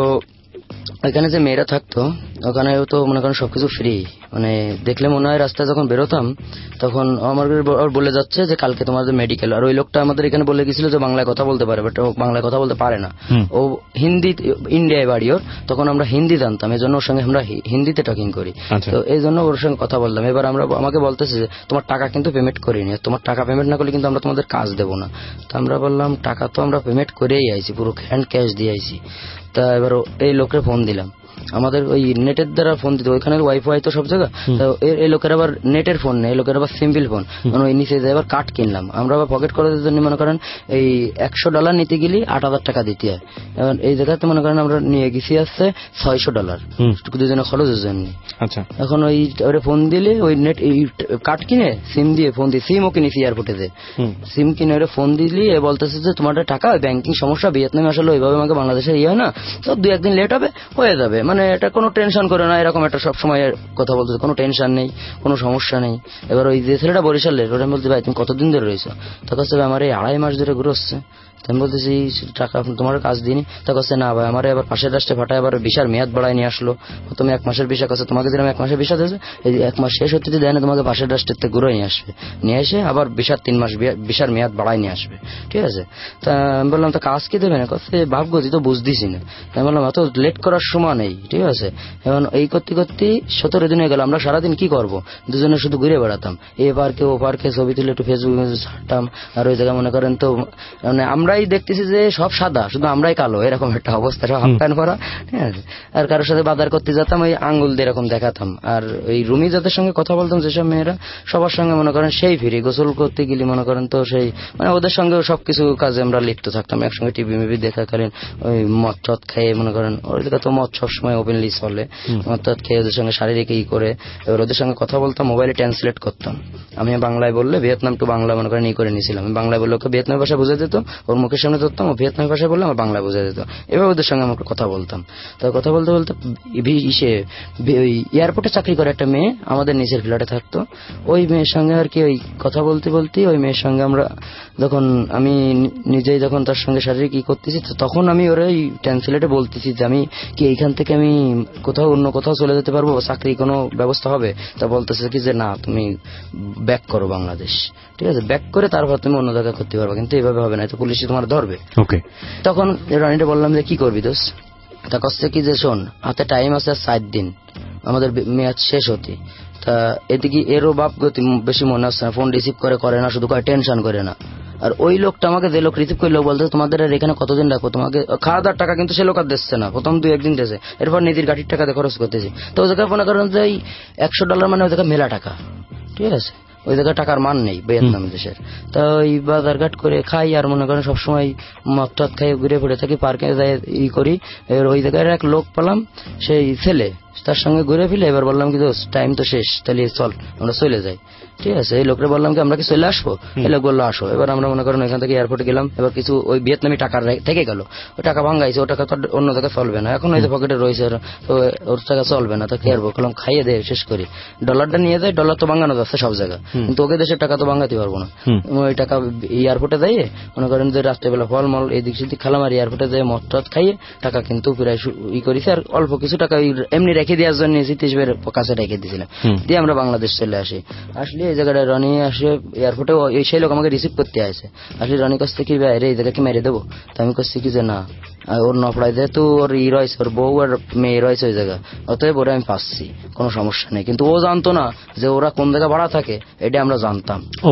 ওইখানে যে মেয়েরা থাকতো ওখানে তো মনে করেন সবকিছু ফ্রি, মানে দেখলে মনে হয় রাস্তায় যখন বেরোতাম তখন আমার বলে যাচ্ছে যে কালকে তোমাদের মেডিকেল। আর ওই লোকটা আমাদের এখানে বলে গেছিল যে বাংলায় কথা বলতে পারে, বাট ও বাংলায় কথা বলতে পারে না, ও হিন্দি, ইন্ডিয়ায় বাড়ি ওর। তখন আমরা হিন্দি জানতাম, এই জন্য ওর সঙ্গে আমরা হিন্দিতে টকিং করি। তো এই জন্য ওর সঙ্গে কথা বললাম। এবার আমরা আমাকে বলতেছে যে তোমার টাকা কিন্তু পেমেন্ট করিনি, তোমার টাকা পেমেন্ট না করলে কিন্তু আমরা তোমাদের কাজ দেবো না। তো আমরা বললাম টাকা তো আমরা পেমেন্ট করেই আইছি, পুরো হ্যান্ড ক্যাশ দিয়ে আইছি। তা এবার এই লোকের ফোন দিলাম, আমাদের ওই নেটের দ্বারা ফোন দিতে, ওইখানে ওয়াইফাই তো সব জায়গা, এই লোকের আবার নেটের ফোন নেই, এই লোকের আবার সিম্পল ফোন, মানে ওই নিচে এবার কার্ড কিনলাম। আমরা আবার পকেট করার জন্য মনে করেন এই একশো ডলার নিতে গেলে আট হাজার টাকা দিতে হয়। এবার এই জায়গাতে মনে করেন আমরা নিয়ে গেছি আসছে ছয়শো ডলার দুজনে খরচের জন্য। এখন ওই ওরে ফোন দিলে ওই নেট এই কার্ড কিনে সিম দিয়ে ফোন দিয়ে, সিমও কিনেছি এয়ারপোর্টে যে সিম কিনে ওরে ফোন দিলি, এ বলতেছে যে তোমার টাকা ব্যাংকিং সমস্যা, ভিয়েতনামে আসলে ওইভাবে আমাকে বাংলাদেশে ইয়ে হয় না, তো দুই একদিন লেট হবে, হয়ে যাবে, মানে এটা কোনো টেনশন করে না, এরকম একটা সবসময় কথা বলতে, কোনো টেনশন নেই, কোনো সমস্যা নেই। এবার ওই যে ছেলেটা বরিশালের, ওরা বলতে ভাই তুমি কতদিন ধরে রয়েছো? তা কাছে আমার এই আড়াই মাস ধরে ঘুরে আসছে। আমি বলতেছি টাকা তোমার কাজ দিইনি? তা কাছে না ভাই আমার এবার পাশের রাষ্ট্রে ফাটায় আবার ভিসার মেয়াদ বাড়ায় নিয়ে আসলো, তুমি এক মাসের ভিসা কাছে তোমাকে দিলাম, এক মাসের ভিসা দিয়েছে, এই এক মাস শেষ হতে দেয় না, তোমাকে পাশের রাষ্ট্রের থেকে ঘুরে নিয়ে আসবে, নিয়ে এসে আবার ভিসার তিন মাস ভিসার মেয়াদ বাড়ায় নিয়ে আসবে, ঠিক আছে? তা আমি বললাম তা কাজ কি দেবে না? কাছে ভাবগো তুই তো বুঝতেছি না। আমি বললাম এত লেট করার সময় নেই, ঠিক আছে? এখন এই করতে করতে সতেরো দিন হয়ে গেল, আমরা সারাদিন কি করবো, দুজনে শুধু ঘুরে বেড়াতাম, এ পার্কে ও পার্কে, ছবি তুলে একটু ফেসবুকে ছাড়তাম। আর ওই জায়গায় মনে করেন তো মানে আমরাই দেখতেছি যে সব সাদা, শুধু আমরাই কালো, এরকম একটা অবস্থা, সব হাফ প্যান্ট পরা, ঠিক আছে? আর কারোর সাথে বাজার করতে যেতাম ওই আঙ্গুল দিয়ে এরকম দেখাতাম। আর ওই রুমি যাদের সঙ্গে কথা বলতাম, যেসব মেয়েরা সবার সঙ্গে মনে করেন সেই ফিরি, গোসল করতে গেলে মনে করেন তো সেই মানে ওদের সঙ্গে সবকিছু কাজে আমরা লিপ্ত থাকতাম, একসঙ্গে টিভি মিভি দেখাকালীন ওই মদ চদ খেয়ে মনে করেন, ওই দিকে তো মদ সবসময় ওপেনলি চলে, মদ চদ খেয়ে ওদের সঙ্গে শারীরিক ই করে, এবার ওদের সঙ্গে কথা বলতাম, মোবাইলে ট্রান্সলেট করতাম। আমি বাংলায় বললে ভিয়েতনাম টু বাংলা মনে করেন ই করে নিয়েছিলাম, আমি বাংলায় বললে ওকে ভিয়েতনামের ভাষা বুঝে দিত, ওর মুখের সামনে ধরতাম, ও ভিয়েতনামের ভাষা বললে আমার বাংলা বুঝে দিত, এভাবে ওদের সঙ্গে আমরা কথা বলতাম। তো কথা বলতে বলতে ইসে ওই এয়ারপোর্টে চাকরি করে একটা মেয়ে আমাদের নিচের ফ্ল্যাটে থাকতো, ওই মেয়ের সঙ্গে আর কি ওই কথা বলতে বলতে ওই মেয়ের সঙ্গে আমরা যখন আমি নিজেই যখন তার সঙ্গে শারীরিক ই করতেছি, তখন আমি ওরা ওই ট্রান্সলেটে বলতেছি যে আমি কি এইখান থেকে আমি কোথাও অন্য কোথাও চলে যেতে পারবো, চাকরি কোনো ব্যবস্থা হবে? তা বলতেছে কি যে না তুমি ব্যাক করো বাংলাদেশ, ঠিক আছে, ব্যাক করে তারপর তুমি অন্য জায়গায় করতে পারবে, কিন্তু এইভাবে হবে না, তো পুলিশে তোমার ধরবে। ওকে, তখন রানীটা বললাম যে কি করবি দোষ? তা কচ্ছে কি যে শোন হাতে টাইম আছে আর সাত দিন আমাদের মেয়াদ শেষ হতে, তা এদিকে এরও বাপ গতি বেশি মনে হচ্ছে না, ফোন রিসিভ করে করে না, শুধু করে টেনশন করে না। আর ওই লোকটা আমাকে যে লোক রিসিভ করলো বলতে তোমাদের এখানে কতদিন রাখবো, তোমাকে খাওয়া দাওয়ার টাকা কিন্তু সে লোক আর দিচ্ছে না, প্রথম দুই একদিন দিয়েছে, এরপর নিজের গাড়ির টাকাতে খরচ করতেছি। তো ওই জায়গায় মনে করেন যে এই একশো ডলার মানে ওই জায়গায় মেলা টাকা, ঠিক আছে, ওই জায়গায় টাকার মান নেই ভিয়েতনাম দেশের। তা ওই বাজার ঘাট করে খাই আর মনে করেন সবসময় মদ টদ খাই ঘুরে ফিরে থাকি, পার্কে যাই ই করি। এবার ওই জায়গায় এক লোক পেলাম, সেই ছেলে, তার সঙ্গে ঘুরে ফিরে এবার বললাম কি দোস্ত টাইম তো শেষ, তাহলে চল আমরা চলে যাই, ঠিক আছে? এই লোকরা বললাম কি আমরা কি চলে আসবো? এই লোক বললো আসো। এবার আমরা মনে করেন ওইখান থেকে এয়ারপোর্টে গেলাম, এবার কিছু ওই ভিয়েতনামি টাকা থেকে গেল, ওই টাকা ভাঙ্গাইছে, ও টাকা তো অন্য জায়গায় চলবে না, এখন ওই যে পকেটে রয়েছে, তো ওর টাকা চলবে না, তো কি করবো, বললাম খাইয়ে দেয় শেষ করি, ডলারটা নিয়ে যায়, ডলার তো ভাঙানো যাচ্ছে সব জায়গায়, কিন্তু ওকে দেশের টাকা তো ভাঙাতে পারবো না। ওই টাকা এয়ারপোর্টে যাই মনে করেন যে রাত্রেবেলা ফল মল এদিক সেদিক খেলাম, আর এয়ারপোর্টে যাই মদ টদ খাইয়ে টাকা কিন্তু প্রায় ই করেছি, আর অল্প কিছু টাকা এমনি রেখে দেওয়ার জন্য সিতিশবের কাছে রেখে দিয়েছিলাম, দিয়ে আমরা বাংলাদেশ চলে আসি। আসলে এই জায়গাটা রনি আসে এয়ারপোর্টে, সেই লোক আমাকে রিসিভ করতে আসে, আসলে রনি কাছ থেকে বাইরে এই জায়গাকে মেরে দেবো, তো আমি করছি কি যে না ওর নপড়ায় যেহেতু ওর ই রয়েছে, ওর বউ আর মেয়ে রয়েছে ওই জায়গা, অতএব ওরা আমি পাচ্ছি, কোনো সমস্যা নেই। কিন্তু ও জানতো না যে ওরা কোন জায়গায় ভাড়া থাকে, এটা আমরা জানতাম। ওকে,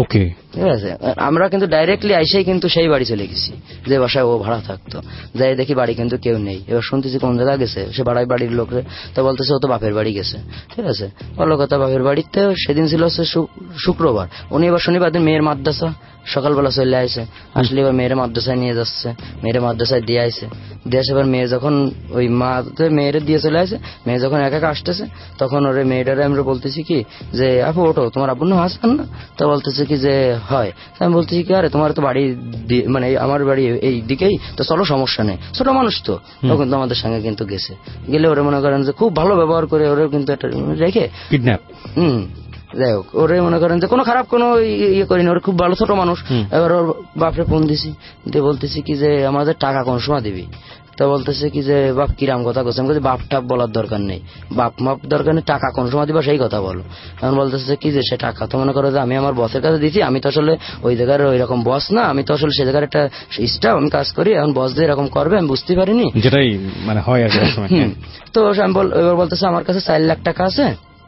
ঠিক আছে। আমরা কিন্তু ডাইরেক্টলি আইসেই কিন্তু সেই বাড়ি চলে গেছি যে বাসায় ও ভাড়া থাকতো, যাই দেখি বাড়ি কিন্তু কেউ নেই। এবার শুনতেছি কোন জায়গা গেছে, সে ভাড়ায় বাড়ির লোকরে তো বলতেছে ও তো বাপের বাড়ি গেছে। ঠিক আছে, বলো কথা বাপের বাড়িতে। সেদিন ছিল হচ্ছে শুক্রবার, উনি এবার শনিবার দিন মেয়ের মাদ্রাসা সকালবেলা চলে আসে, আসলে এবার মেয়ের মাদ্রাসায় নিয়ে যাচ্ছে, মেয়ের মাদ্রাসায় দিয়ে আসে, দিয়ে আসে এবার মেয়ে যখন ওই মা মেয়ের দিয়ে চলে আসে, মেয়ে যখন একা একা আসতেছে তখন ওরে মেয়েটারে আমরা বলতেছি কি যে আপু ওঠো, তোমার আব্বুর নাম হাসান না? তো বলতেছে কি যে হয়। আমি বলতেছি কি আরে তোমার তো বাড়ি মানে আমার বাড়ি এই দিকেই, তো চলো সমস্যা নেই, ছোট মানুষ তো। তখন তো আমাদের সঙ্গে কিন্তু গেছে, গেলে ওরে মনে করেন যে খুব ভালো ব্যবহার করে ওরে কিন্তু একটা রেখে কিডন্যাপ হম যাই হোক ওরে মনে করেন যে কোনো খারাপ কোনো ইয়ে করিনি, ওর খুব ভালো ছোট মানুষ। এবার ওর বাপরে ফোন দিছি, দিয়ে বলতেছি কি যে আমাদের টাকা কোন সময় দিবি? তো বলতেছে কি যে বাপ কিরাম কথা করছে। আমি বলছি বাপ টাপ বলার দরকার নেই, বাপ মাপ দরকার নেই, টাকা কোন সময় দিবা সেই কথা বলো। এখন বলতেছে কি যে সে টাকা তো মনে করো যে আমি আমার বসের কাছে দিছি, আমি তো আসলে ওই জায়গার ওই রকম বস না, আমি তো আসলে সে জায়গার একটা স্টাফ, আমি কাজ করি। এখন বস দিয়ে এরকম করবে আমি বুঝতে পারিনি, যেটাই মানে হয় আর কি। তো আমি এবার বলতেছে আমার কাছে চার লাখ টাকা আছে,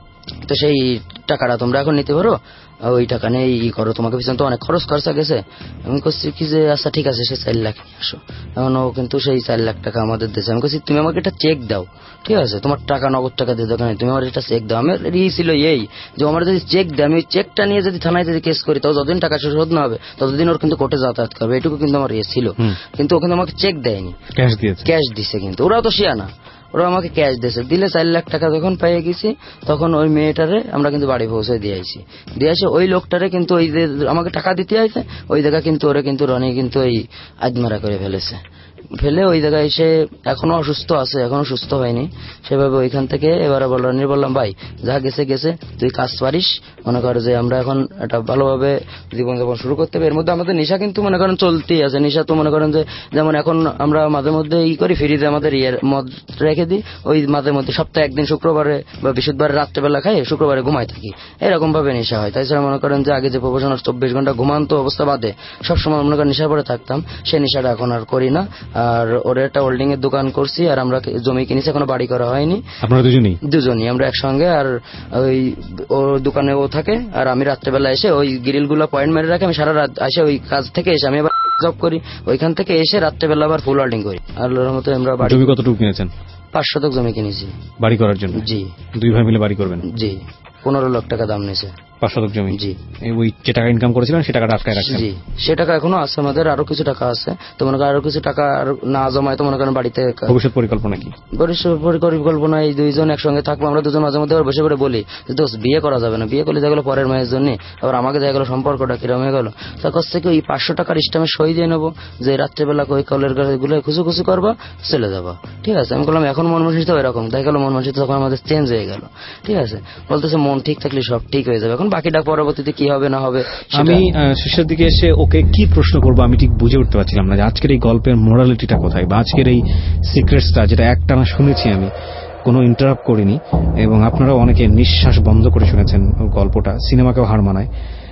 তো সেই টাকাটা তোমরা এখন নিতে পারো, ওই টাকা নেই ই করো, তোমাকে পিছনে তো অনেক খরচ খরচা গেছে। আমি করছি কি যে আচ্ছা ঠিক আছে সে চার লাখ নিয়ে আসো। এখন ও কিন্তু সেই চার লাখ টাকা আমাদের দিয়েছে। আমি বলছি তুমি আমাকে একটা চেক দাও, ঠিক আছে, তোমার টাকা নগদ টাকা দিয়ে দোকানে তুমি আমার একটা চেক দাও। আমার ই ছিল এই যে আমার যদি চেক দেয়, আমি ওই চেকটা নিয়ে যদি থানায় যদি কেস করি তাও যতদিন টাকা শোধ না হবে ততদিন ওর কিন্তু কোর্টে যাতায়াত করবে, এটুকু কিন্তু আমার ইয়ে ছিল। কিন্তু ও কিন্তু আমাকে চেক দেয়নি, ক্যাশ দিয়েছে, ক্যাশ দিছে। কিন্তু ওরাও তো শিয়া না, ওরা আমাকে ক্যাশ দিয়েছে। দিলে চার লাখ টাকা যখন পেয়ে গেছি তখন ওই মেয়েটারে আমরা কিন্তু বাড়ি পৌঁছে দিয়ে আসি, দিয়ে আসে ওই লোকটারে কিন্তু ওই যে আমাকে টাকা দিতে আসে ওই জায়গা কিন্তু ওরা কিন্তু রনি কিন্তু ওই আজমারা করে ফেলেছে, ফেলে ওই জায়গায় এসে এখনো অসুস্থ আছে, এখনো সুস্থ হয়নি সেভাবে। ওইখান থেকে এবার আবার রনির বললাম ভাই যা গেছে গেছে, তুই কাজ পারিস, মনে কর যে আমরা এখন একটা ভালোভাবে জীবনযাপন শুরু করতে হবে। এর মধ্যে আমাদের নেশা কিন্তু মনে করেন চলতেই আছে। নেশা তো মনে করেন যে যেমন এখন আমরা মাঝে মধ্যে ই করি ফ্রিজে আমাদের ইয়ের মদ রেখে দিই, ওই মাঝে মধ্যে সপ্তাহে একদিন শুক্রবারে বা বৃহস্পতিবারে রাত্রেবেলা খাই, শুক্রবারে ঘুমাই থাকি, এরকম ভাবে নেশা হয়। তাছাড়া মনে করেন যে আগে যে প্রফেশনাল চব্বিশ ঘন্টা ঘুমান্ত অবস্থা বাদে সবসময় মনে করেন নেশা পরে থাকতাম, সেই নেশাটা এখন আর করি না। আর ওর একটা হোল্ডিং এর দোকান করছি, আর আমরা জমি কিনেছি, এখনো বাড়ি করা হয়নি। আপনারা দুজনই দুজনই আমরা একসঙ্গে। আর ওই ওর দোকানে ও থাকে, আর আমি রাত্রেবেলা এসে ওই গ্রিল গুলো পয়েন্ট মেরে রাখি, আমি সারা রাত এসে ওই কাজ থেকে এসে আমি আবার জব করি, ওইখান থেকে এসে রাত্রেবেলা আবার ফুল হোল্ডিং করি। আল্লাহর মতো আমরা বাড়ি। জমি কতটুকু কিনেছেন? পাঁচ শতক জমি কিনেছি বাড়ি করার জন্য। জি, দুই ভাই মিলে বাড়ি করবেন? জি, পনেরো লাখ টাকা দাম নিয়েছে পাঁচ শতক জমি। জি, ওই যে টাকা ইনকাম করেছিলেন সে টাকাটা আটকায় রাখছেন? জি, সে টাকা এখনো আছে আমাদের, আরো কিছু টাকা আছে। তো মনে করেন আরো কিছু টাকা না জমায় তো মনে করেন বাড়িতে ভবিষ্যৎ পরিকল্পনা কি? ভবিষ্যৎ পরিকল্পনা এই দুইজন একসঙ্গে থাকবো, আমরা দুজন মাঝে মধ্যে বসে করে বলি দোস্ত বিয়ে করা যাবে না, বিয়ে করলে দেখা গেলো পরের মায়ের জন্য, আবার আমাকে দেখা গেলো সম্পর্কটা কিরম হয়ে গেল। তার কাছ থেকে ওই পাঁচশো টাকার ইস্টামে সই দিয়ে নেবো যে রাত্রেবেলা ওই কলের গুলো খুশু খুশু করবা চলে যাবা, ঠিক আছে। আমি বললাম এখন মন মানসিকতা এরকম, দেখা গেলো মন মানসিকতা তখন আমাদের চেঞ্জ হয়ে গেল, ঠিক আছে। বলতেছে মন ঠিক থাকলে সব ঠিক হয়ে যাবে, এখন বাকিটা পরবর্তীতে কি হবে না হবে। আমি শেষের দিকে এসে ওকে কি প্রশ্ন করবো আমি ঠিক বুঝে উঠতে পারছিলাম না যে আজকের এই গল্পের মোরালিটিটা কোথায়, বা আজকের এই সিক্রেটসটা যেটা একটানা শুনেছি আমি, কোনো ইন্টারাপ্ট করিনি, এবং আপনারা অনেকে নিঃশ্বাস বন্ধ করে শুনেছেন গল্পটা, সিনেমাকেও হার মানায়।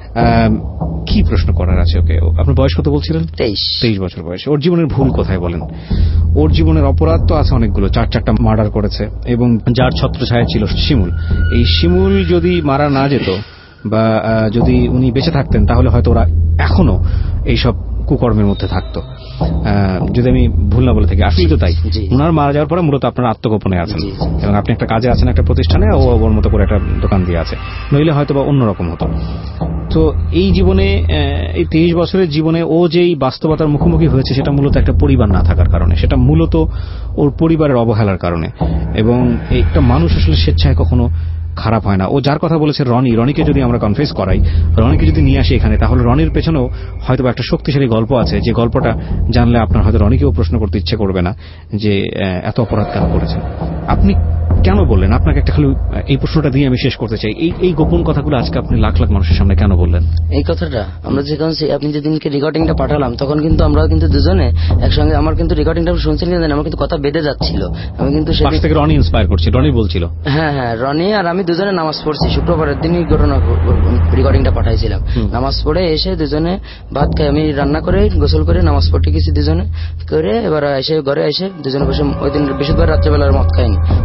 কি প্রশ্ন করার আছে ওকে? আপনার বয়স কত বলছিলেন? তেইশ তেইশ বছর বয়স। ওর জীবনের ভুল কোথায় বলেন? ওর জীবনের অপরাধ তো আছে অনেকগুলো, চার চারটা মার্ডার করেছে, এবং যার ছত্রছায়া ছিল শিমুল। এই শিমুল যদি মারা না যেত বা যদি উনি বেঁচে থাকতেন তাহলে হয়তো ওরা এখনো এইসব কুকর্মের মধ্যে থাকতো, যদি আমি ভুল না বলে থাকি। আসলে তো তাই, ওনার মারা যাওয়ার পরে মূলত আপনার আত্মগোপনে আছেন, এবং আপনি একটা কাজে আছেন একটা প্রতিষ্ঠানে, ও ওর মতো করে একটা দোকান দিয়ে আছে, নইলে হয়তো বা অন্যরকম হতো। তো এই জীবনে এই তেইশ বছরের জীবনে ও যেই বাস্তবতার মুখোমুখি হয়েছে সেটা মূলত একটা পরিবার না থাকার কারণে, সেটা মূলত ওর পরিবারের অবহেলার কারণে। এবং একটা মানুষ আসলে স্বেচ্ছায় কখনো খারাপ হয় না। ও যার কথা বলেছে রনি, রনিকে যদি আমরা কনফেস করাই, রনিকে যদি নিয়ে আসি এখানে, তাহলে রনির পেছনেও হয়তো একটা শক্তিশালী গল্প আছে, যে গল্পটা জানলে আপনার হয়তো রনিকেও প্রশ্ন করতে ইচ্ছে করবে না যে এত অপরাধ কেন করেছেন, আপনি কেন বললেন। আপনাকে একটা খালি এই প্রশ্নটা দিয়ে আমি শেষ করতে চাই, এই এই গোপন কথাগুলো আজকে আপনি লাখ লাখ মানুষের সামনে কেন বললেন? এই কথাটা আমরা যখন আপনি যেদিনকে রেকর্ডিংটা পাঠালাম তখন কিন্তু আমরা কিন্তু দুজনে একসঙ্গে, আমার কিন্তু রেকর্ডিংটা শুনছিলেন, আমার কিন্তু কথা বেঁধে যাচ্ছিল। আমি কিন্তু পাশ থেকে রনি ইন্সপায়ার করছি, রনি বলছিল। হ্যাঁ হ্যাঁ, রনি আর আমি দুজনে নামাজ পড়ছি, শুক্রবারের দিনই ঘটনা রেকর্ডিংটা পাঠাইছিলাম। নামাজ পড়ে এসে দুজনে ভাত খাই, আমি রান্না করে গোসল করে নামাজ পড়তে গেছি দুজনে করে, এবার এসে ঘরে এসে দুজনে বসে, ওই দিন বৃহস্পতিবার রাত্রেবেলার মদ খাইনি, ওই সময়টা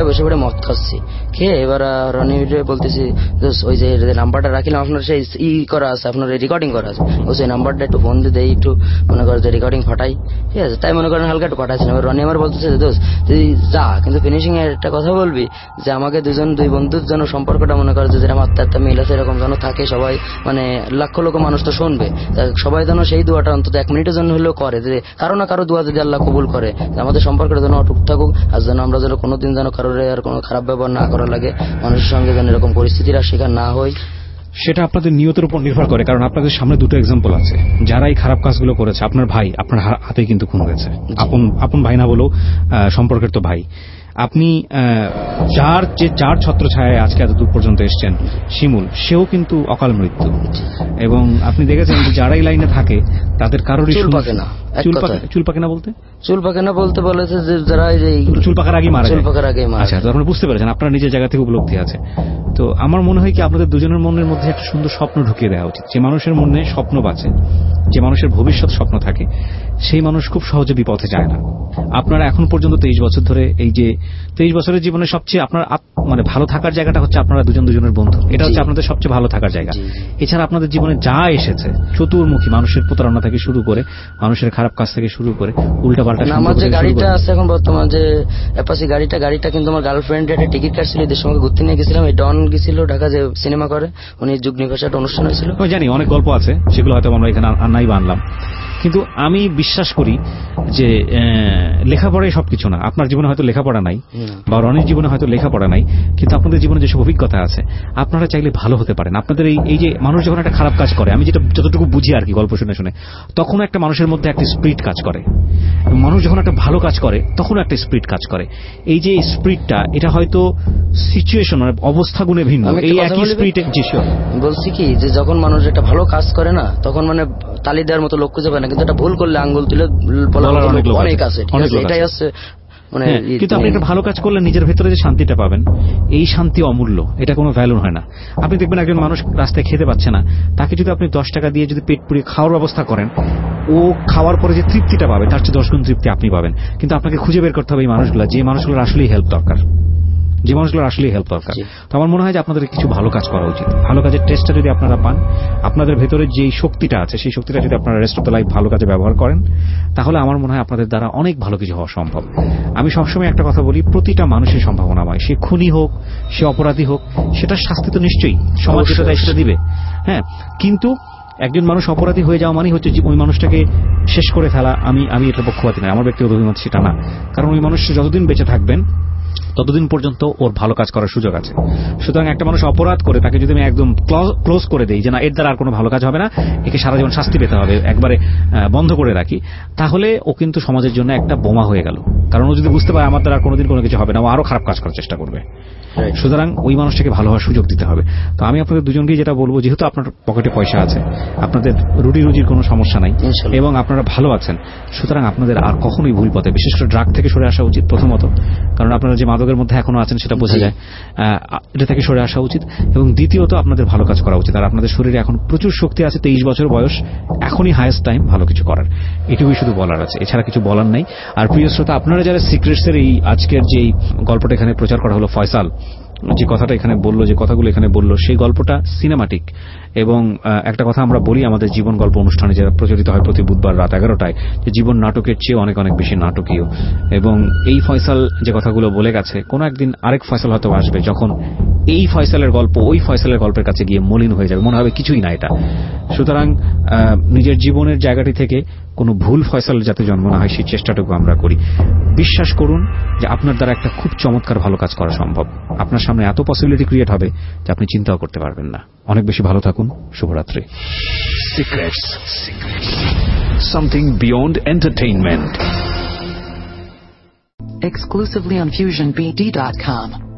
বসে পড়ে মদ খাচ্ছি, খেয়ে এবার রনিরে বলতেছি ওই যে নাম্বারটা রাখিলাম আপনার সেই ই করা আছে, আপনার রেকর্ডিং করা আছে, ওই সেই নাম্বারটা একটু ফোন দিয়ে দেই, একটু মনে করো যে রেকর্ডিং ফাটাই, ঠিক আছে, তাই মনে করেন হালকা একটু পাঠাচ্ছিলাম। রনি আমার বলতেছে যে দোস্ত তুই যা, কিন্তু ফিনিশিং এর একটা কথা বলবি যে আমাকে দুজন দুই বন্ধুর যেন সম্পর্কটা মনে করো যে যেরকম আত্মা আত্মা মিল আছে এরকম যেন থাকে, সবাই মানে লক্ষ লক্ষ মানুষ তো শুনবে, সবাই যেন সেই দোয়াটা অন্তত এক মিনিটের জন্য হলেও করে, যে কারো না কারো দোয়া যদি আল্লাহ কবুল করে আমাদের সম্পর্কটা যেন অটুট থাকুক, আর যেন আমরা যেন কোনোদিন যেন কারোর আর কোনো খারাপ ব্যবহার না করা লাগে, মানুষের সঙ্গে যেন এরকম পরিস্থিতির আর শিকার না হই। সেটা আপনাদের নিয়তের উপর নির্ভর করে, কারণ আপনাদের সামনে দুটো এক্সাম্পল আছে, যারা এই খারাপ কাজগুলো করেছে আপনার ভাই আপনার হাতে কিন্তু খুন হয়েছে, আপন আপন ভাই না বলেও সম্পর্কের তো ভাই। আপনি যার যে যার ছত্রছায়ায় আজকে এত দূর পর্যন্ত এসছেন শিমুল, সেও কিন্তু অকাল মৃত্যু, এবং আপনি দেখেছেন যে যারা এই লাইনে থাকে তাদের কারোরই চুল পাকে না। চুল পাকে না বলতে চুল পাকে না বলতে বলেছে যে যারা চুল পাকার আগে মারা চুল পাকার আগে মারা। আচ্ছা, তো আপনি বুঝতে পেরেছেন, আপনার নিজের জায়গা থেকে উপলব্ধি আছে। তো আমার মনে হয় কি আপনাদের দুজনের মনের মধ্যে একটা সুন্দর স্বপ্ন ঢুকিয়ে দেওয়া উচিত। যে মানুষের মনে স্বপ্ন বাঁচে, যে মানুষের ভবিষ্যৎ স্বপ্ন থাকে, সেই মানুষ খুব সহজে বিপথে যায় না। আপনারা এখন পর্যন্ত তেইশ বছর ধরে এই যে তেইশ বছরের জীবনে সবচেয়ে আপনার মানে ভালো থাকার জায়গাটা হচ্ছে আপনারা দুজন দুজনের বন্ধু, এটা হচ্ছে আপনাদের সবচেয়ে ভালো থাকার জায়গা। এছাড়া আপনাদের জীবনে যা এসেছে চতুর্মুখী, মানুষের প্রতারণা থেকে শুরু করে মানুষের খারাপ কাজ থেকে শুরু করে উল্টাপাল্টা। আমার যে গাড়িটা আছে এখন বর্তমান যে অ্যাপাচি গাড়িটা গাড়িটা কিন্তু আমার গার্লফ্রেন্ড একটা টিকিট কাটছিল, এদের সঙ্গে ঘুরতে নিয়ে গেছিলাম, এই ডন গেছিল ঢাকা যে সিনেমা করে, উনি যুগ নিবাসে একটা অনুষ্ঠান হয়েছিল। আমি জানি অনেক গল্প আছে, সেগুলো হয়তো আমরা এখানে নাই বানলাম, কিন্তু আমি বিশ্বাস করি যে লেখাপড়াই সবকিছু না। আপনার জীবনে হয়তো লেখাপড়া নাই, বা রনির জীবনে হয়তো লেখাপড়া নাই, কিন্তু আপনাদের জীবনে যেসব অভিজ্ঞতা আছে আপনারা চাইলে ভালো হতে পারেন। আপনাদের এই এই যে মানুষ যখন একটা খারাপ কাজ করে, আমি যেটা যতটুকু বুঝি আর কি গল্প শুনে শুনে, তখন একটা মানুষের মধ্যে একটা স্পিরিট কাজ করে। মানুষ যখন একটা ভালো কাজ করে তখন একটা স্পিরিট কাজ করে। এই যে স্পিরিটটা, এটা হয়তো সিচুয়েশন মানে অবস্থা গুণে ভিন্ন, এই একই স্পিরিটে। জি শিওর। বলছি কি যে যখন মানুষ একটা ভালো কাজ করে না, তখন মানে তালি দেওয়ার মতো লোক খুঁজে পায় না, কিন্তু এটা ভুল করলে আঙ্গুল তুলে বলার অনেক আছে, এটাই আছে। মানে কিন্তু আপনি একটা ভালো কাজ করলে নিজের ভেতরে যে শান্তিটা পাবেন, এই শান্তি অমূল্য, এটা কোনো ভ্যালু হয় না। আপনি দেখবেন একজন মানুষ রাস্তায় খেতে পাচ্ছে না, তাকে যদি আপনি দশ টাকা দিয়ে যদি পেট পুড়িয়ে খাওয়ার ব্যবস্থা করেন, ও খাওয়ার পরে যে তৃপ্তিটা পাবে তার চেয়ে দশ গুণ তৃপ্তি আপনি পাবেন। কিন্তু আপনাকে খুঁজে বের করতে হবে এই মানুষগুলো, যে মানুষগুলোর আসলেই হেল্প দরকার, যে মানুষগুলোর আসলেই হেল্প দরকার। তো আমার মনে হয় যে আপনাদের কিছু ভালো কাজ করা উচিত। ভালো কাজের টেস্টটা যদি আপনারা পান, আপনাদের ভেতরে যে শক্তিটা আছে সেই শক্তিটা যদি আপনারা রেস্ট অফ দ্য লাইফ ভালো কাজে ব্যবহার করেন, তাহলে আমার মনে হয় আপনাদের দ্বারা অনেক ভালো কিছু হওয়া সম্ভব। আমি সবসময় একটা কথা বলি, প্রতিটা মানুষের সম্ভাবনাময়, সে খুনি হোক, সে অপরাধী হোক, সেটার শাস্তি তো নিশ্চয়ই সমাজ যেটা দেয় সেটা দিবে, হ্যাঁ, কিন্তু একজন মানুষ অপরাধী হয়ে যাওয়া মানে হচ্ছে ওই মানুষটাকে শেষ করে ফেলা। আমি আমি এটা পক্ষপাতী নয়, আমার ব্যক্তিগত অভিমত সেটা না, কারণ ওই মানুষ যতদিন বেঁচে থাকবেন ততদিন পর্যন্ত ওর ভালো কাজ করার সুযোগ আছে। সুতরাং একটা মানুষ অপরাধ করে তাকে যদি আমি একদম ক্লোজ করে দেই যে না এর দ্বারা আর কোনো ভালো কাজ হবে না, একে সারা জীবন শাস্তি পেতে হবে, একবারে বন্ধ করে রাখি, তাহলে ও কিন্তু সমাজের জন্য একটা বোমা হয়ে গেল। কারণ ও যদি বুঝতে পারে আমার দ্বারা আর কোনোদিন কোনো কিছু হবে না, ও আরো খারাপ কাজ করার চেষ্টা করবে। সুতরাং ওই মানুষটাকে ভালো হওয়ার সুযোগ দিতে হবে। তো আমি আপনাদের দুজনকেই যেটা বলবো, যেহেতু আপনার পকেটে পয়সা আছে, আপনাদের রুটি রুজির কোনো সমস্যা নাই, এবং আপনারা ভালো আছেন, সুতরাং আপনাদের আর কখনোই ভুল পথে, বিশেষ করে ড্রাগ থেকে সরে আসা উচিত প্রথমত, কারণ আপনারা যে মাদকের মধ্যে এখনো আছেন সেটা বোঝা যায়, এটা থেকে সরে আসা উচিত। এবং দ্বিতীয়ত আপনাদের ভালো কাজ করা উচিত। আর আপনাদের শরীরে এখন প্রচুর শক্তি আছে, তেইশ বছর বয়স, এখনই হায়েস্ট টাইম ভালো কিছু করার, এটুকুই শুধু বলার আছে, এছাড়া কিছু বলার নাই। আর প্রিয় শ্রোতা, আপনারা যারা সিক্রেটসের এই আজকের যে গল্পটা এখানে প্রচার করা হলো, ফয়সাল যে কথাটা এখানে বললো, যে কথাগুলো এখানে বললো, সেই গল্পটা সিনেমাটিক। এবং একটা কথা আমরা বলি আমাদের জীবন গল্প অনুষ্ঠানে যারা প্রচারিত হয় প্রতি বুধবার রাত এগারোটায়, যে জীবন নাটকের চেয়ে অনেক অনেক বেশি নাটকীয়। এবং এই ফয়সাল যে কথাগুলো বলে গেছে, কোনো একদিন আরেক ফয়সাল হয়তো আসবে, যখন এই ফয়সালের গল্প ওই ফয়সালের গল্পের কাছে গিয়ে মলিন হয়ে যাবে, মনে হবে কিছুই না এটা। সুতরাং নিজের জীবনের জায়গাটি থেকে কোনো ভুল ফয়সাল যাতে জন্ম না হয় সেই চেষ্টাটুকু আমরা করি। বিশ্বাস করুন যে আপনার দ্বারা একটা খুব চমৎকার ভালো কাজ করা সম্ভব। আপনার সামনে এত পসিবিলিটি ক্রিয়েট হবে যে আপনি চিন্তাও করতে পারবেন না। অনেক বেশি ভালো থাকুন। শুভরাত্রি। Secrets, something beyond entertainment. Exclusively on fusion b d dot com.